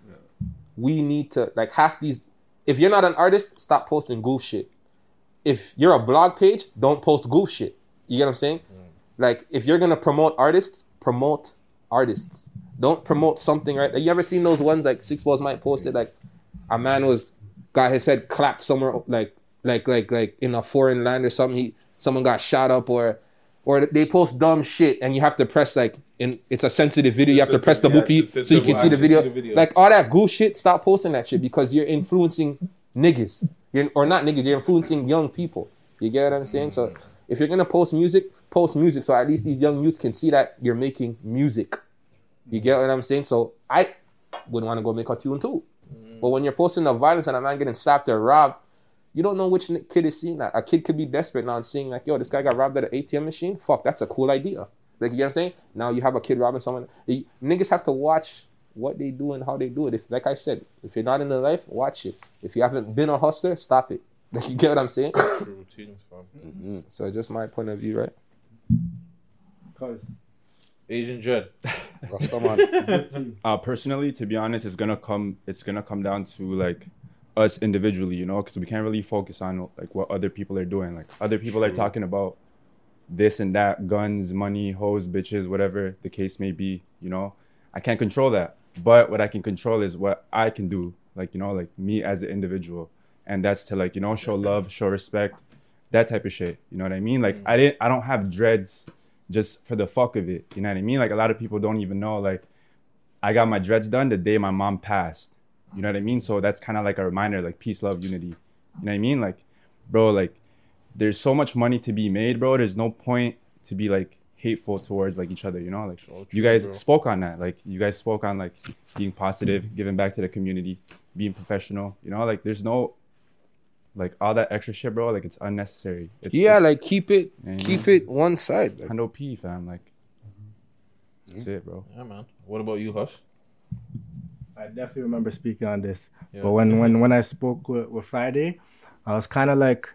Speaker 15: We need to, like, half these. If you're not an artist, stop posting goof shit. If you're a blog page, don't post goof shit. You get what I'm saying? Like, if you're gonna promote artists, promote artists. Don't promote something, right? Like, you ever seen those ones like Six Balls might post it, like a man got his head clapped somewhere, like in a foreign land or something. Someone got shot up, or they post dumb shit, and you have to press it's a sensitive video. You have to press the boopy so you can see the video. Like, all that goof shit, stop posting that shit, because you're influencing niggas. Or not niggas, you're influencing young people. You get what I'm saying? So if you're gonna post music so at least these young youths can see that you're making music. You get what I'm saying? So I would want to go make a tune too. But when you're posting the violence and a man getting slapped or robbed, you don't know which kid is seeing that. A kid could be desperate now and seeing like, yo, this guy got robbed at an ATM machine. Fuck, that's a cool idea. Like, you get what I'm saying? Now you have a kid robbing someone. Niggas have to watch what they do and how they do it. If, like I said, if you're not in the life, watch it. If you haven't been a hustler, stop it. Like, you get what I'm saying?
Speaker 10: True routines, fam.
Speaker 15: So just my point of view, right?
Speaker 10: Asian Dread.
Speaker 17: Personally, to be honest, it's gonna come down to like us individually, because we can't really focus on like what other people are doing. Like, other people are talking about this and that, guns, money, hoes, bitches, whatever the case may be. I can't control that, but what I can control is what I can do. Like, like me as an individual, and that's to like show love, show respect, that type of shit. You know what I mean? Like, I don't have dreads just for the fuck of it. You know what I mean? Like, a lot of people don't even know, like, I got my dreads done the day my mom passed. You know what I mean? So that's kind of like a reminder, like, peace, love, unity. You know what I mean? Like, bro, like, there's so much money to be made, bro. There's no point to be, like, hateful towards, like, each other, Like, so true, you guys spoke on that. Like, you guys spoke on, like, being positive, giving back to the community, being professional. Like, there's no, like, all that extra shit, bro. Like, it's unnecessary.
Speaker 15: Like, keep it one side. Like,
Speaker 17: Hundo P, fam. Like, that's it, bro.
Speaker 10: Yeah, man. What about you, Hush?
Speaker 16: I definitely remember speaking on this. Yeah. But when I spoke with Friday, I was kind of like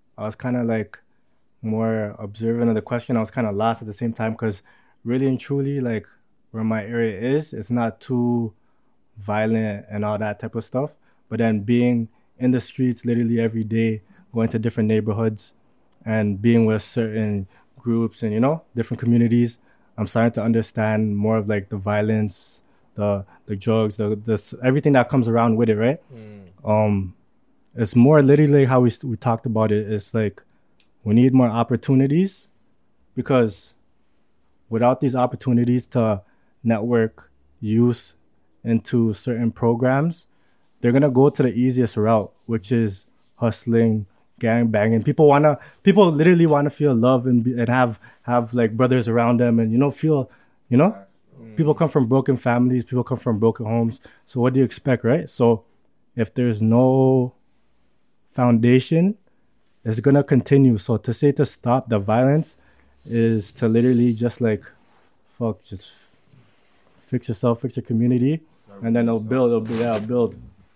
Speaker 16: more observant of the question. I was kind of lost at the same time, because really and truly, like, where my area is, it's not too violent and all that type of stuff. But then being in the streets literally every day, going to different neighborhoods and being with certain groups and, different communities, I'm starting to understand more of like the violence, the drugs, the everything that comes around with it, right? It's more literally how we talked about it. It's like we need more opportunities, because without these opportunities to network youth into certain programs, they're gonna go to the easiest route, which is hustling, gang banging. People literally wanna feel love and have like brothers around them, and feel. People come from broken families, people come from broken homes. So what do you expect, right? So if there's no foundation, it's gonna continue. So to say to stop the violence is to literally just like, just fix yourself, fix your community, and then it'll build.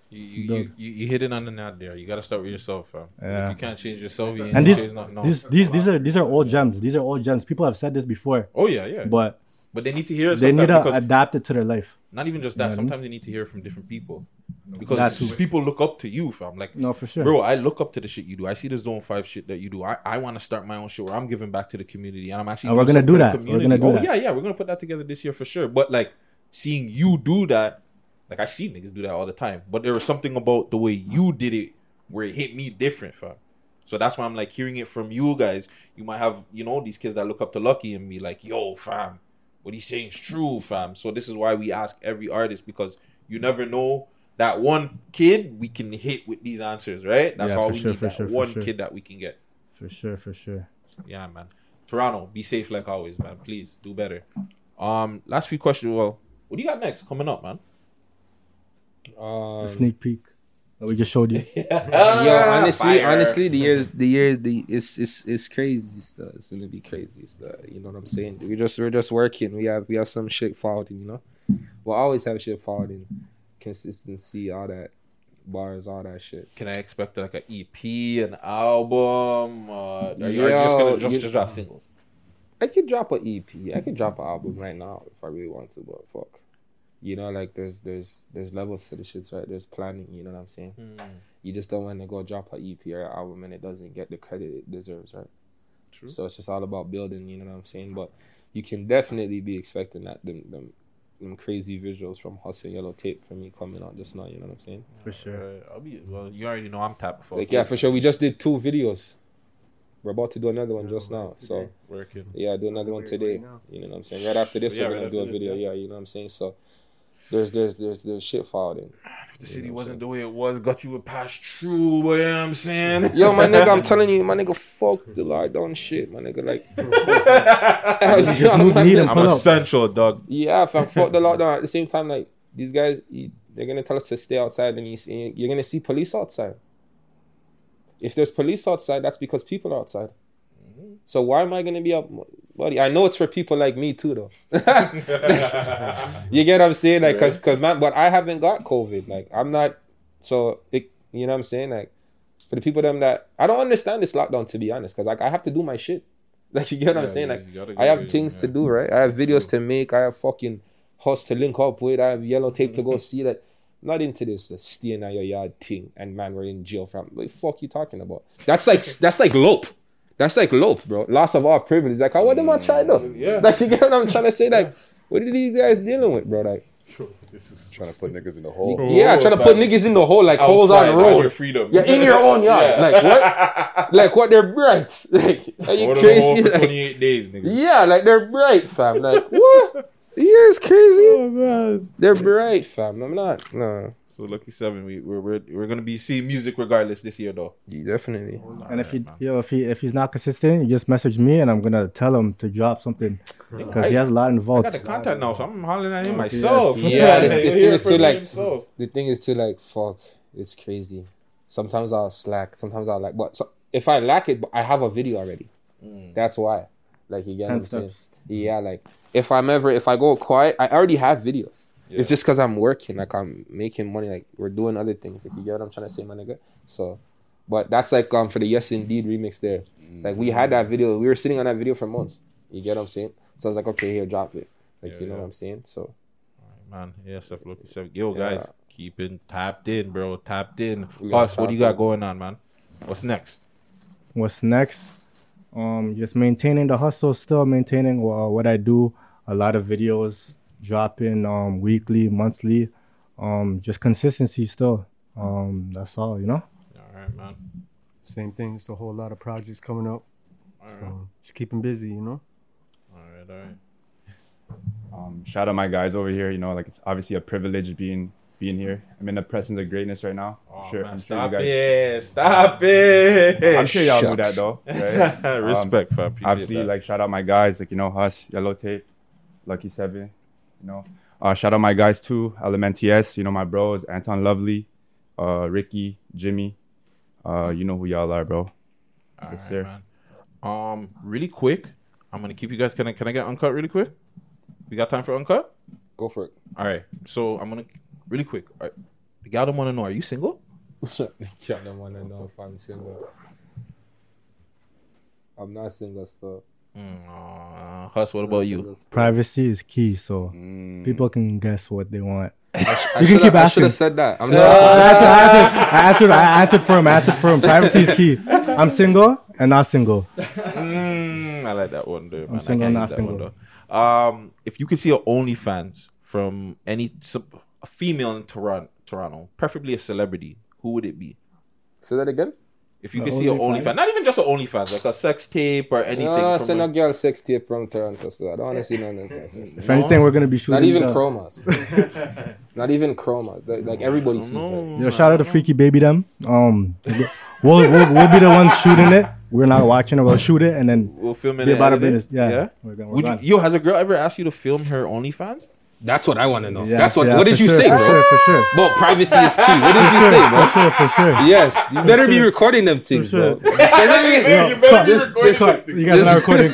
Speaker 10: You hit it on the net there. You gotta start with yourself, fam.
Speaker 16: Yeah.
Speaker 10: If you can't change yourself, you ain't
Speaker 16: And
Speaker 10: gonna change nothing else.
Speaker 16: these are old gems. These are old gems. People have said this before.
Speaker 10: Oh yeah.
Speaker 16: But
Speaker 10: they need to hear it.
Speaker 16: They need
Speaker 10: sometimes
Speaker 16: to
Speaker 10: because
Speaker 16: adapt it to their life.
Speaker 10: not even just that.
Speaker 16: You know what I mean?
Speaker 10: Sometimes they need to hear it from different people
Speaker 16: That
Speaker 10: because
Speaker 16: too.
Speaker 10: people look up to you, fam. Like,
Speaker 16: No, for sure.
Speaker 10: bro. I look up to the shit you do. I see the Zone 5 shit that you do. I want to start my own shit where I'm giving back to the community, and I'm actually.
Speaker 16: And we're
Speaker 10: doing
Speaker 16: gonna
Speaker 10: something
Speaker 16: do
Speaker 10: for the
Speaker 16: that. We're
Speaker 10: community.
Speaker 16: gonna do that.
Speaker 10: Yeah. We're gonna put that together this year for sure. But like seeing you do that, like I see niggas do that all the time. But there was something about the way you did it where it hit me different, fam. So that's why I'm like hearing it from you guys. You might have, these kids that look up to Lucky and be like, yo, fam, what he's saying is true, fam. So this is why we ask every artist, because you never know that one kid we can hit with these answers, right? That's all we need, that one kid that we can get.
Speaker 16: For sure.
Speaker 10: Yeah, man. Toronto, be safe like always, man. Please do better. Last few questions. Well, what do you got next coming up, man?
Speaker 16: A sneak peek that we just showed you.
Speaker 15: honestly, the year, it's crazy stuff. It's gonna be crazy stuff. You know what I'm saying? We're just working. We have some shit forwarding. We'll always have shit forwarding, consistency, all that, bars, all that shit.
Speaker 10: Can I expect like an EP, an album? Are you just gonna just drop singles?
Speaker 15: I could drop an EP. I could drop an album right now if I really want to, but fuck. Like there's levels to the shits, right? There's planning, you know what I'm saying? You just don't want to go drop an EP or an album and it doesn't get the credit it deserves, right?
Speaker 10: True.
Speaker 15: So it's just all about building, you know what I'm saying? But you can definitely be expecting that them crazy visuals from Hustle Yellow Tape for me coming out just now, you know what I'm saying?
Speaker 16: For sure.
Speaker 10: You already know I'm tapped before.
Speaker 15: Like, yeah, for sure. We just did 2 videos. We're about to do another one just now. So
Speaker 10: working.
Speaker 15: Yeah, do another one today. You know what I'm saying? Right after this, we're gonna do a video. Yeah, you know what I'm saying? So there's shit following.
Speaker 10: If the city wasn't the way it was, Gotti would pass through, you know what I'm saying?
Speaker 15: Yo, my nigga, I'm telling you, my nigga, fuck the lockdown shit, my nigga. Like,
Speaker 10: I'm essential, dog.
Speaker 15: Yeah, fam, fuck the lockdown. At the same time, like, these guys, they're gonna tell us to stay outside, and you're gonna see police outside. If there's police outside, that's because people are outside. So why am I gonna be up, buddy? I know it's for people like me too, though. You get what I'm saying? Like, cause man, but I haven't got COVID. Like, I'm not. So you know what I'm saying? Like, for the people that I don't understand this lockdown, to be honest, cause like I have to do my shit. Like, you get what I'm saying? Like, I have things to do, right? I have videos to make. I have fucking hosts to link up with. I have Yellow Tape to go see. That. Not into this staying at your yard thing and man, we're in jail from. What the fuck you talking about? That's like lope. That's like lope, bro. Loss of all privilege. Like, what am I trying to do?
Speaker 10: Yeah.
Speaker 15: Like, you get what I'm trying to say? Like, what are these guys dealing with, bro? Like,
Speaker 2: this is
Speaker 7: trying to put niggas in the hole.
Speaker 15: Yeah, trying to put niggas in the hole, like holes on the road. Your freedom. Yeah, in your own yard. Yeah. Like what? Like what? They're bright. Like, are you crazy?
Speaker 10: For
Speaker 15: like,
Speaker 10: 28 days, niggas.
Speaker 15: Yeah, like they're bright, fam. Like what? Yeah, it's crazy. Oh man, they're bright, fam. I'm not. No.
Speaker 10: So Lucky 7, we're gonna be seeing music regardless this year, though.
Speaker 15: Yeah, definitely.
Speaker 16: And if he's not consistent, you just message me and I'm gonna tell him to drop something because he has a lot involved.
Speaker 10: I got the contact now, so I'm hollering at him myself.
Speaker 15: Yeah, the thing is too fuck. It's crazy. Sometimes I'll slack. Sometimes I'll but so if I lack it, I have a video already. That's why. Like, you get what I'm saying? Yeah, like if I go quiet, I already have videos. Yeah. It's just because I'm working, like I'm making money, like we're doing other things. Like, you get what I'm trying to say, my nigga? So, but that's like for the Yes Indeed remix there. Like, we had that video. We were sitting on that video for months. You get what I'm saying? So I was like, okay, here, drop it. Like, you know what I'm saying? So,
Speaker 10: all right, man. Yeah, stuff Lucky 7. Yo, guys, keeping tapped in, bro. Tapped in. Us, what do you got going on, man? What's next?
Speaker 16: Just maintaining the hustle, still maintaining what I do. A lot of videos dropping weekly, monthly. Just consistency still. That's all, you know?
Speaker 10: All right, man.
Speaker 18: Same thing. It's a whole lot of projects coming up. So just keep them busy, you know?
Speaker 10: All right.
Speaker 17: Shout out my guys over here. You know, like, it's obviously a privilege being here. I'm in the presence of greatness right now.
Speaker 10: Oh,
Speaker 17: sure,
Speaker 10: man,
Speaker 17: I'm
Speaker 10: stop
Speaker 17: sure you
Speaker 10: it. Stop it.
Speaker 17: I'm sure y'all do that, though. Right?
Speaker 10: Respect, fam. Appreciate
Speaker 17: obviously,
Speaker 10: that.
Speaker 17: like, shout out my guys, like, you know, Huss, Yellow Tape, Lucky 7, you know. Shout out my guys, too, LMNTS, you know, my bros, Anton Lovely, Ricky, Jimmy. You know who y'all are, bro.
Speaker 10: Yes, sir. Man. Really quick, I'm going to keep you guys. Can I get uncut really quick? We got time for uncut?
Speaker 7: Go for it.
Speaker 10: All right. So I'm going to, really quick. All right. Y'all don't want to know. Are you single?
Speaker 15: Y'all don't want to know if I'm single. I'm not single still.
Speaker 10: Huss, what about you?
Speaker 16: Privacy is key, so people can guess what they want.
Speaker 15: I should have said that. I'm
Speaker 16: I answered for him. Privacy is key. I'm single and not single.
Speaker 10: I like that one, dude.
Speaker 16: I'm single, not single.
Speaker 10: If you could see an OnlyFans from a female in Toronto, preferably a celebrity, who would it be?
Speaker 15: Say that again.
Speaker 10: If you could see an OnlyFans, not even just an OnlyFans, like a sex tape or anything.
Speaker 15: No, send a girl sex tape from Toronto, so I don't want to see none of that.
Speaker 16: If anything, we're gonna be shooting.
Speaker 15: Not even chromas. Not even chromas. Like everybody sees it.
Speaker 16: Yo, shout out to Freaky Baby them. We'll be the ones shooting it. We're not watching it. We'll shoot it and then
Speaker 10: we'll film it.
Speaker 16: Be about our business. Yeah.
Speaker 10: Has a girl ever asked you to film her OnlyFans?
Speaker 15: That's what I want to know.
Speaker 16: Yeah,
Speaker 15: That's what did you say, bro?
Speaker 16: For sure.
Speaker 15: Bro, privacy is key. What did you say, bro?
Speaker 16: For sure.
Speaker 15: Yes, you better be recording them things, bro.
Speaker 16: You guys are not recording.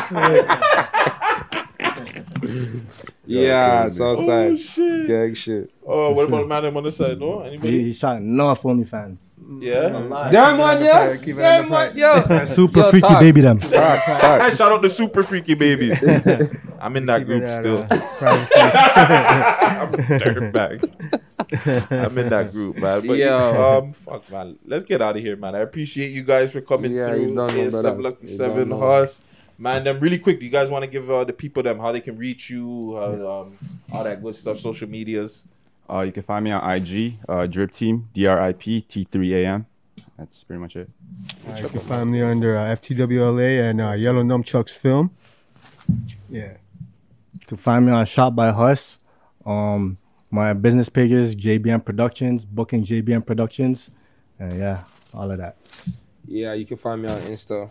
Speaker 15: Yeah, it's outside. Gang shit.
Speaker 10: Oh, what about Madam on the side? No, anybody?
Speaker 16: He shot enough OnlyFans.
Speaker 10: Yeah.
Speaker 15: Damn one, yo.
Speaker 16: Super Freaky Baby them.
Speaker 10: Shout out to Super Freaky Babies. I'm in that group still. I'm a dirtbag. I'm in that group, man. But fuck, man. Let's get out of here, man. I appreciate you guys for coming through. Lucky 7 Huss. Man, them really quick. Do you guys want to give the people them how they can reach you, all that good stuff, social medias?
Speaker 17: You can find me on IG, Drip Team, DRIPT3AM. That's pretty much it.
Speaker 18: You can find me under FTWLA and Yellow Nunchucks Film. Yeah.
Speaker 16: You can find me on Shop by Huss. My business pages, JBM Productions, booking JBM Productions, and yeah, all of that.
Speaker 15: Yeah, you can find me on Insta,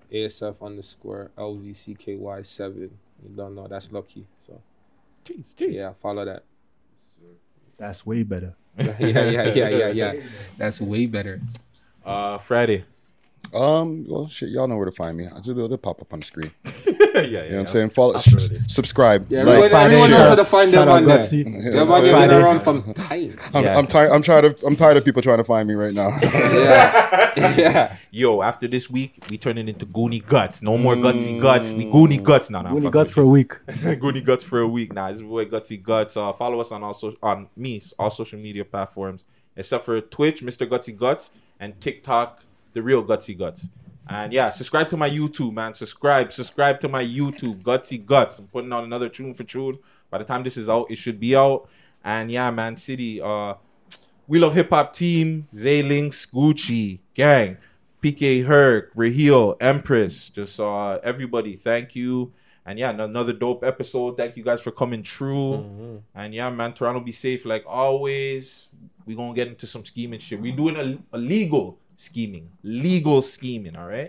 Speaker 15: ASF_LVCKY7. You don't know, that's Lucky. So,
Speaker 10: jeez.
Speaker 15: Yeah, follow that.
Speaker 16: That's way better.
Speaker 15: Yeah. That's way better.
Speaker 10: Friday.
Speaker 7: Well, shit, y'all know where to find me. I'll just be able to pop up on the screen.
Speaker 10: Yeah.
Speaker 7: You know what I'm saying? Follow, subscribe.
Speaker 15: Yeah, everyone knows how to find them on there. Everybody been around from time.
Speaker 7: I'm tired of people trying to find me right now.
Speaker 15: Yeah.
Speaker 10: Yo, after this week, we turn it into Goonie Guts. No more Gutsy Guts. We Goonie Guts now.
Speaker 16: Goonie Guts for a week.
Speaker 10: Goonie Guts for a week. Nah, this is boy Gutsy Guts. Follow us on all social media platforms except for Twitch, Mr. Gutsy Guts, and TikTok, The Real Gutsy Guts. And yeah, subscribe to my YouTube, man. Subscribe to my YouTube, Gutsy Guts. I'm putting out another tune for tune. By the time this is out, it should be out. And yeah, man, City, We Love Hip Hop Team, Zay Links, Gucci, Gang, PK Herc, Raheel, Empress, just everybody, thank you. And yeah, another dope episode. Thank you guys for coming through. And yeah, man, Toronto be safe like always. We gonna get into some scheming shit. We doing a legal scheming, all right?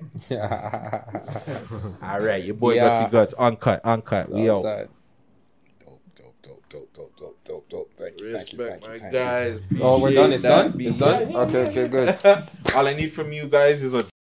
Speaker 10: All right, your boy Gutsy Guts, uncut. We out.
Speaker 7: Dope. Thank you.
Speaker 10: Respect, my guys.
Speaker 15: Oh, we're done. It's done. Okay, good.
Speaker 10: All I need from you guys is a